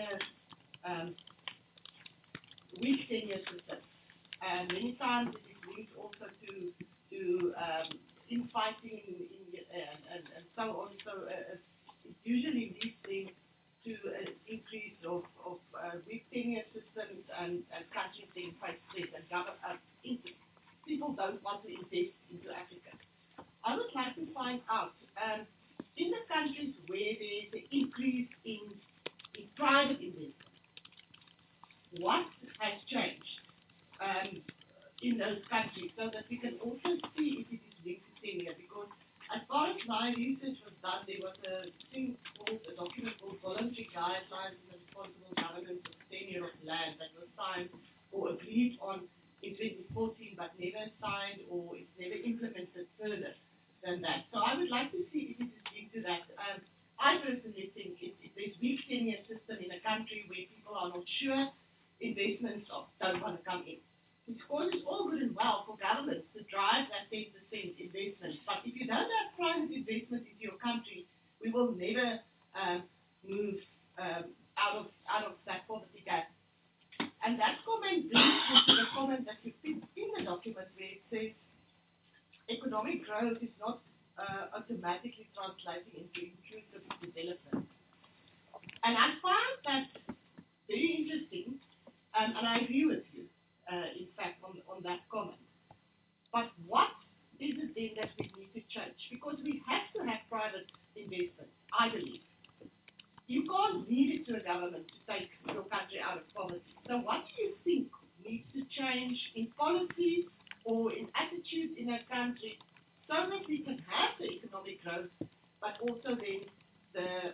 weak tenure system. And many times it is linked also to infighting and so on. So it usually leads them to an increase of weak tenure systems and countries being face-threat and people don't want to invest into Africa. I would like to find out, in the countries where there is an increase in private investment, what has changed in those countries, so that we can also see if it is linked to tenure. Because as far as my research was done, there was a document called Voluntary Guidelines in the Responsible Governance of Tenure of Land that was signed or agreed on in 2014, but never signed or it's never implemented further than that. So I would like to see if it is linked to that. I personally think if there's weak tenure system in a country where people are not sure, investments don't want to come in. Because it's all good and well for governments to drive that 10% investment, but if you don't have private investment into your country, we will never move out of that poverty gap. And that comment brings me to the comment that you put in the document where it says economic growth is not automatically translating into inclusive development. And I find that very interesting, and I agree with you, in fact, on that comment. But what is it then that we need to change? Because we have to have private investment, I believe. You can't leave it to a government to take your country out of poverty. So what do you think needs to change in policy or in attitude in a country so that we can have the economic growth, but also then the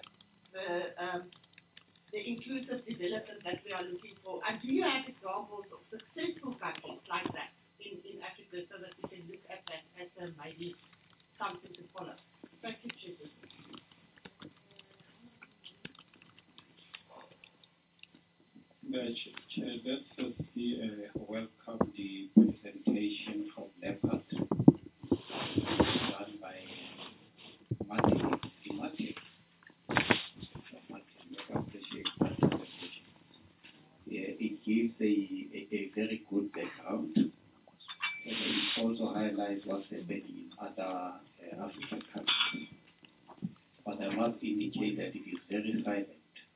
inclusive development that we are looking for? And do you have examples of successful countries like that in Africa, so that we can look at that as maybe something to follow? Thank you, Chief. Chair, let's firstly welcome the presentation from NEPAD done by Martin. I appreciate that presentation. It gives a very good background. It also highlights what's happening in other African countries. But I must indicate that it is very silent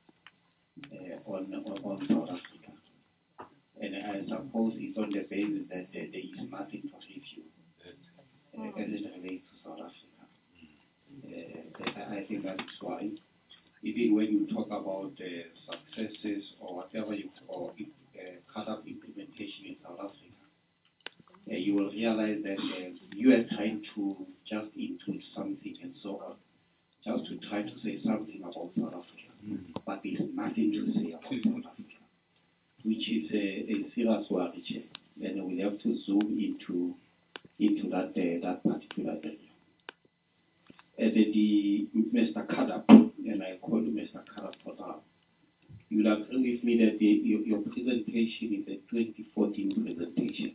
on South Africa. And I suppose it's on the basis that there is nothing to review as it relates to South Africa. I think that is why, even when you talk about successes or whatever you call cut-up implementation in South Africa, you will realize that you are trying to just include something and so on, just to try to say something about South Africa. But there's nothing to say about South Africa, which is a serious worry, Chair. And we'll have to zoom into that particular area. And the Mr. Kadap, and I call you Mr. Kadap for now, you will agree with me that your presentation is a 2014 presentation.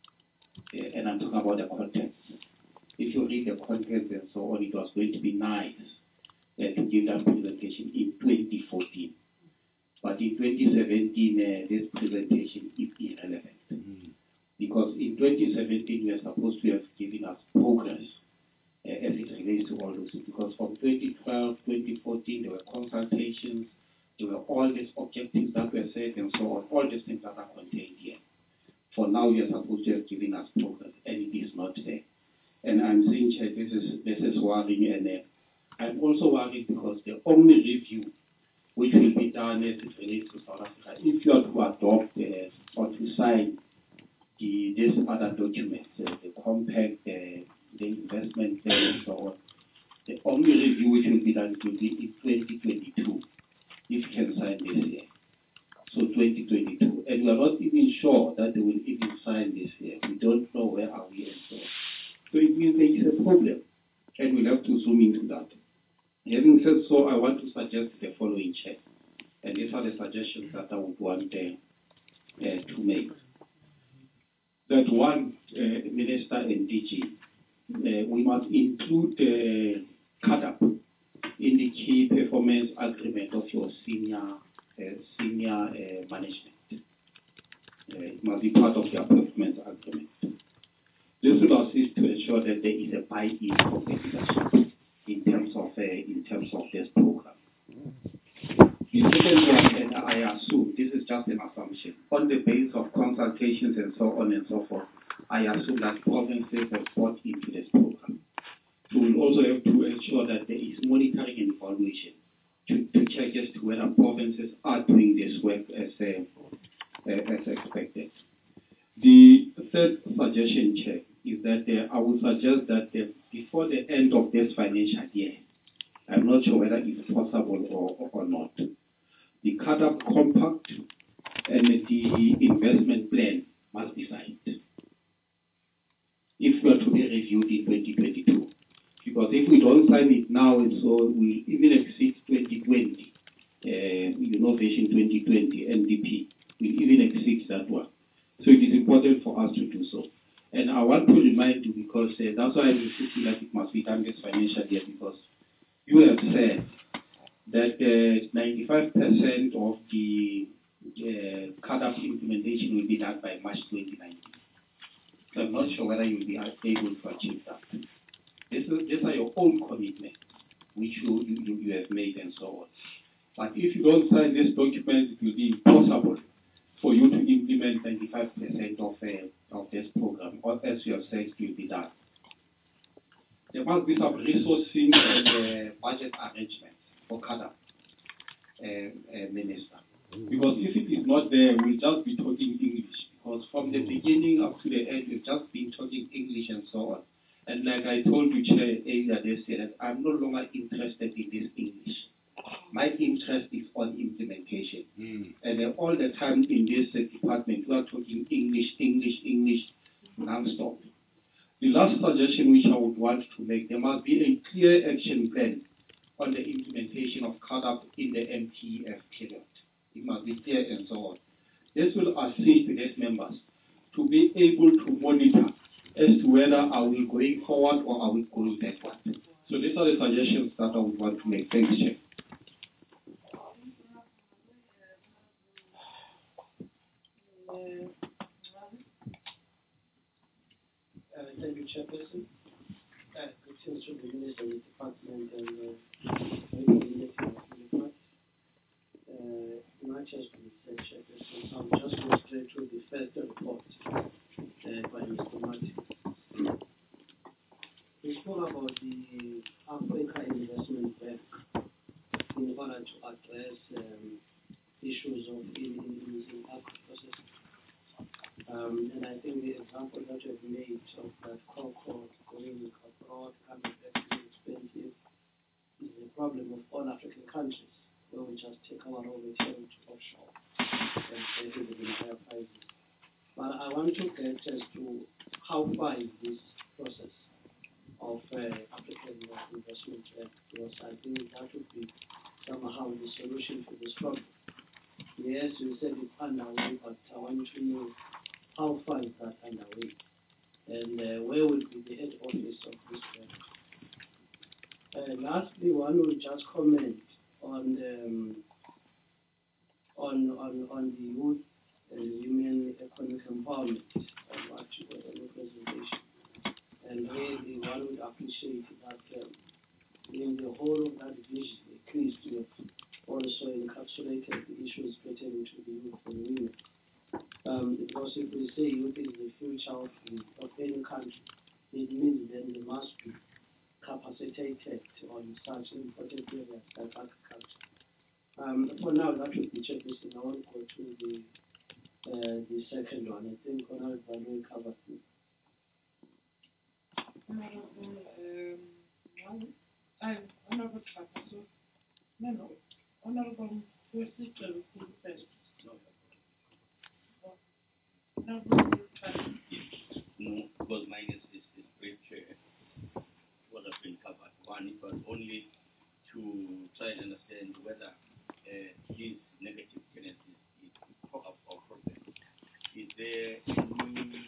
And I'm talking about the contents. If you read the contents and so on, it was going to be nice to give that presentation in 2014. But in 2017, this presentation is irrelevant. Because in 2017, we are supposed to have given us progress as it relates to all those things. Because from 2012, 2014, there were consultations, there were all these objectives that were set and so on, all these things that are contained here. For now, we are supposed to have given us progress, and it is not there. And I'm saying, Chair, this is worrying, and I'm also worried because the only review which will be done as it relates to South Africa, if you are to adopt or to sign these other documents, the compact, the investment plan, and so on, the only review which will be done will be in 2022, if you can sign this year. So 2022, and we are not even sure that they will even sign this year. We don't know where are we and so on. So it means there is a problem, and we'll have to zoom into that. Having said so, I want to suggest the following, Chair, and these are the suggestions that I would want to make. That one, Minister and DG, we must include CADAP in the key performance agreement of your senior management. It must be part of your performance agreement. This will assist to ensure that there is a buy-in from the leadership in terms of this program. The second one, and I assume this is just an assumption, on the basis of consultations and so on and so forth, I assume that provinces have bought into this program. So we'll also have to ensure that there is monitoring and evaluation to check as to whether provinces are doing this work as expected. The third suggestion, Chair, is that I would suggest that before the end of this financial year, I'm not sure whether it's possible or not, the CADAP compact and the investment plan must be signed if we are to be reviewed in 2022. Because if we don't sign it now, so we even exceed 2020, Vision 2020, NDP, we even exceed that one. So it is important for us to do so. And I want to remind you, because that's why I'm insisting that it must be done this financial year, because you have said that 95% of the CADAP implementation will be done by March 2019. So I'm not sure whether you'll be able to achieve that. These are your own commitments, which you have made and so on. But if you don't sign this document, it will be impossible for you to implement 95% of this program, or as you have said, it will be done. There must be some resourcing and budget arrangements for CADAP, Minister. Because if it is not there, we'll just be talking English. Because from the beginning up to the end, we've just been talking English and so on. And like I told you, Chair, earlier this year, that I'm no longer interested in this English. My interest is on implementation. And all the time in this department, we are talking English, non-stop. The last suggestion which I would want to make, there must be a clear action plan on the implementation of CADAP in the MTF period. It must be clear and so on. This will assist these members to be able to monitor as to whether are we going forward or are we going backward. So these are the suggestions that I would want to make. Thanks, Chair. Thank you, Chairperson. Questions from the Minister of the Department and much has been said, Chairperson. So I'll just go straight to the first report by Mr. Martin. We spoke about the Africa Investment Bank in order to address issues of in agro processing. And I think the example that you have made our raw material to offshore and traded in higher prices. But I want to get as to how far is this process of African investment bank, because I think that would be somehow the solution to this problem. Yes, you said it's underway, but I want to know how far is that underway, and where will be the head office of this bank. Lastly, one will just comment on the youth and women economic empowerment of what you got on the presentation. And really, one would appreciate that in the whole of that vision, at least you have also encapsulated the issues pertaining to the youth and women. Because if we say youth is the future of any country, it means then they must be capacitated on such important areas like agriculture. For now, that would be checklisting. I won't go to the second one. I think Honorable Balui covered it. Honorable Professor, no, Honorable President, No, because mine is great, what has been covered. One, it was only to try and understand whether these negative tendencies is part of our problem. Is there any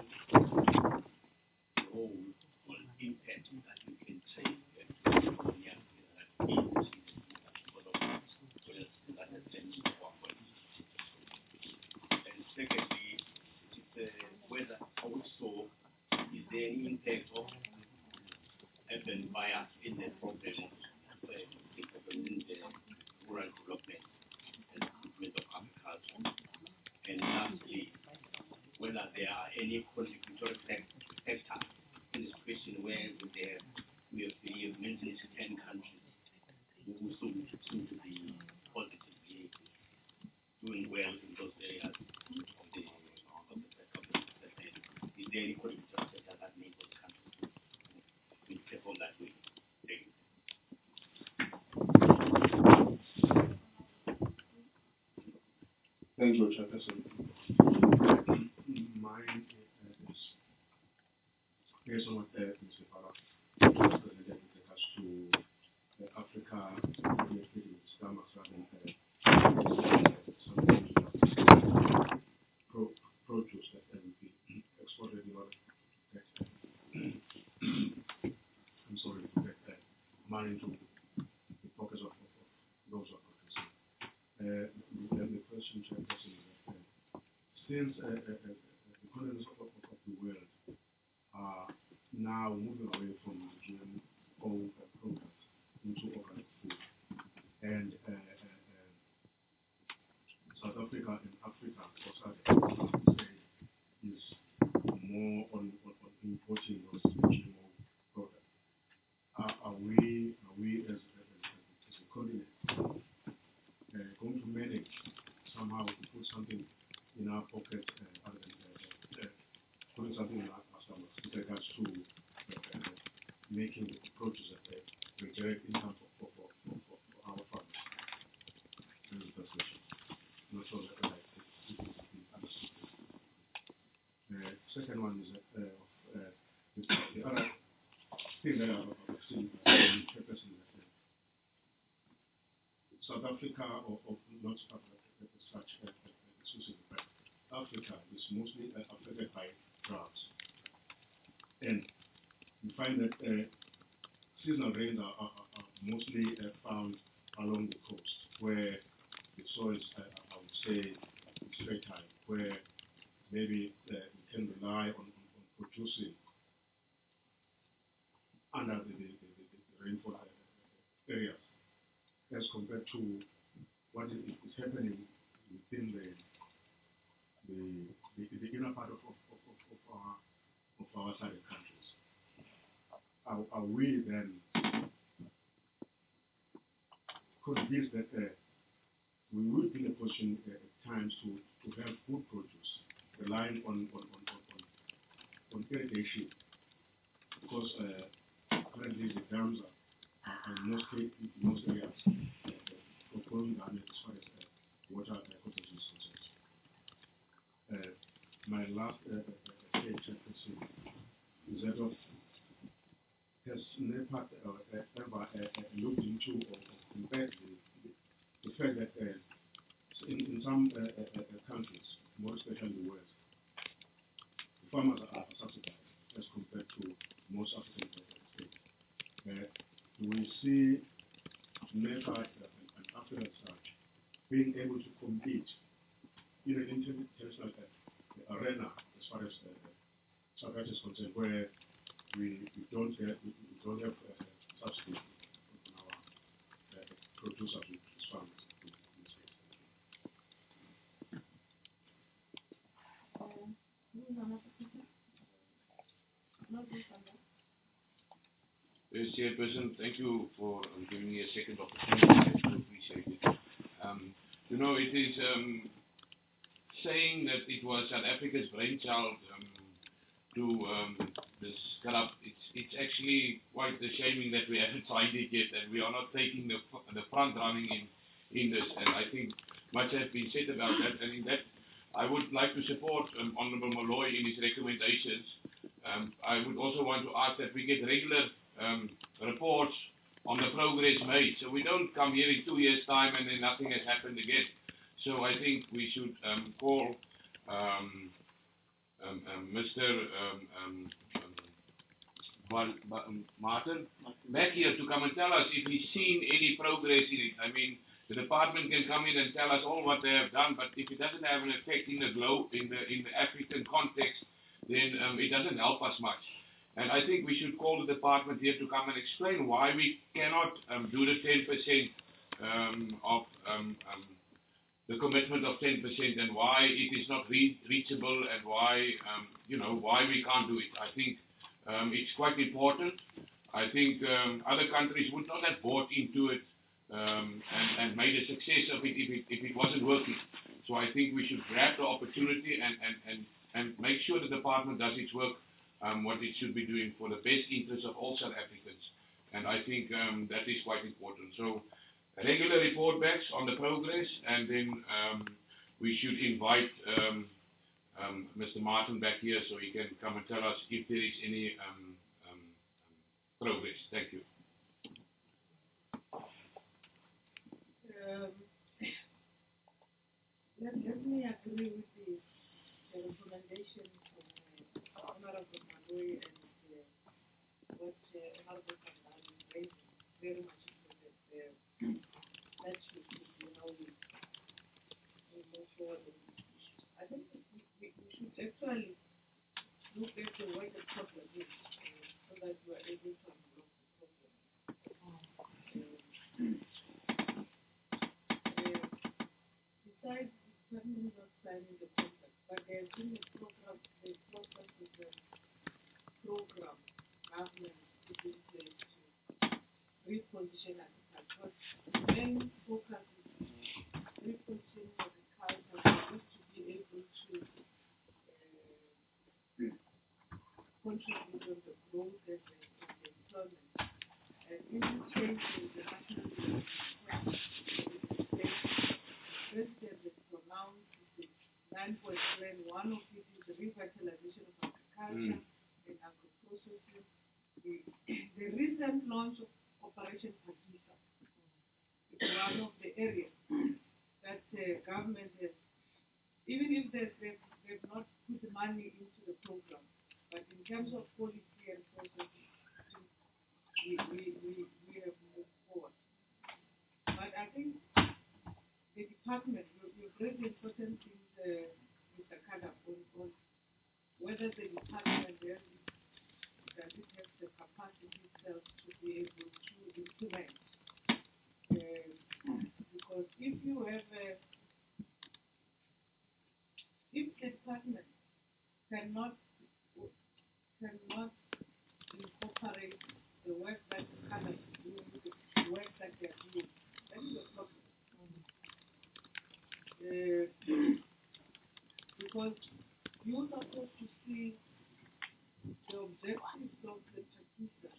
role or impact that you can trace and secondly, whether also is there any impact of urban bias in the problem of in the rural development and improvement of agriculture, and lastly, whether there are any contributory factors in this question where we have mentioned 10 countries who seem to be positively doing well in those areas of the is there any contributory factor that makes those countries to perform that way? Thank you, Chairperson. Mine is based on what Mr. Farah just presented with regards to Africa benefiting its stomachs rather than produce that will be exported in order to get, I'm sorry, to get money into the pockets of those who are concerned. The question, Chairperson, is that since the economies of the world are now moving away from GMO products into organic food, and South Africa and Africa, also is more on importing those GMO products. Are we as a continent going to manage somehow to put something in our pocket other than putting something in our stomachs with regards to making the approaches that we generate income for our farmers? That is the first question. I'm not sure that it is understood. Second one is the other thing that I've seen in Chairperson is that South Africa, or not South Africa as such, exclusively, but Africa is mostly affected by droughts. And you find that seasonal rains are mostly found along the coast, where the soils, I would say, is fertile, where maybe we can rely on producing under the rainfall areas, as compared to what is happening within the inner part of our southern countries. Are we then convinced that we would be in a position at times to have food produce relying on irrigation, because currently the dams are mostly in most areas growing damage as far as water conservation is concerned. My last question is that has NEPAD ever looked into or compared the fact that in some countries, more especially the West, the farmers are subsidized as compared to most African states. We see NEPAD and Africa as such being able to compete in an international arena as far as South Africa is concerned, where we don't have subsidy on our producers with farmers. Yes, Chairperson, thank you for giving me a second opportunity. I appreciate it. You know, it is saying that it was South Africa's brainchild to this corrupt. It's actually quite shaming that we haven't signed it yet, and we are not taking the front running in this. And I think much has been said about that. And in that, I would like to support Honourable Malloy in his recommendations. I would also want to ask that we get regular reports on the progress made, so we don't come here in 2 years' time and then nothing has happened again. So I think we should call Mr. Martin back here to come and tell us if he's seen any progress in it. I mean, the department can come in and tell us all what they have done, but if it doesn't have an effect in the globe, in the African context, then it doesn't help us much. And I think we should call the department here to come and explain why we cannot do the 10% of the commitment of 10% and why it is not reachable and why why we can't do it. I think it's quite important. I think other countries would not have bought into it and made a success of it if it wasn't working. So I think we should grab the opportunity and make sure the department does its work, what it should be doing for the best interests of all South Africans. And I think that is quite important. So regular report backs on the progress, and then we should invite Mr. Martin back here so he can come and tell us if there is any progress. Thank you. Let me agree with the recommendation from Honorable Malloy and what Honorable Kandani raised. Very much important. That should be how we move forward in this issue. I think we should actually look at the way the problem is so that we are able to unblock the problem. Besides determining not signing the contract, but there has been a program, the process is a program government put in place to reposition agriculture. But the main focus is repositioning agriculture for it to be able to contribute on the growth and the employment. And in this case, the national plan, the President has pronounced the 9-point plan. One of it is the revitalization of agriculture and agro-processing. The recent launch of Operation Phasisa is one of the areas that the government has, even if they've not put the money into the program, but in terms of policy and processes, we have moved forward. But I think the department, you've raised important things, Mr. Kada, on whether the department does it have the capacity itself to be able to implement. Because if you have if the department cannot incorporate the work that Kada is doing, the work that they are doing, that is a problem. Because you're supposed to see the objectives of the Phasisa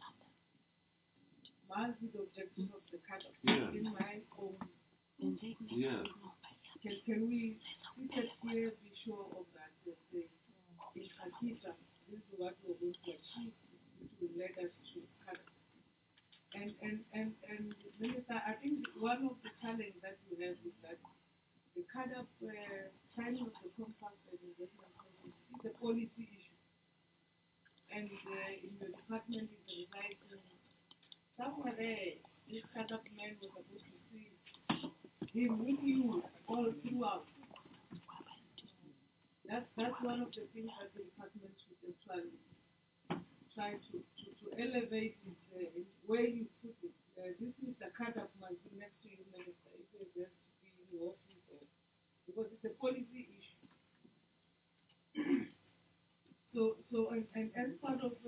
must be the objectives of the Kada in my own can we sit here, be sure of that, that the, in Akita, this is what we're going to achieve, which will lead us to Canada. And Minister, I think one of the challenges that we have is that the kind of signing of the compact and investment policy is a policy issue. And in your department is residing somewhere there, this kind of man was supposed to see him with you all throughout. That's one of the things that the department should actually try to elevate it in where you put it. This is the kind of must be next to you, Minister, if it has to be in your office, because it's a policy issue. And as part of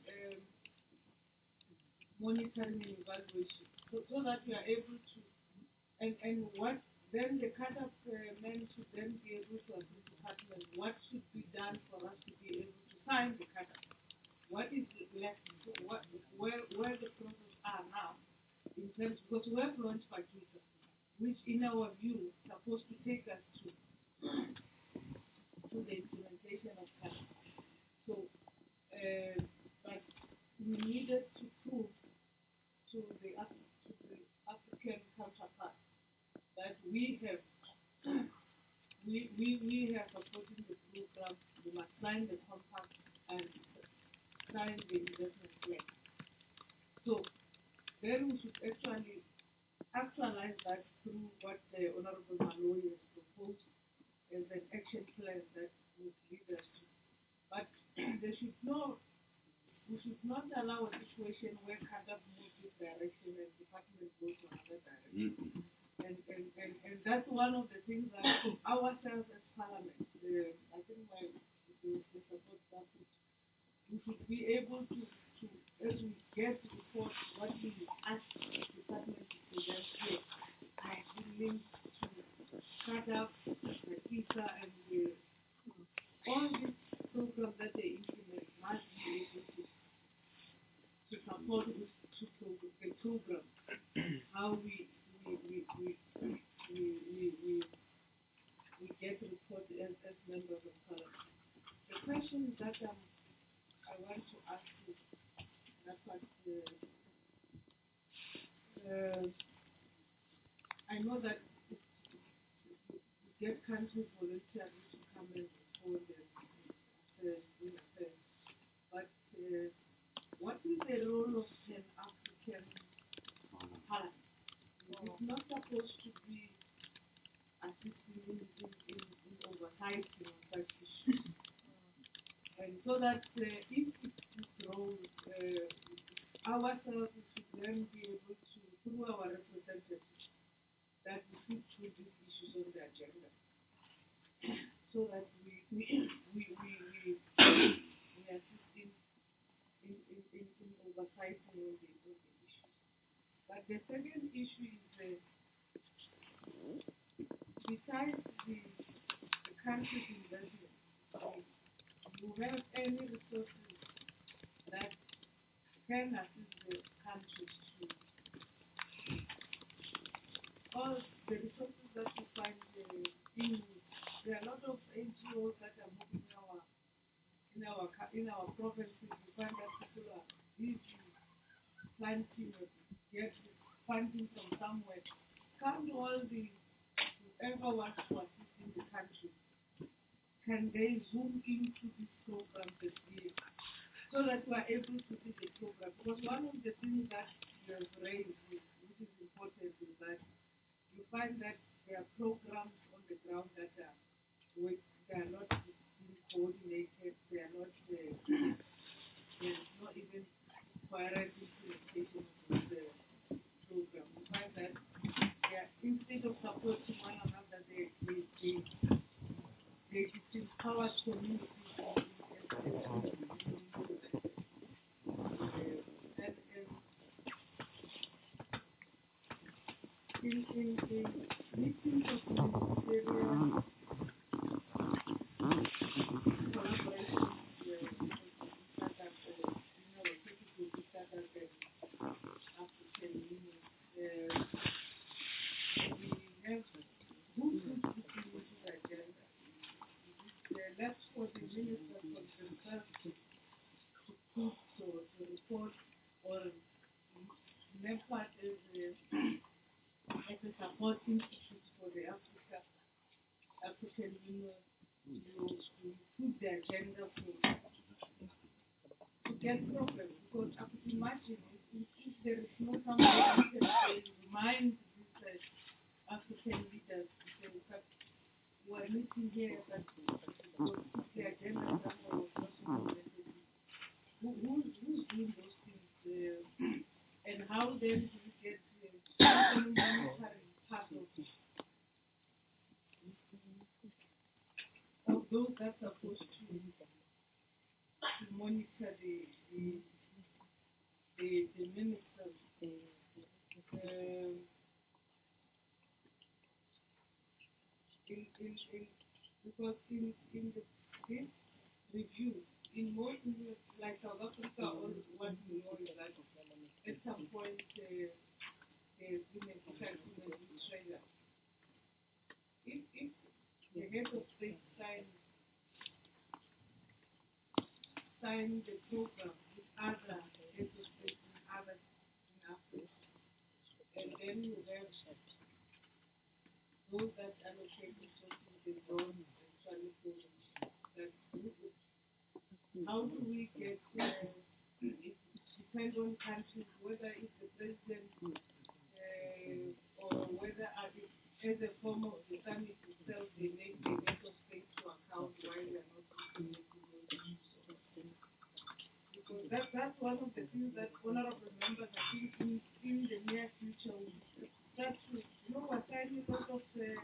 monitoring and evaluation, so that we are able to, and what then the kind of men should then be able to assist the department, what should be done for us to be able to sign the cut. What is left, where the process are now, in terms, because we have launched Pakita, which in our view is supposed to take us to the implementation of CAT. So, but we needed to prove to the African counterpart that we have supported the program, we must sign the compact and sign the investment plan. So then we should actually actualize that through what the Honorable Maloyi has proposed as an action plan that would lead us to. But we should not allow a situation where CADAP moves this direction and department goes to another direction. And that's one of the things that ourselves as Parliament, I think the support that we should be able to, as we get reports, what we ask the department to present here, must be linked to CADAP, Pakita, and all these programs that they implement must be able to support the program, how we get reports as members of Parliament. The question that I want to ask you, that's what I know that you get countries voluntarily to come and respond in affairs, but what is the role of an African Parliament? It's not supposed to be assisting in oversighting on such issues. And so that if it's role, ourselves should then be able to, through our representatives, that we should put these issues on the agenda, so that we assist in oversighting all the issues. But the second issue is besides the country's investment, you have any resources that can assist the countries to all the resources that you find in. There are a lot of NGOs that are moving in our provinces. You find that people are busy planting or get funding from somewhere. Can't all the whoever wants to assist in the country, can they zoom into this program this year so that we are able to see the program? Because one of the things that you have raised, which is important, is that you find that there are programs on the ground that are not being coordinated, they are not there's not even coherent implementation of the program. You find that instead of supporting one another, they disempower communities in meetings of ministerial collaboration African Union, we have good support or NEPAD as a support institute for the African Union to put the agenda to get progress, because I could imagine if there is no somebody who can remind these African leaders to say that we're meeting here, that the agenda somewhere was not implemented. Who's doing those things, and how then do we get monitoring part of those that are supposed to monitor the ministers? Because in this review, in most like South Africa, all what we know is that at some point there's been a disagreement with Australia. If the head of state sign the program with other heads of state in other in Africa, and then you have those that allocate resources, they don't actually go that group. How do we get it depends on countries, whether it's the president or whether as a form of the summit itself, they make the head of state to account why they are not implementing those things. Because that's one of the things that honorable members, I think, in the near future will start to, we're signing a lot of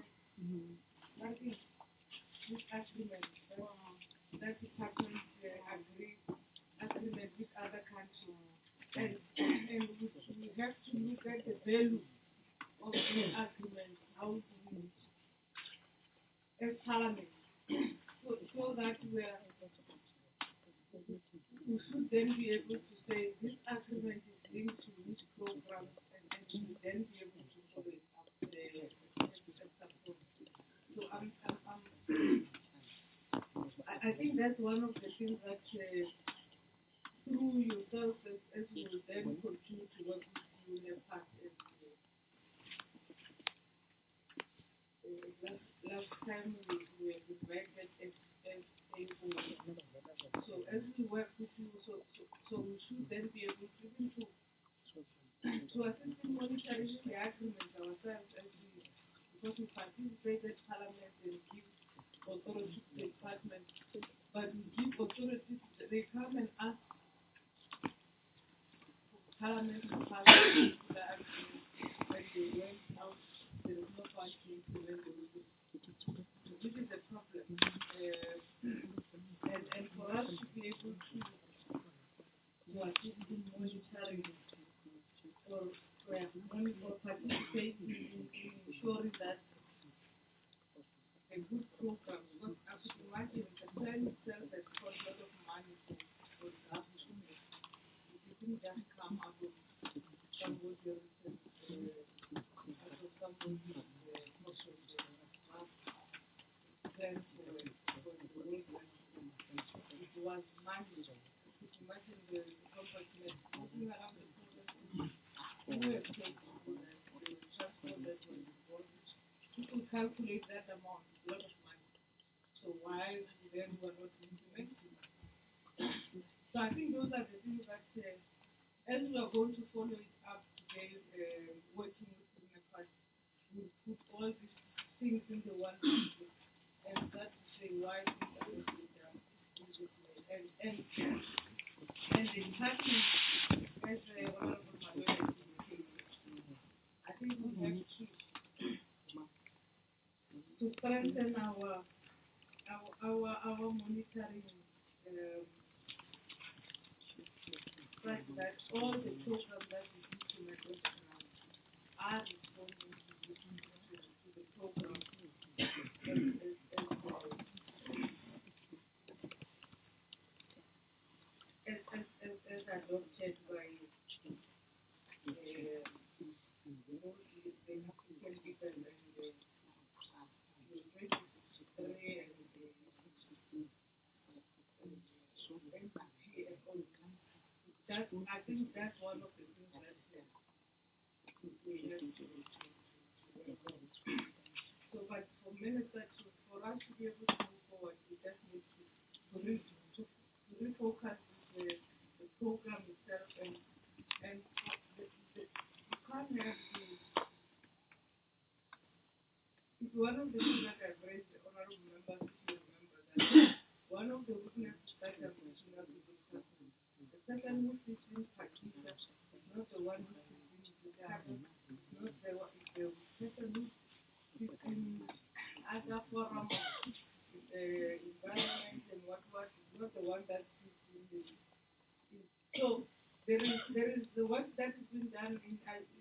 this agreement that department agreement with other countries, and we have to look at the value of this agreement, how do we, as parliament, so that we should then be able to say this agreement is linked to which programs, and we should then be able to follow it up support. So I think that's one of the things that through yourself as you will then continue to work with UNEPAD last time we were invited as AO. So as we work with you, so we should then be able to even to assist in monitoring the agreement ourselves because we participate at Parliament and give authority to the department, but we give authority, they come and ask Parliament to pass the agreement when they went out, there is no point to implement the rules. So this is the problem. And for us to be able to assist in monitoring or participate in ensuring that a good program, because I could imagine the plan itself has cost a lot of money for the government. It didn't just come out of somebody else's, out of somebody's pocket, plan for the world. It was money. I could imagine the compartment moving around the program. Who have paid for that? The transport that was involved. People calculate that amount, a lot of money. So why then we're not implementing? So I think those are the things that, as we are going to follow it up today, working with UNEPAD, we put all these things in the one basket and start to say why things are not being done in this way. And the department, as the Honorable Manuel indicated, I think we have to strengthen our monitoring, fact that all the programs that we implement are responding to the program as adopted by the African leaders and the 23 and the NPT and all. I think that's one of the things that we have to so, but for minister, for us to be able to move forward, we just need to refocus the program itself and you can't have one of the things that I've raised, the honorable members, if you remember that one of the weaknesses that I'm reaching out to discuss the person who sits in Pakistan is not the one who sits in Zimbabwe, not the person who sits in other forums, environment and what is not the one that sits in the. So there is the work that has been done in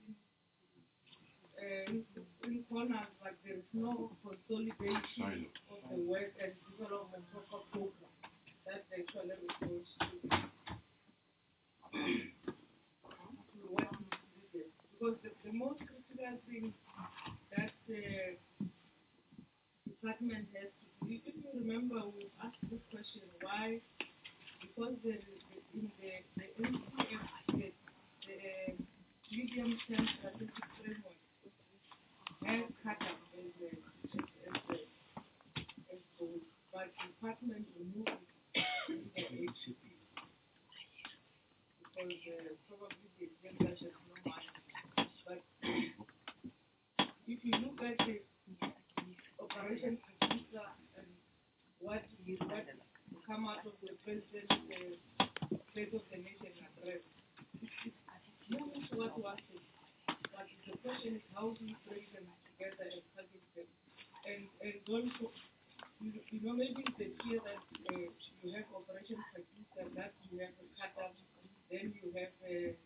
corners, but there is no consolidation of the work and development of a program. That's actually the approach to what is needed. Because the most critical thing that the department has to do, if you remember, we asked this question, why? Because there is in the NCF, the medium-term strategic framework, has cut up as goal, but the department removed it in the HCP because probably the agenda has no money. But if you look at the operation producer and what come out of the president's State of the Nation address, it's moving to what was it. But the question is how do you bring them together and package them? And also, you know, maybe it's the fear that you have Operation Pakistan, that you have a cut-up, then you have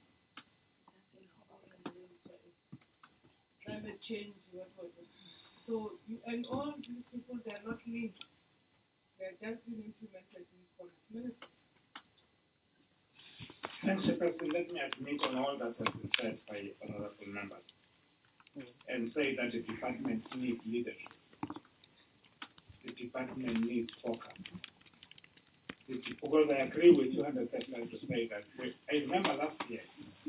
climate change, what was it? So, and all these people, they're not linked. They're just being implemented in connect. Thanks, President. Let me admit on all that has been said by honorable members and say that the department needs leadership. The department needs focus. Because I agree with you 100% to say that. I remember last year,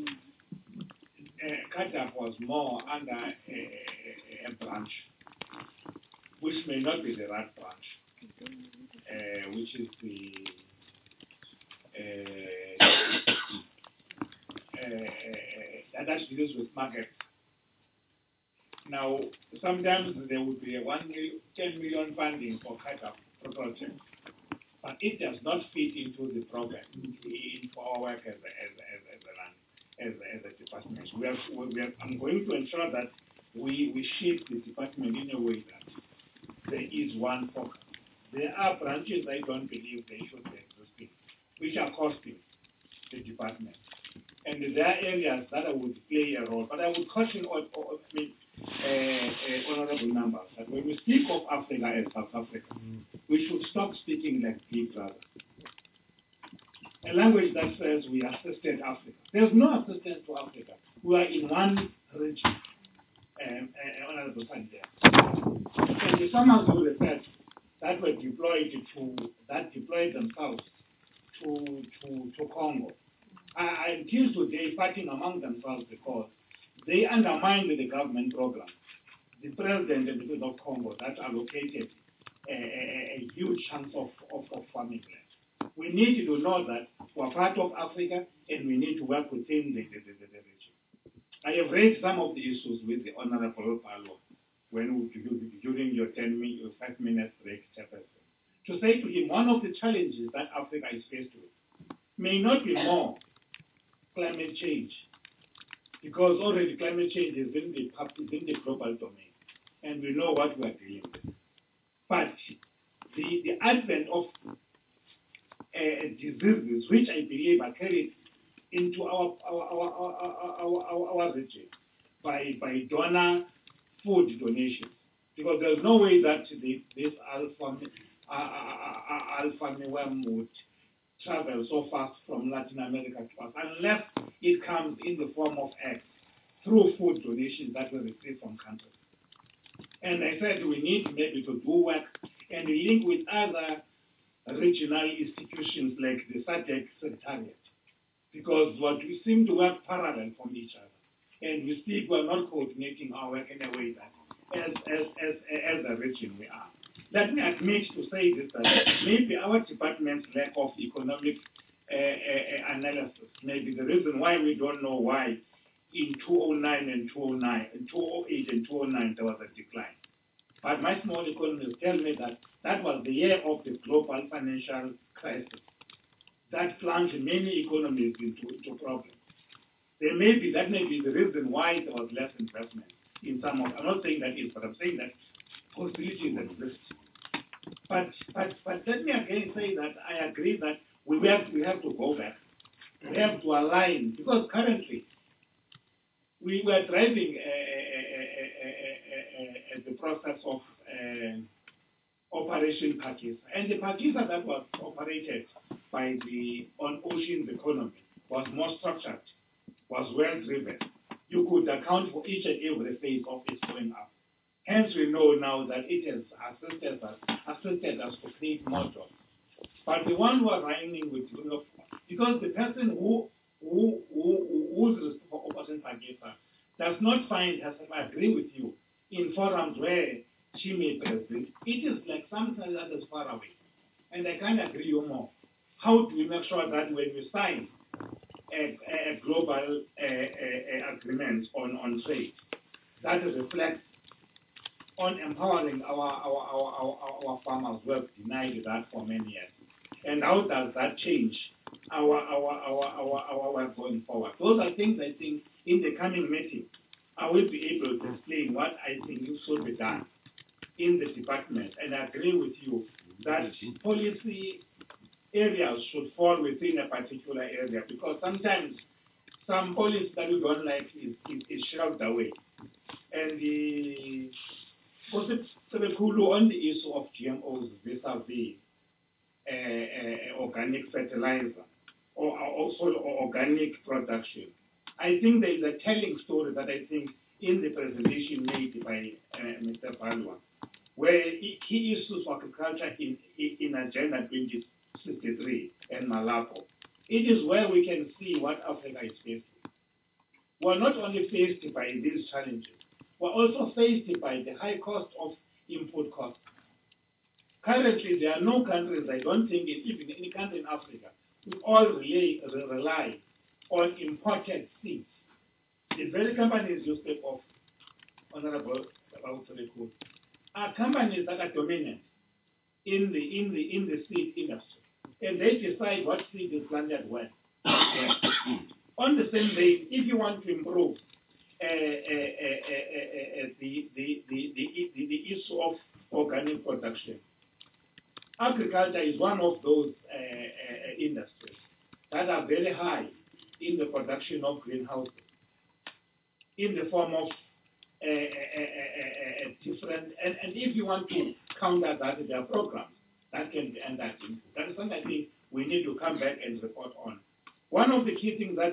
CADAP was more under a branch, which may not be the right branch, which is the that deals with markets. Now, sometimes there would be a 10 million funding for CADAP project, but it does not fit into the program, into our work as a department. I'm going to ensure that we shape the department in a way that there is one focus. There are branches I don't believe they should be existing, which are costing the department. And there are areas that I would play a role, but I would caution honorable members that when we speak of Africa as South Africa, we should stop speaking like Big Brother. A language that says we assisted Africa. There's no assistance to Africa. We are in one region. Honorable Sanjay. And the someone who referred that were deployed themselves to Congo. Until today, fighting among themselves because they undermined the government program. The president and the people of Congo that allocated a huge chunk of farming land. We need to know that we're part of Africa and we need to work within the region. I have raised some of the issues with the Honorable Palo during your 5 minutes break, Chairperson, to say to him one of the challenges that Africa is faced with may not be more climate change, because already climate change is in the global domain, and we know what we are dealing with. But the advent of diseases, which I believe are carried into our region by donor food donations, because there's no way that this alpha worm would travel so fast from Latin America to us unless it comes in the form of eggs through food donations that we receive from countries. And I said we need maybe to do work and link with other regional institutions like the SADC Secretariat, because what we seem to work parallel from each other. And we speak, we're not coordinating our work in a way that as a region we are. Let me admit to say this, that maybe our department's lack of economic analysis may be the reason why we don't know why in 2008 and 2009 there was a decline. But my small economists tell me that that was the year of the global financial crisis. That plunged many economies into problems. That may be the reason why there was less investment in some of. I'm not saying that is, but I'm saying that possibilities exist. But let me again say that I agree that we have to go back. We have to align, because currently we were driving the process of Operation Pakistan, and the Pakistan that was operated by the on-ocean economy was more structured, was well driven. You could account for each and every phase of its going up. Hence, we know now that it has assisted us to create more jobs. But the one who are running with, because the person who's responsible for Operation Pakistan does not find herself agree with you in forums where she may present. It is like something that is far away. And I can't agree you more. How do we make sure that when we sign a global agreement on trade, that reflects on empowering our farmers who have denied that for many years? And how does that change our work going forward? Those are things I think in the coming meeting I will be able to explain what I think should be done in the department. And I agree with you that policy areas should fall within a particular area, because sometimes some policy that we don't like is shelved away. And the on the issue of GMOs vis-a-vis organic fertilizer or also organic production, I think there is a telling story that I think in the presentation made by Mr. Balwa, where key issues for agriculture in Agenda 2063 and Malabo. It is where we can see what Africa is facing. We're not only faced by these challenges, we're also faced by the high cost of input costs. Currently, there are no countries, I don't think, even any country in Africa, we all rely on imported seeds. The very companies you speak of, Honorable Babutoleko, are companies that are dominant in the seed industry, and they decide what seed is planted when. On the same day, if you want to improve the issue of organic production, agriculture is one of those industries that are very high in the production of greenhouses, in the form of different, and if you want to counter that, there are programs that can be entered into. That is something I think we need to come back and report on. One of the key things that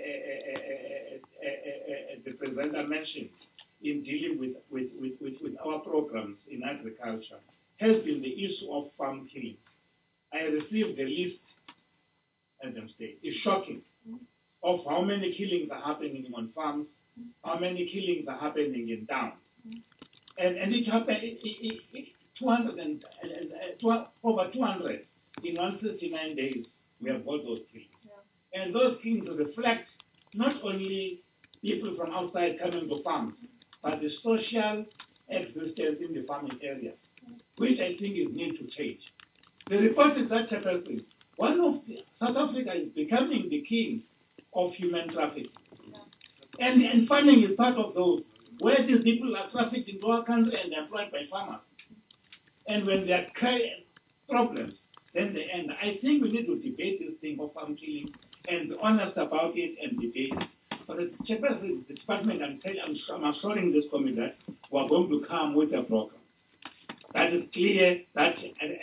the presenter mentioned in dealing with our programs in agriculture has been the issue of farm killing. I received the list, as I'm saying, it's shocking, of how many killings are happening on farms, how many killings are happening in towns. And it happened, over 200 in 169 days, we have got those killings. Yeah. And those killings reflect not only people from outside coming to farms, but the social existence in the farming area, which I think is need to change. The report is that South Africa is becoming the king of human trafficking. Yeah. And farming is part of those, where these people are trafficked into our country and employed by farmers. And when there are problems, then they end. I think we need to debate this thing of farm killing and be honest about it and debate it. But the chairperson of the department, I'm assuring this committee that we're going to come with a program that is clear, that,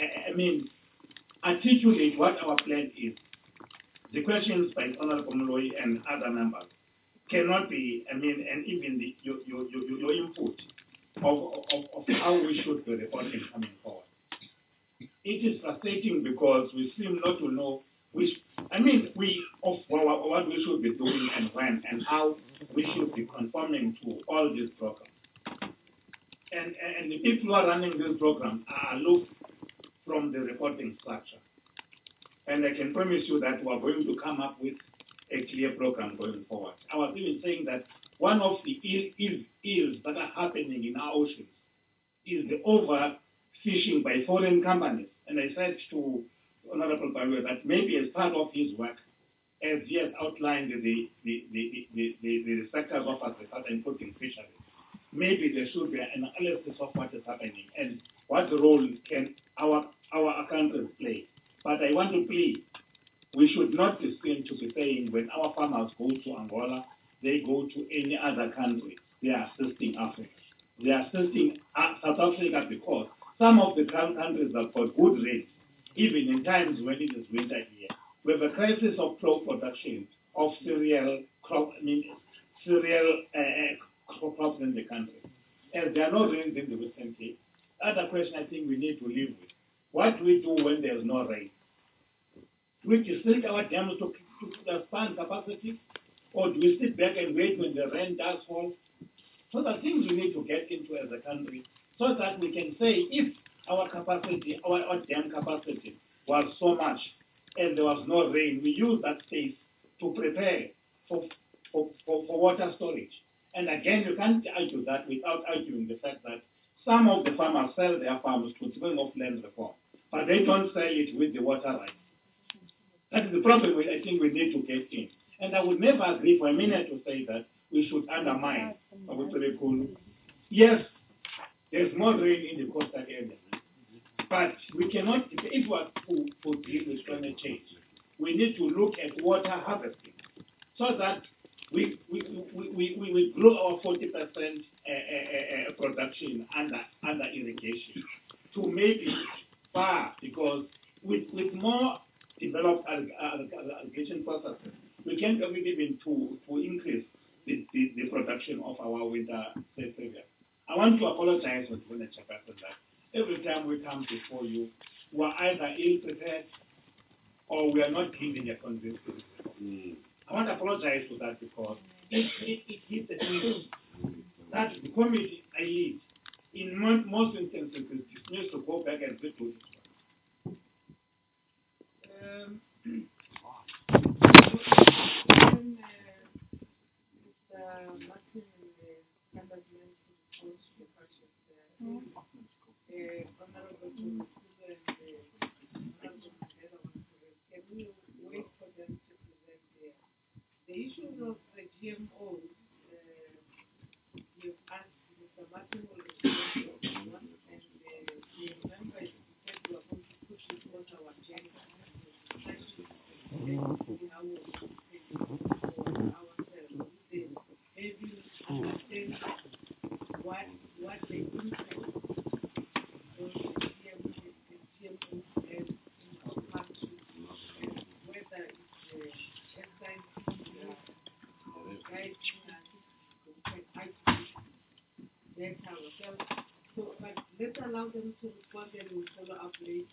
articulate what our plan is. The questions by Honorable Moloi and other members cannot be, and even your input of how we should be reporting coming forward. It is frustrating because we seem not to know what we should be doing and when and how we should be conforming to all these programs. And the people who are running this program are aloof from the reporting structure. And I can promise you that we are going to come up with a clear program going forward. I was even saying that one of the ills that are happening in our oceans is the overfishing by foreign companies. And I said to Honorable Barua that maybe as part of his work, as he has outlined the sectors of agriculture, including fisheries, maybe there should be an analysis of what is happening and what role can our countries play. But I want to plead, we should not be seen to be saying when our farmers go to Angola, they go to any other country, they are assisting Africa. They are assisting South Africa because some of the countries have got good rates, even in times when it is winter here. We have a crisis of crop production of cereal crops in the country. And there are no rains in the Western Cape. Other question I think we need to live with. What do we do when there is no rain? Do we restrict our dams to expand capacity? Or do we sit back and wait when the rain does fall? So the things we need to get into as a country so that we can say if our capacity, our dam capacity was so much and there was no rain, we use that space to prepare for water storage. And again, you can't argue that without arguing the fact that some of the farmers sell their farms to Department of Land Reform, but they don't sell it with the water rights. That is the problem I think we need to get in. And I would never agree for a minute to say that we should undermine Yes, there's more rain in the coastal areas, but we cannot, if we are to deal with climate change, we need to look at water harvesting so that we grow our 40% production under irrigation to make it far, because with more developed irrigation processes, we can even to increase the production of our winter area. I want to apologize with the chairperson that every time we come before you, we are either ill-prepared or we are not giving a convincing response. I want to apologize for that because it hits the truth that the committee I lead, in most instances, is dismissed to go back and redo this one. Martin Honorable to can we wait for them to present the issue of the GMOs? You've asked Mr. Martin will respond to one, and you remember you said you are going to push this on our agenda, especially how we maybe understand what the impact of the GMO has in our country, and whether it's SIP or guiding us to isolate ourselves. So, but let's allow them to respond and we'll follow up later.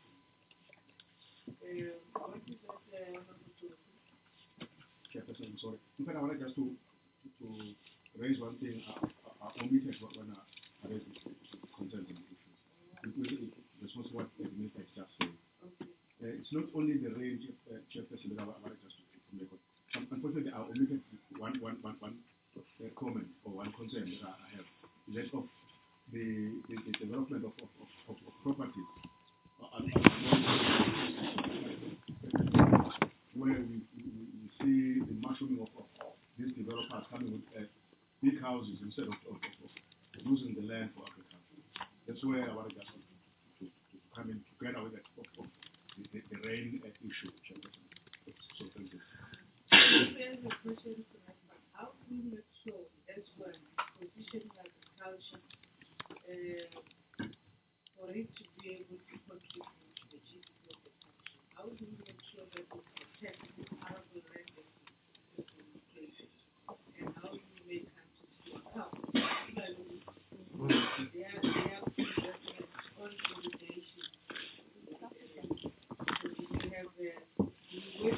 What is that, Chairperson, I'm sorry. In fact, I wanted just to raise one thing. I omitted when I raised the concerns and issues. This was what the minister just said. It's not only the range, Chairperson, that I wanted just to make. Unfortunately, I omitted one comment or one concern that I have. That of the development of properties where we see the mushrooming of these developers coming with big houses instead of using the land for agriculture. That's where I want to come in together with the rain issue. So thank you. There's a question to ask, how do we make sure as well position agriculture for it to be able to contribute to the GDP of the country? How do we make sure that we protect arable land and how do we make countries to account? Particularly, they are investments on irrigation. So if we have we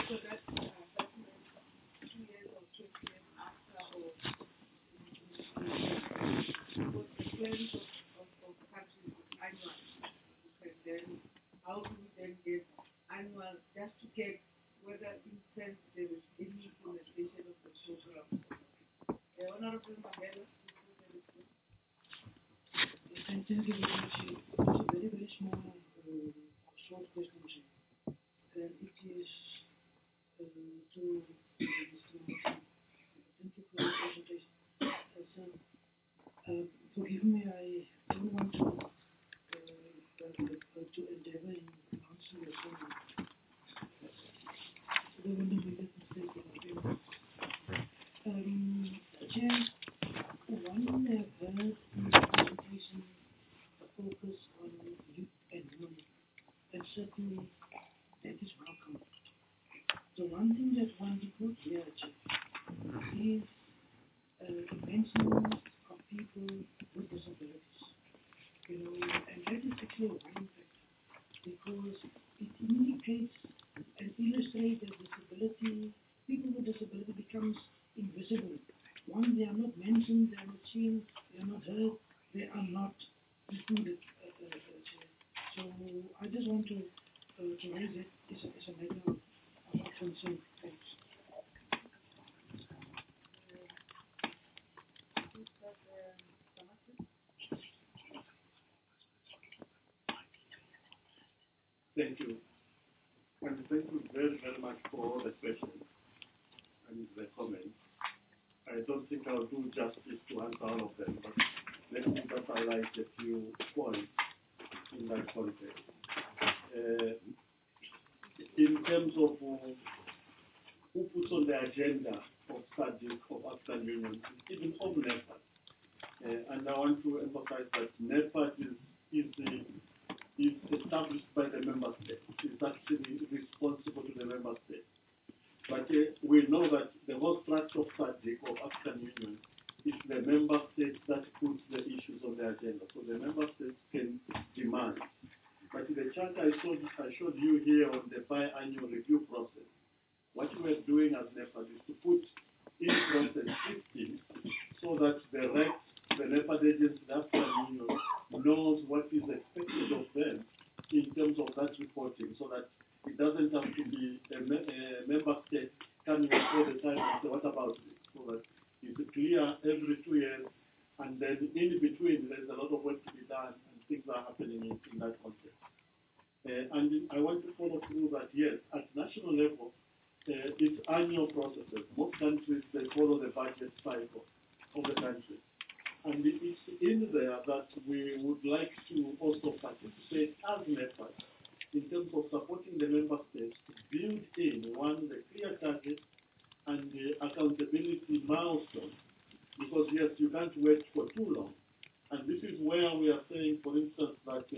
Thank you very much. It's a very, very small, short question, Chair. And it is to Mr. Martin. Thank you for the presentation. Forgive me, I don't want to endeavor in answering your question. I don't want to make a mistake about it. Chair, one have heard in the presentation a focus on youth and women, and certainly that is welcome. The one thing that one did not hear, is the mention of people with disabilities. You know, and that is actually a worrying factor, because it indicates and illustrates that disability, people with disability becomes invisible. One, they are not mentioned, they are not seen, they are not heard, they are not included. So I just want to raise it as a matter of concern. Thanks. Thank you. And thank you very, very much for all the questions and the comments. I don't think I'll do justice to answer all of them, but let me just highlight a few points in that context. In terms of who puts on the agenda of SADC, of African Union, even of NEPAD. And I want to emphasize that NEPAD is established by the member states. It's actually responsible to the member states. But we know that the whole structure of SADC, of African Union, is the member states that put the issues on the agenda. So the member states can demand. But the chart I showed you here on the biannual review process, what we are doing as NEPAD is to put in process systems so that the RECs, the NEPAD agency, the African Union, knows what is expected of them in terms of that reporting, so that it doesn't have to be a member state coming up all the time and say, what about this? So that it's clear every 2 years, and then in between there's a lot of work to be done and things are happening in that context. And I want to follow through that, yes, at national level, it's annual processes. Most countries, they follow the budget cycle of the country. And it's in there that we would like to also participate as NEPAD in terms of supporting the member states to build in, one, the clear target and the accountability milestone. Because, yes, you can't wait for too long. And this is where we are saying, for instance, that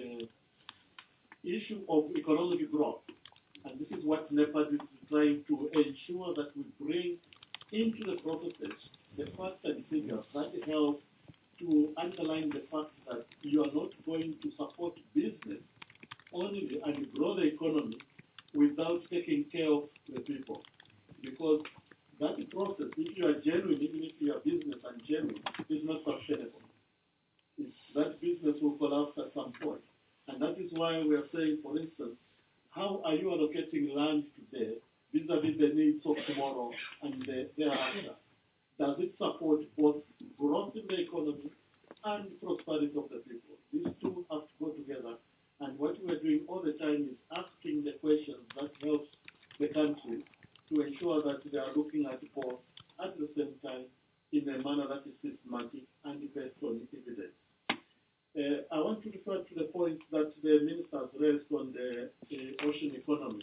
issue of economic growth, and this is what NEPAD is trying to ensure that we bring into the processes the facts and figures that help to underline the fact that you are not going to support business only and grow the economy without taking care of the people. Because that process, if you are genuine, even if you are business and genuine, is not sustainable. That business will collapse at some point. And that is why we are saying, for instance, how are you allocating land today vis-a-vis the needs of tomorrow and thereafter? Does it support both growth in the economy and prosperity of the people? These two have to go together. And what we are doing all the time is asking the questions that helps the country to ensure that they are looking at both at the same time in a manner that is systematic and based on evidence. I want to refer to the point that the ministers raised on the ocean economy.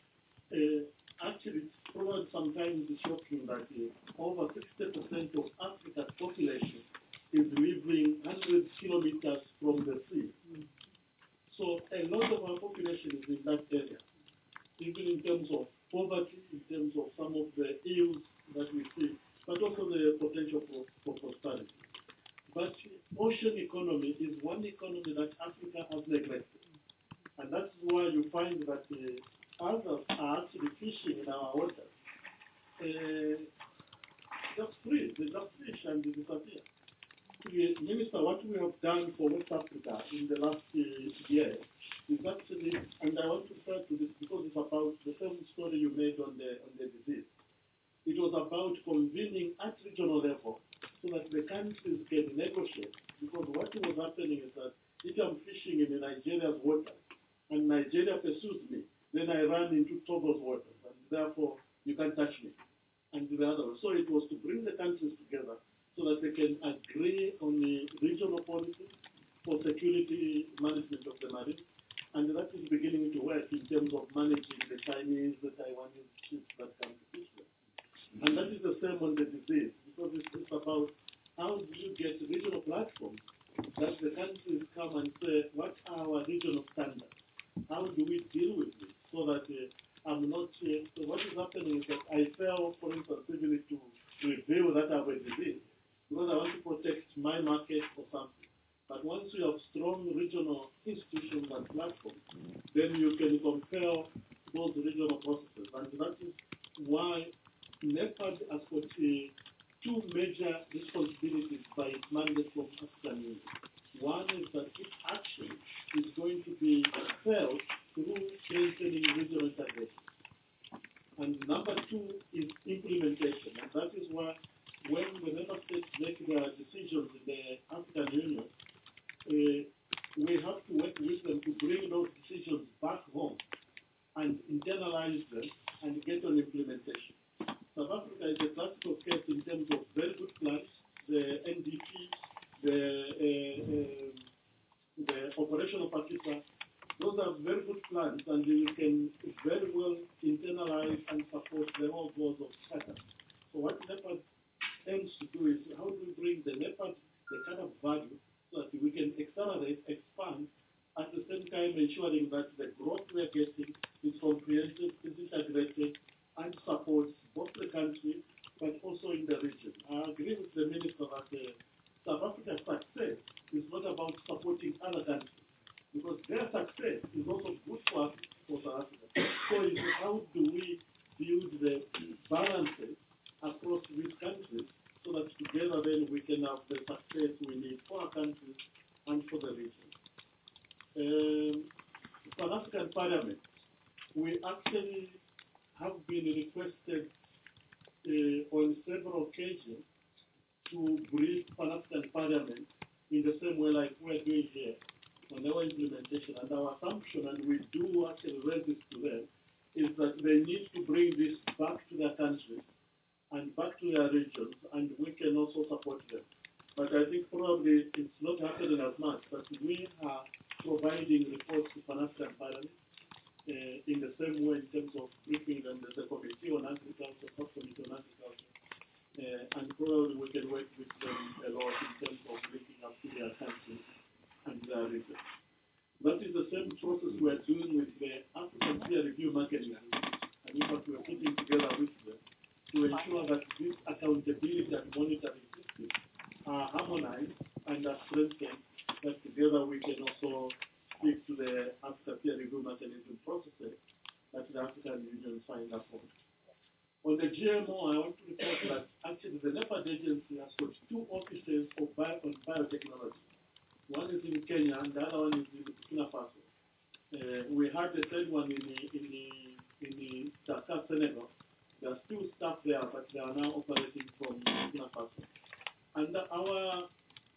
Actually, it's probably sometimes shocking that over 60% of Africa's population is living 100 kilometers from the sea. So a lot of our population is in that area, even in terms of poverty, in terms of some of the ills that we see, but also the potential for prosperity. But ocean economy is one economy that Africa has neglected. And that's why you find that others are actually fishing in our waters. Just freeze, they just fish and they disappear. Minister, what we have done for West Africa in the last year is actually, and I want to refer to this because it's about the same story you made on the disease. It was about convening at regional level so that the countries can negotiate. Because what was happening is that in Nigeria's waters, and Nigeria pursues me, then I run into Togo's waters, and therefore you can't touch me. And the other one. So it was to bring the countries together so that they can agree on the regional policies for security management of the marine. And that is beginning to work in terms of managing the Chinese, the Taiwanese ships that come to Israel. And that is the same on the disease, because it's about how do you get regional platforms that the countries come and say, what are our regional standards? How do we deal with this? So that I'm not, so what is happening is that I fail, for instance, even to reveal that I have a disease, because I want to protect my market or something. But once you have strong regional institutions and platforms, then you can compare those regional processes. And that is why NEPAD has got two major responsibilities by its mandate from African Union. One is that its action is going to be felt through strengthening regional integration. And number two is implementation. And that is why when the member states make their decisions in the African Union, we have to work with them to bring those decisions back home and internalize them and get on implementation. South Africa is a classical case in terms of very good plans, the NDP, the operational partner. Those are very good plans, and you can very well internalize and support the whole goals of SADC. So what NEPAD aims to do is how do we bring the NEPAD the kind of value so that we can accelerate, expand, at the same time ensuring that the growth we are getting is comprehensive, is integrated, and supports both the country but also in the region. I agree with the Minister that South Africa's success is not about supporting other countries, because their success is also good for us, for South Africa. So it's how do we build the balances across these countries so that together then we can have the success we need for our countries and for the region. South African Parliament, we actually have been requested on several occasions to brief Pan African Parliament in the same way like we're doing here on our implementation. And our assumption, and we do actually raise this to them, is that they need to bring this back to their countries and back to their regions, and we can also support them. But I think probably it's not happening as much, but we are providing reports to Pan African Parliament in the same way in terms of briefing them. There's a committee on agriculture, subcommittee on agriculture, and probably we can work with them a lot in terms of linking up to their countries and their regions. That is the same process we are doing with the African peer review mechanism, and in fact we are putting together with them to ensure that this accountability and monitoring systems are harmonized and are strengthened, that together we can also speak to the African peer review mechanism processes that the African Union signed up on. On the GMO, I want to report that actually the NEPAD agency has got two offices on biotechnology. One is in Kenya and the other one is in Burkina Faso. We had the third one in the Dakar, Senegal. There are still staff there, but they are now operating from Burkina Faso. And our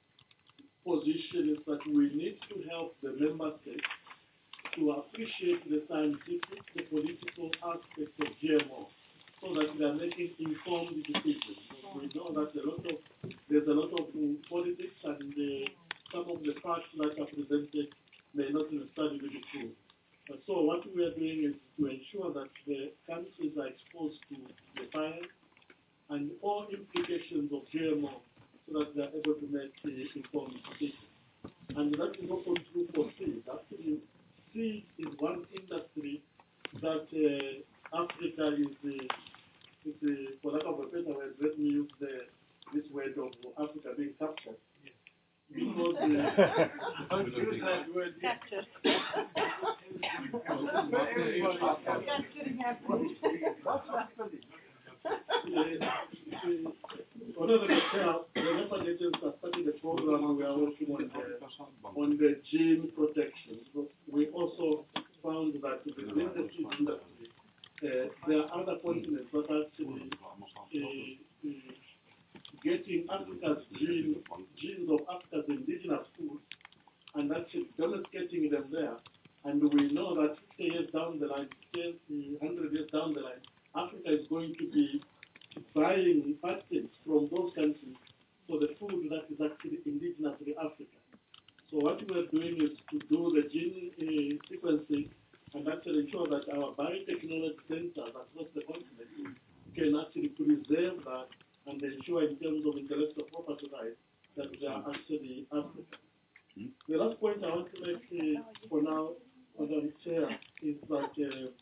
position is that we need to help the member states to appreciate the scientific, the political aspects of GMO, so that they are making informed decisions. We know that there's a lot of politics, and some of the facts that are presented may not necessarily be true. So what we are doing is to ensure that the countries are exposed to the science and all implications of GMO so that they are able to make informed decisions. And that is also true for seeds. Actually, seeds is one industry that Africa is for lack of a better word, let me use this word of Africa being captured. Because Captured. The NEPAD agents are starting the program. We are working on the gene protection. But we also found that within the seed industry, there are other continents that are actually getting Africa's genes of Africa's indigenous foods and actually domesticating them there. And we know that 50 years down the line, 100 years down the line, Africa is going to be buying patents from those countries for the food that is actually indigenous to Africa. So what we are doing is to do the gene sequencing and actually ensure that our biotechnology centers across the continent can actually preserve that and ensure in terms of intellectual property rights that they are actually African. The last point I want to make for now, Madam Chair, is that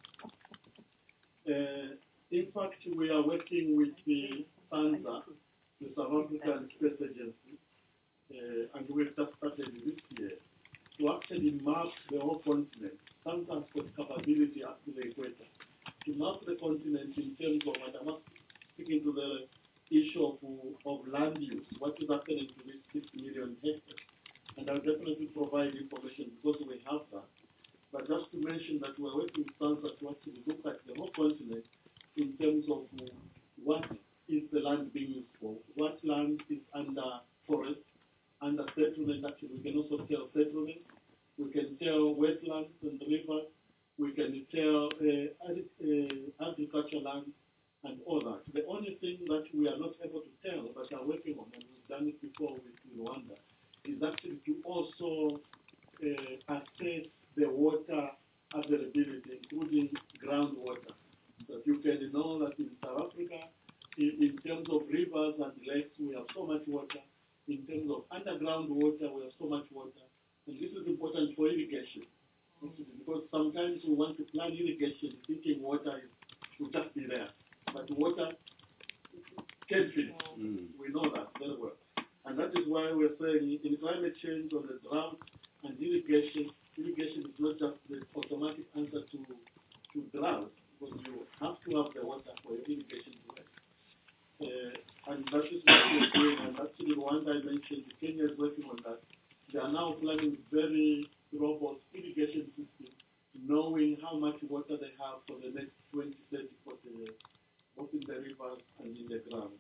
in fact we are working with the SANZA, the South African Space Agency, and we've just started this year to actually map the whole continent. SANZA has got capability up to the equator to map the continent in terms of, and I'm speaking to the issue of land use, what is happening to these 6 million hectares. And I'll definitely provide information because we have that. But just to mention that we're working with SANZA to actually look at the whole continent in terms of what is the land being used for, what land is under forest, under settlement. Actually, we can also tell settlement, we can tell wetlands and rivers, we can tell agricultural land and all that. The only thing that we are not able to tell but are working on, and we've done it before with Rwanda, is actually to also assess the water availability, including groundwater. That you can know that in South Africa, in terms of rivers and lakes, we have so much water. In terms of underground water, we have so much water. And this is important for irrigation. Because sometimes we want to plan irrigation thinking water will just be there. But water can't finish. We know that very well. And that is why we're saying in climate change, on the drought and irrigation is not just the automatic answer to drought, because you have to have the water for your irrigation to work. And that is what we're doing. And actually, Rwanda I mentioned, Kenya is working on that. They are now planning very robust irrigation system, knowing how much water they have for the next 20, 30, 40 years, both in the rivers and in the ground.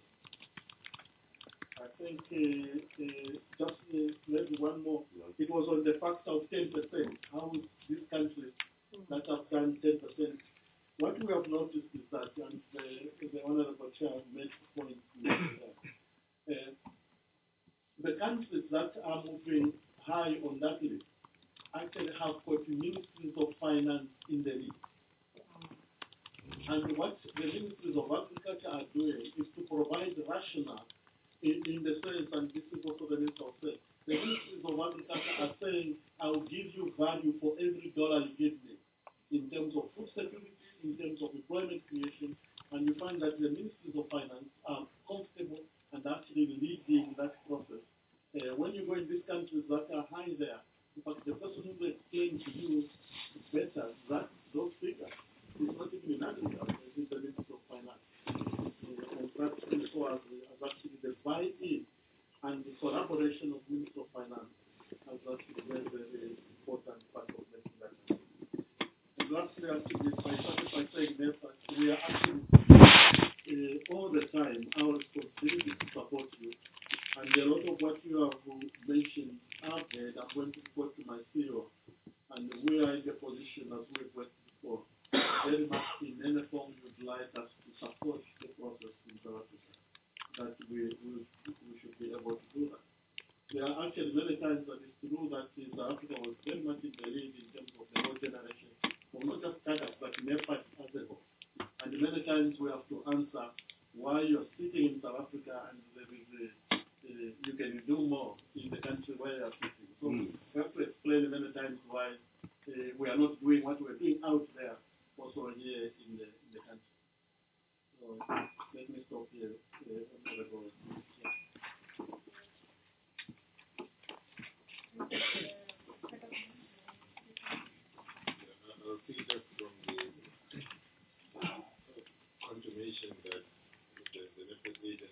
I think just maybe one more. It was on the factor of 10%. How these countries that have done 10%. What we have noticed is that, and the Honorable Chair made the point, the countries that are moving high on that list actually have got ministries of finance in the list. And what the ministries of agriculture are doing is to provide rationale in the sense, and this is also the Minister of State, the ministries of agriculture are saying, I'll give you value for every dollar you give me, in terms of food security, in terms of employment creation, and you find that the ministries of finance are comfortable and actually leading that process. When you go in these countries that are high there, in fact, the person who will explain to you better that those figures is not even in agriculture, it is the ministry of finance. And practically so as actually the buy-in and the collaboration of Ministry of Finance as actually very, very important part of making that happen. And lastly, actually, by saying that we are actually all the time our responsibility to support you. And a lot of what you have mentioned, I've heard, I'm going to report to my CEO, and we are in the position as we've worked before, very much in any form you'd like us to support the process in South Africa, that we should be able to do that. There are actually many times that it's true that South Africa was very much in the lead in terms of the whole generation, of not just startups, but NEPAD as a whole. And many times we have to answer why you're sitting in South Africa and there is you can do more in the country where you're sitting. So we have to explain many times why we are not doing what we're doing out there, also here in the country. So let me stop here. I'll pick up from the confirmation that the NEPAD agency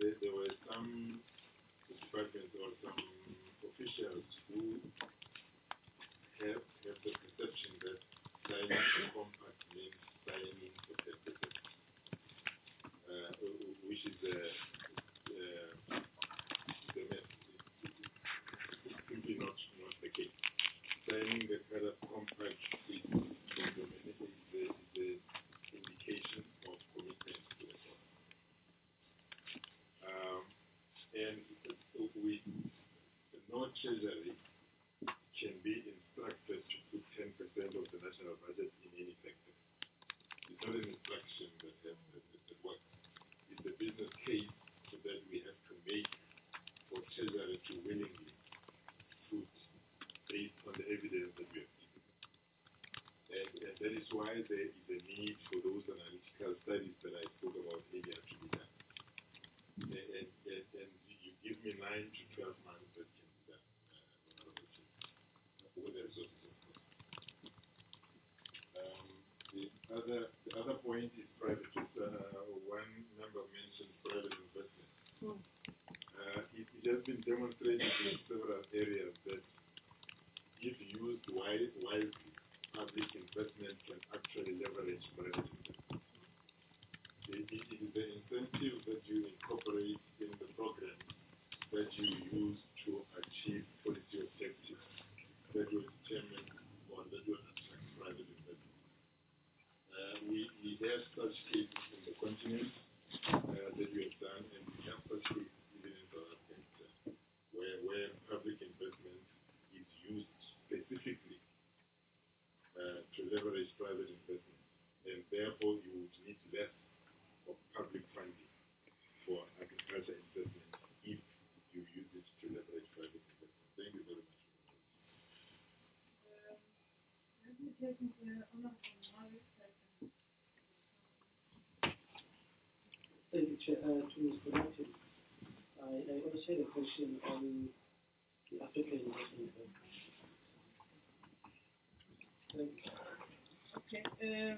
there were some departments or some officials who have the perception that signing a compact means signing for 10%, which is the mess. It's simply not the case. Signing the kind of compact is the indication of commitment to the cause. And with no treasury can be instructed to put 10% of the national budget in any sector. It's not an instruction that works. It's a business case that we have to make for treasury to willingly put based on the evidence that we have given. And that is why there is a need for those analytical studies that I spoke about earlier to be done. And you give me 9 to 12 months that can be done, with the resources, of course. The other point is private. One member mentioned private investment. It has been demonstrated in several areas that if used wisely, public investment can actually leverage private investment. It is the incentive that you incorporate in the program that you use to achieve policy objectives that will determine or that will attract private investment. We have such cases in the continent that we have done, and we have such cases even in South Africa where public investment is used specifically to leverage private investment, and therefore you would need less of public funding for agriculture investment if you use it to leverage private investment. Thank you very much. Let me take the Honorable Morris. Thank you, Chair. To Mr. Martin, I also had a question on the African Investment Bank. Thank you. Okay.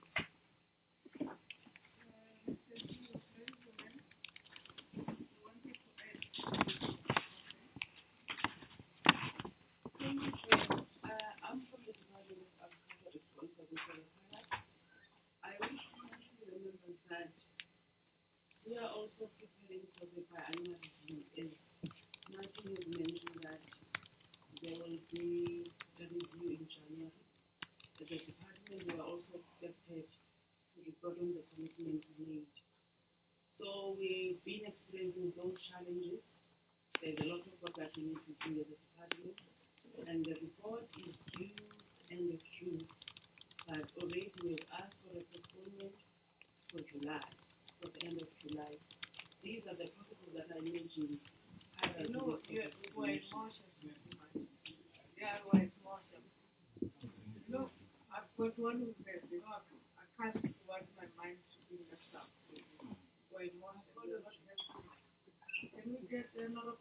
I'm from the Department of Agriculture. I wish to mention the members that we are also preparing for the biannual review. Martin has mentioned that there will be a review in January. As a department, we are also expected to report on the commitments made. So we've been experiencing those challenges. There's a lot of work that we need to do as a department. And the report is due end of June. But already we've asked for a postponement for July, for the end of July. These are the protocols that I mentioned. No, we're in motion. Yeah, we're in motion. No, I've got one request. I can't want my mind to be messed up. We're in motion. Can we get another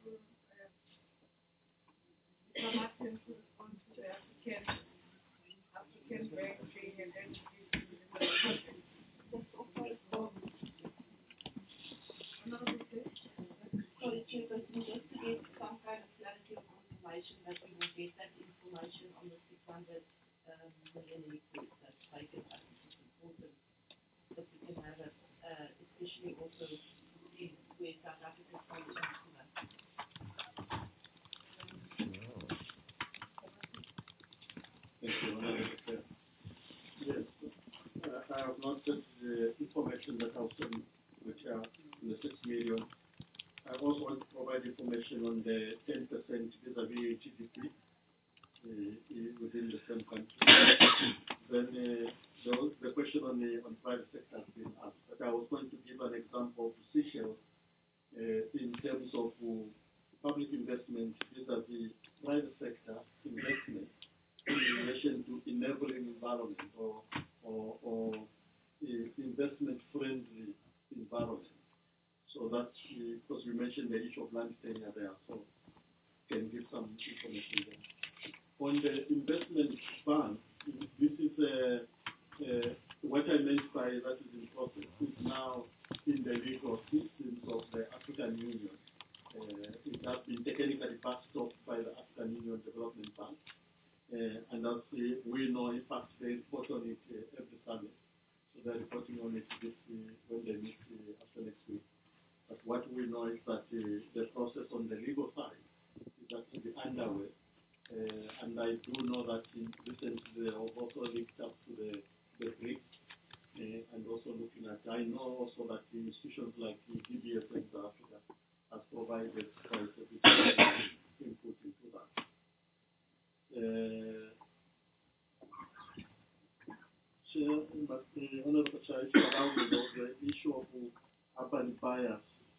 Martin to respond to the African bank thing and then Sorry, Chairperson, just to get some kind of clarity of information that we will get that information on the 600 million request that's taken up. It's important that we can have it, especially also in where South Africa comes into that. Thank you. Yes, I have noted the information that I've seen, which are the 6 million. I also want to provide information on the 10% vis-a-vis GDP within the same country. Then the question on private sector has been asked, but I was going to give an example to Seychelles in terms of public investment vis-a-vis private sector investment in relation to enabling environment or investment-friendly environment. So that's because we mentioned the issue of land tenure there, so can give some information there. On the investment bank, this is what I meant by that is in process. It's now in the legal systems of the African African Union. It has been technically backed up by the African Union Development Bank. And as we know, in fact, they report on it every Sunday. So they're reporting on it when they meet after next week. But what we know is that the process on the legal side is actually underway. And I do know that recently they have also linked up to the BRICS and also looking at, I know also that the institutions like the DBS in South Africa has provided quite a bit of input into that. Honorable Chair, around the issue of urban bias,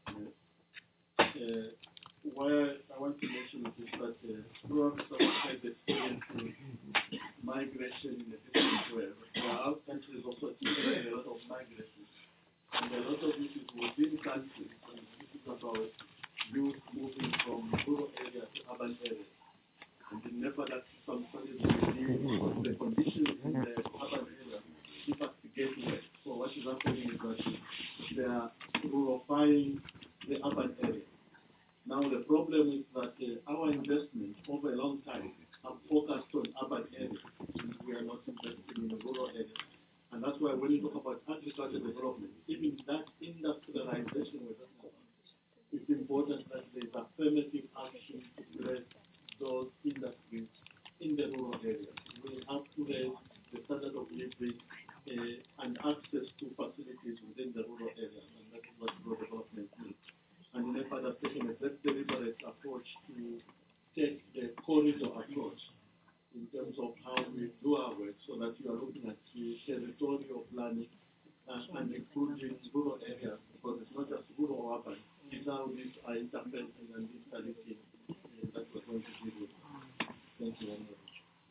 why I want to mention is that throughout South Africa is experiencing migration in a different way. There are countries also experiencing a lot of migration. And a lot of this is within countries, and this is about youth moving from rural areas to urban areas. And in Nepal, that some studies reveal the conditions in the urban area, in fact, get worse. So what is happening is that they are rurifying the urban area. Now the problem is that our investments over a long time have focused on urban areas, and we are not investing in the rural areas. And that's why when you talk about agricultural development, even that industrialization we're talking about, it's important that there's affirmative action to create those industries in the rural areas. We have to raise the standard of living and access to facilities within the rural areas, and that is what rural development means. And Nepal has taken a very deliberate approach to take the corridor approach in terms of how we do our work, so that you are looking at the territorial planning and including rural areas, because it's not just rural or urban, it's how these are interfacing and interlinking that we're going to deal with. Thank you very much.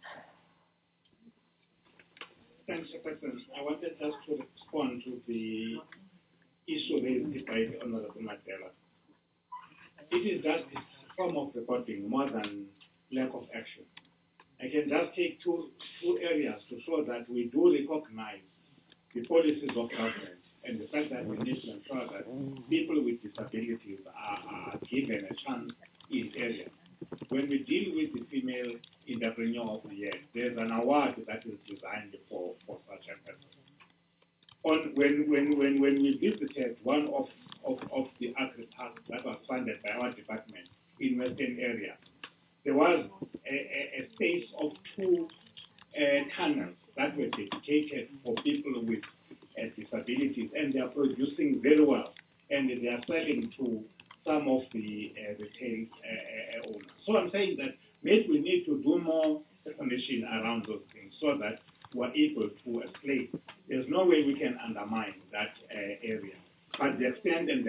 Thanks, President. I wanted just to respond to the issue raised by the Honorable Mandela. It is just a form of reporting more than lack of action. I can just take two areas to show that we do recognize the policies of government and the fact that we need to ensure that people with disabilities are given a chance in areas. When we deal with the female entrepreneur of the year, there's an award that is designed for such a person. When we visited one of the agri-parks that was funded by our department in Western area, there was a space of 2 tunnels that were dedicated for people with disabilities, and they are producing very well, and they are selling to some of the retail owners. So I'm saying that maybe we need to do more information around those things so that we're able to explain. There's no way we can undermine that area, but the extent and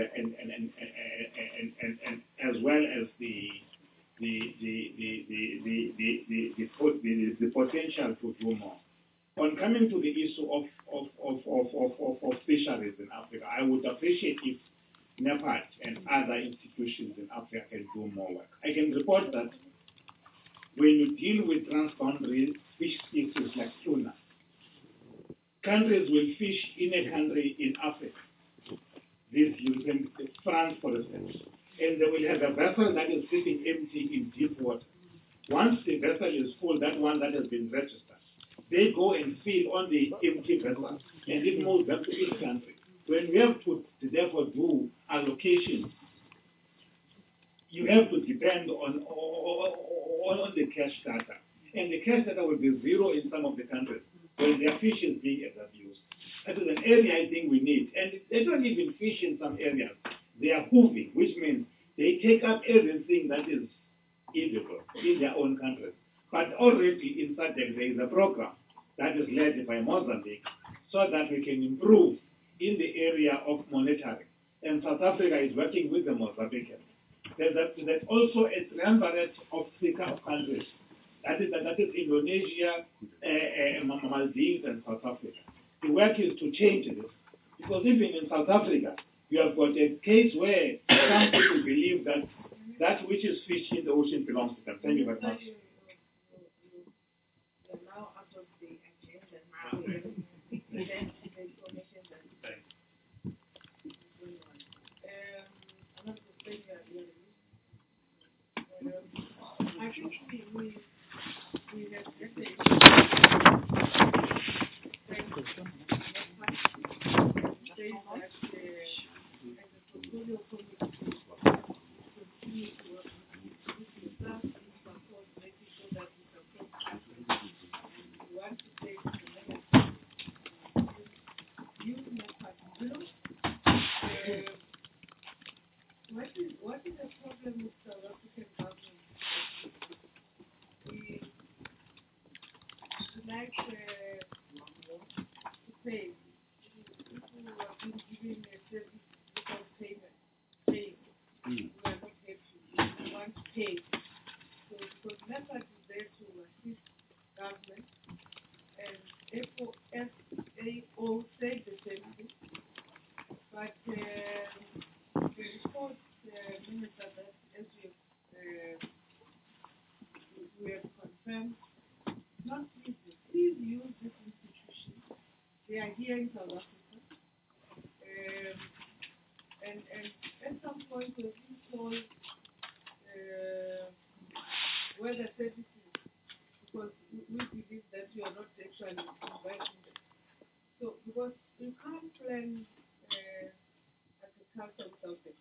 as well as the potential to do more. On coming to the issue of fisheries in Africa, I would appreciate if NEPAD and other institutions in Africa can do more work. I can report that when you deal with transboundary fish species like tuna, countries will fish in a country in Africa, this European, France for instance, and they will have a vessel that is sitting empty in deep water. Once the vessel is full, that one that has been registered, they go and fill on the empty vessel, and it moves back to each country. When we have to therefore do allocations, you have to depend on the cash data. And the cash data will be zero in some of the countries when their fish is being abused. That is an area I think we need. And they don't even fish in some areas. They are hooving, which means they take up everything that is illegal in their own countries. But already in SADC there is a program that is led by Mozambique so that we can improve in the area of monitoring. And South Africa is working with the Mozambicans. There's also a triumvirate of Africa countries. That is Indonesia, Maldives, and South Africa. The work is to change this, because even in South Africa, you have got a case where some people believe that that which is fish in the ocean belongs to them. Thank you very much. Now out of the agenda now, the information that is going on. Another what is the problem with South African government? We like to pay. People who have been given a service without payment, paying. We are not happy. We want to pay. So because NEPAD is there to assist government, and FAO said the same thing. But the report, Minister, that as we have confirmed, not easy. Please use this institution. They are here in South Africa. And at some point we've been told where the services, because we believe that you are not actually inviting them. So, because you can't plan agriculture without them.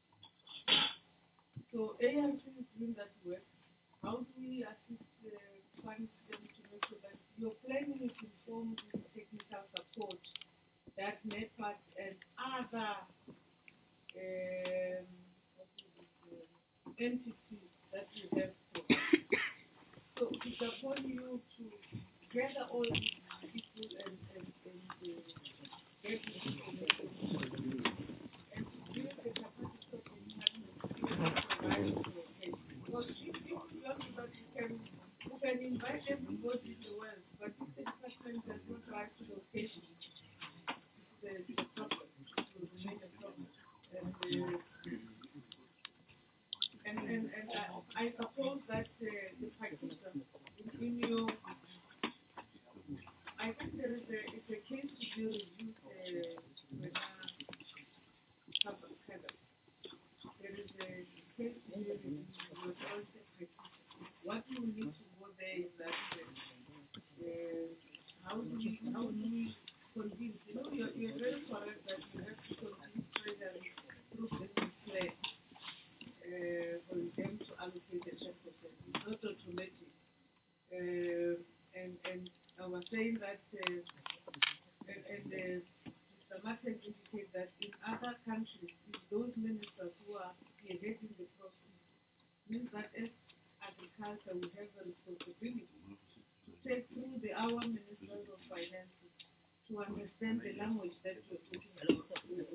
So, ANC is doing that work. How do we assist funds them to make sure that your planning is informed with technical support that NEPAD and other entities that we have provided. So it's upon you to gather all these people and get the information and to build the capacity of the department to provide location. Because if you don't do that, you can invite them to go to the world, but if the department does not rise to the occasion, it's a problem. It will remain a problem. And I suppose that the participants in your, I think it's a case to be reviewed when there is a case to be reviewed with what you need to go there is that how do we convince, you're very correct that you have to convince traders through business plan for them to allocate the 10%. It's not automatic. And I was saying that, Mr. Martin indicated that in other countries, if those ministers who are spearheading the process, means that as agriculture, we have a responsibility to take through our ministers of finances to understand the language that you're talking about,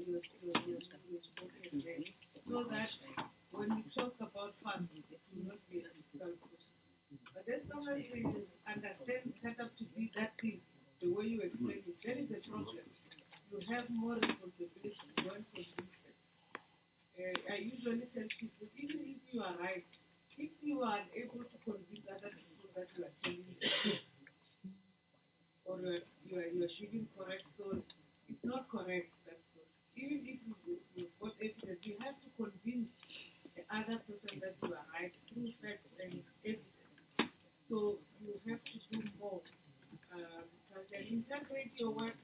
so that when we talk about funds, it will not be a difficult process. But as long as we understand set up to be that thing, the way you explain it, there is a problem. You have more responsibility when convinced. I usually tell people, even if you are right, if you are able to convince other people that you are telling the truth, or you are giving correct story, it's not correct. That story. Even if you've got evidence, you have to convince the other person that you are right through facts and evidence. So you have to do more. And integrate your work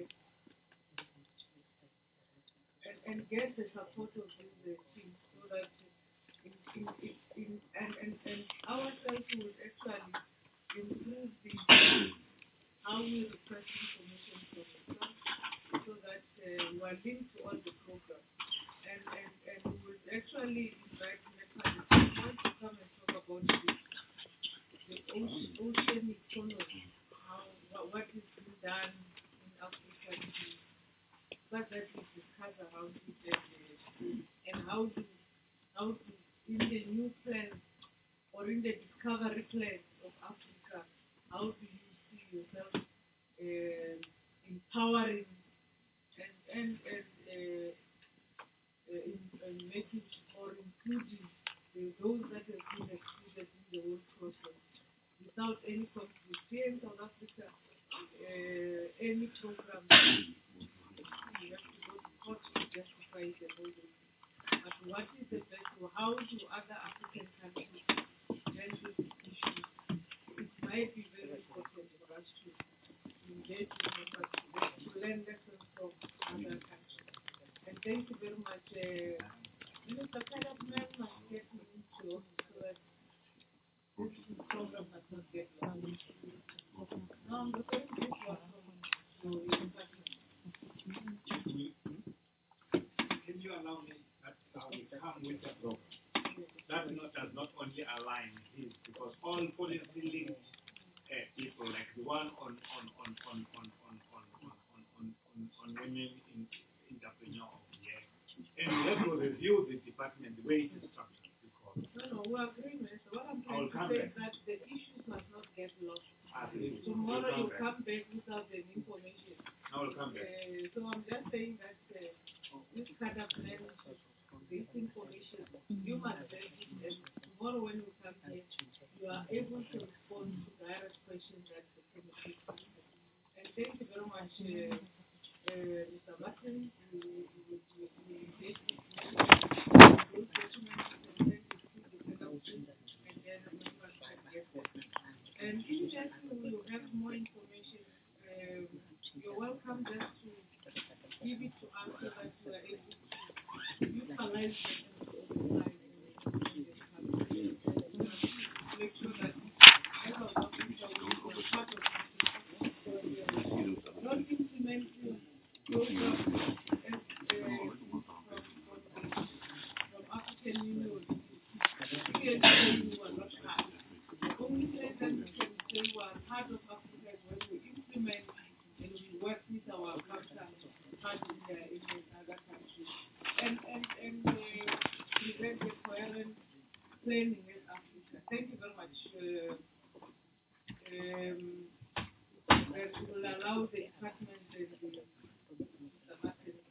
and get the support of this team so that and ourselves will actually improve how we request information from the staff so that we are linked to all the programs. And we will actually invite NEPAD to come and talk about the ocean economy, what is being done in Africa so that we discuss around it and how to in the new plan or in the discovery plan of Africa, how do you see yourself empowering and making or including those that have been excluded in the whole process without any conflict. Here in South Africa, any program, you have to go to court to justify the whole thing. But what is the best, or how do other African countries handle this issue? It might be very important for us to engage with members to learn lessons from other countries. And thank you very much. Minister Caleb must get me into so that this program has not get lost. No, I'm going to get one from Can you allow me that come with a program. That does not only align this, because all policy-linked people, like the one on women in entrepreneur of the year, and we have to review the department, the way it is structured. No, we agree, Minister. What I'm I will trying to say come is that the issues must not get lost. Absolutely. Tomorrow We'll you come back without the information. I will come back. So I'm just saying that this kind of plan, this information, you must take it, and tomorrow when you come here, you are able to respond to direct questions that the committee has. And thank you very much, Mr. Martin. We engage with those documents and then we see the and then members can get them. And immediately we will have more information. You're welcome just to give it to us so that we are able to utilize it and make sure that as of now, we are part of it. Not implementing programs from African Union. We were not part. The only place that we can say we are part of Africa is when we implement and we work with our counterparts in other countries. And prevent the coherent planning in Africa. Thank you very much. That will allow the department and the Mr. Martin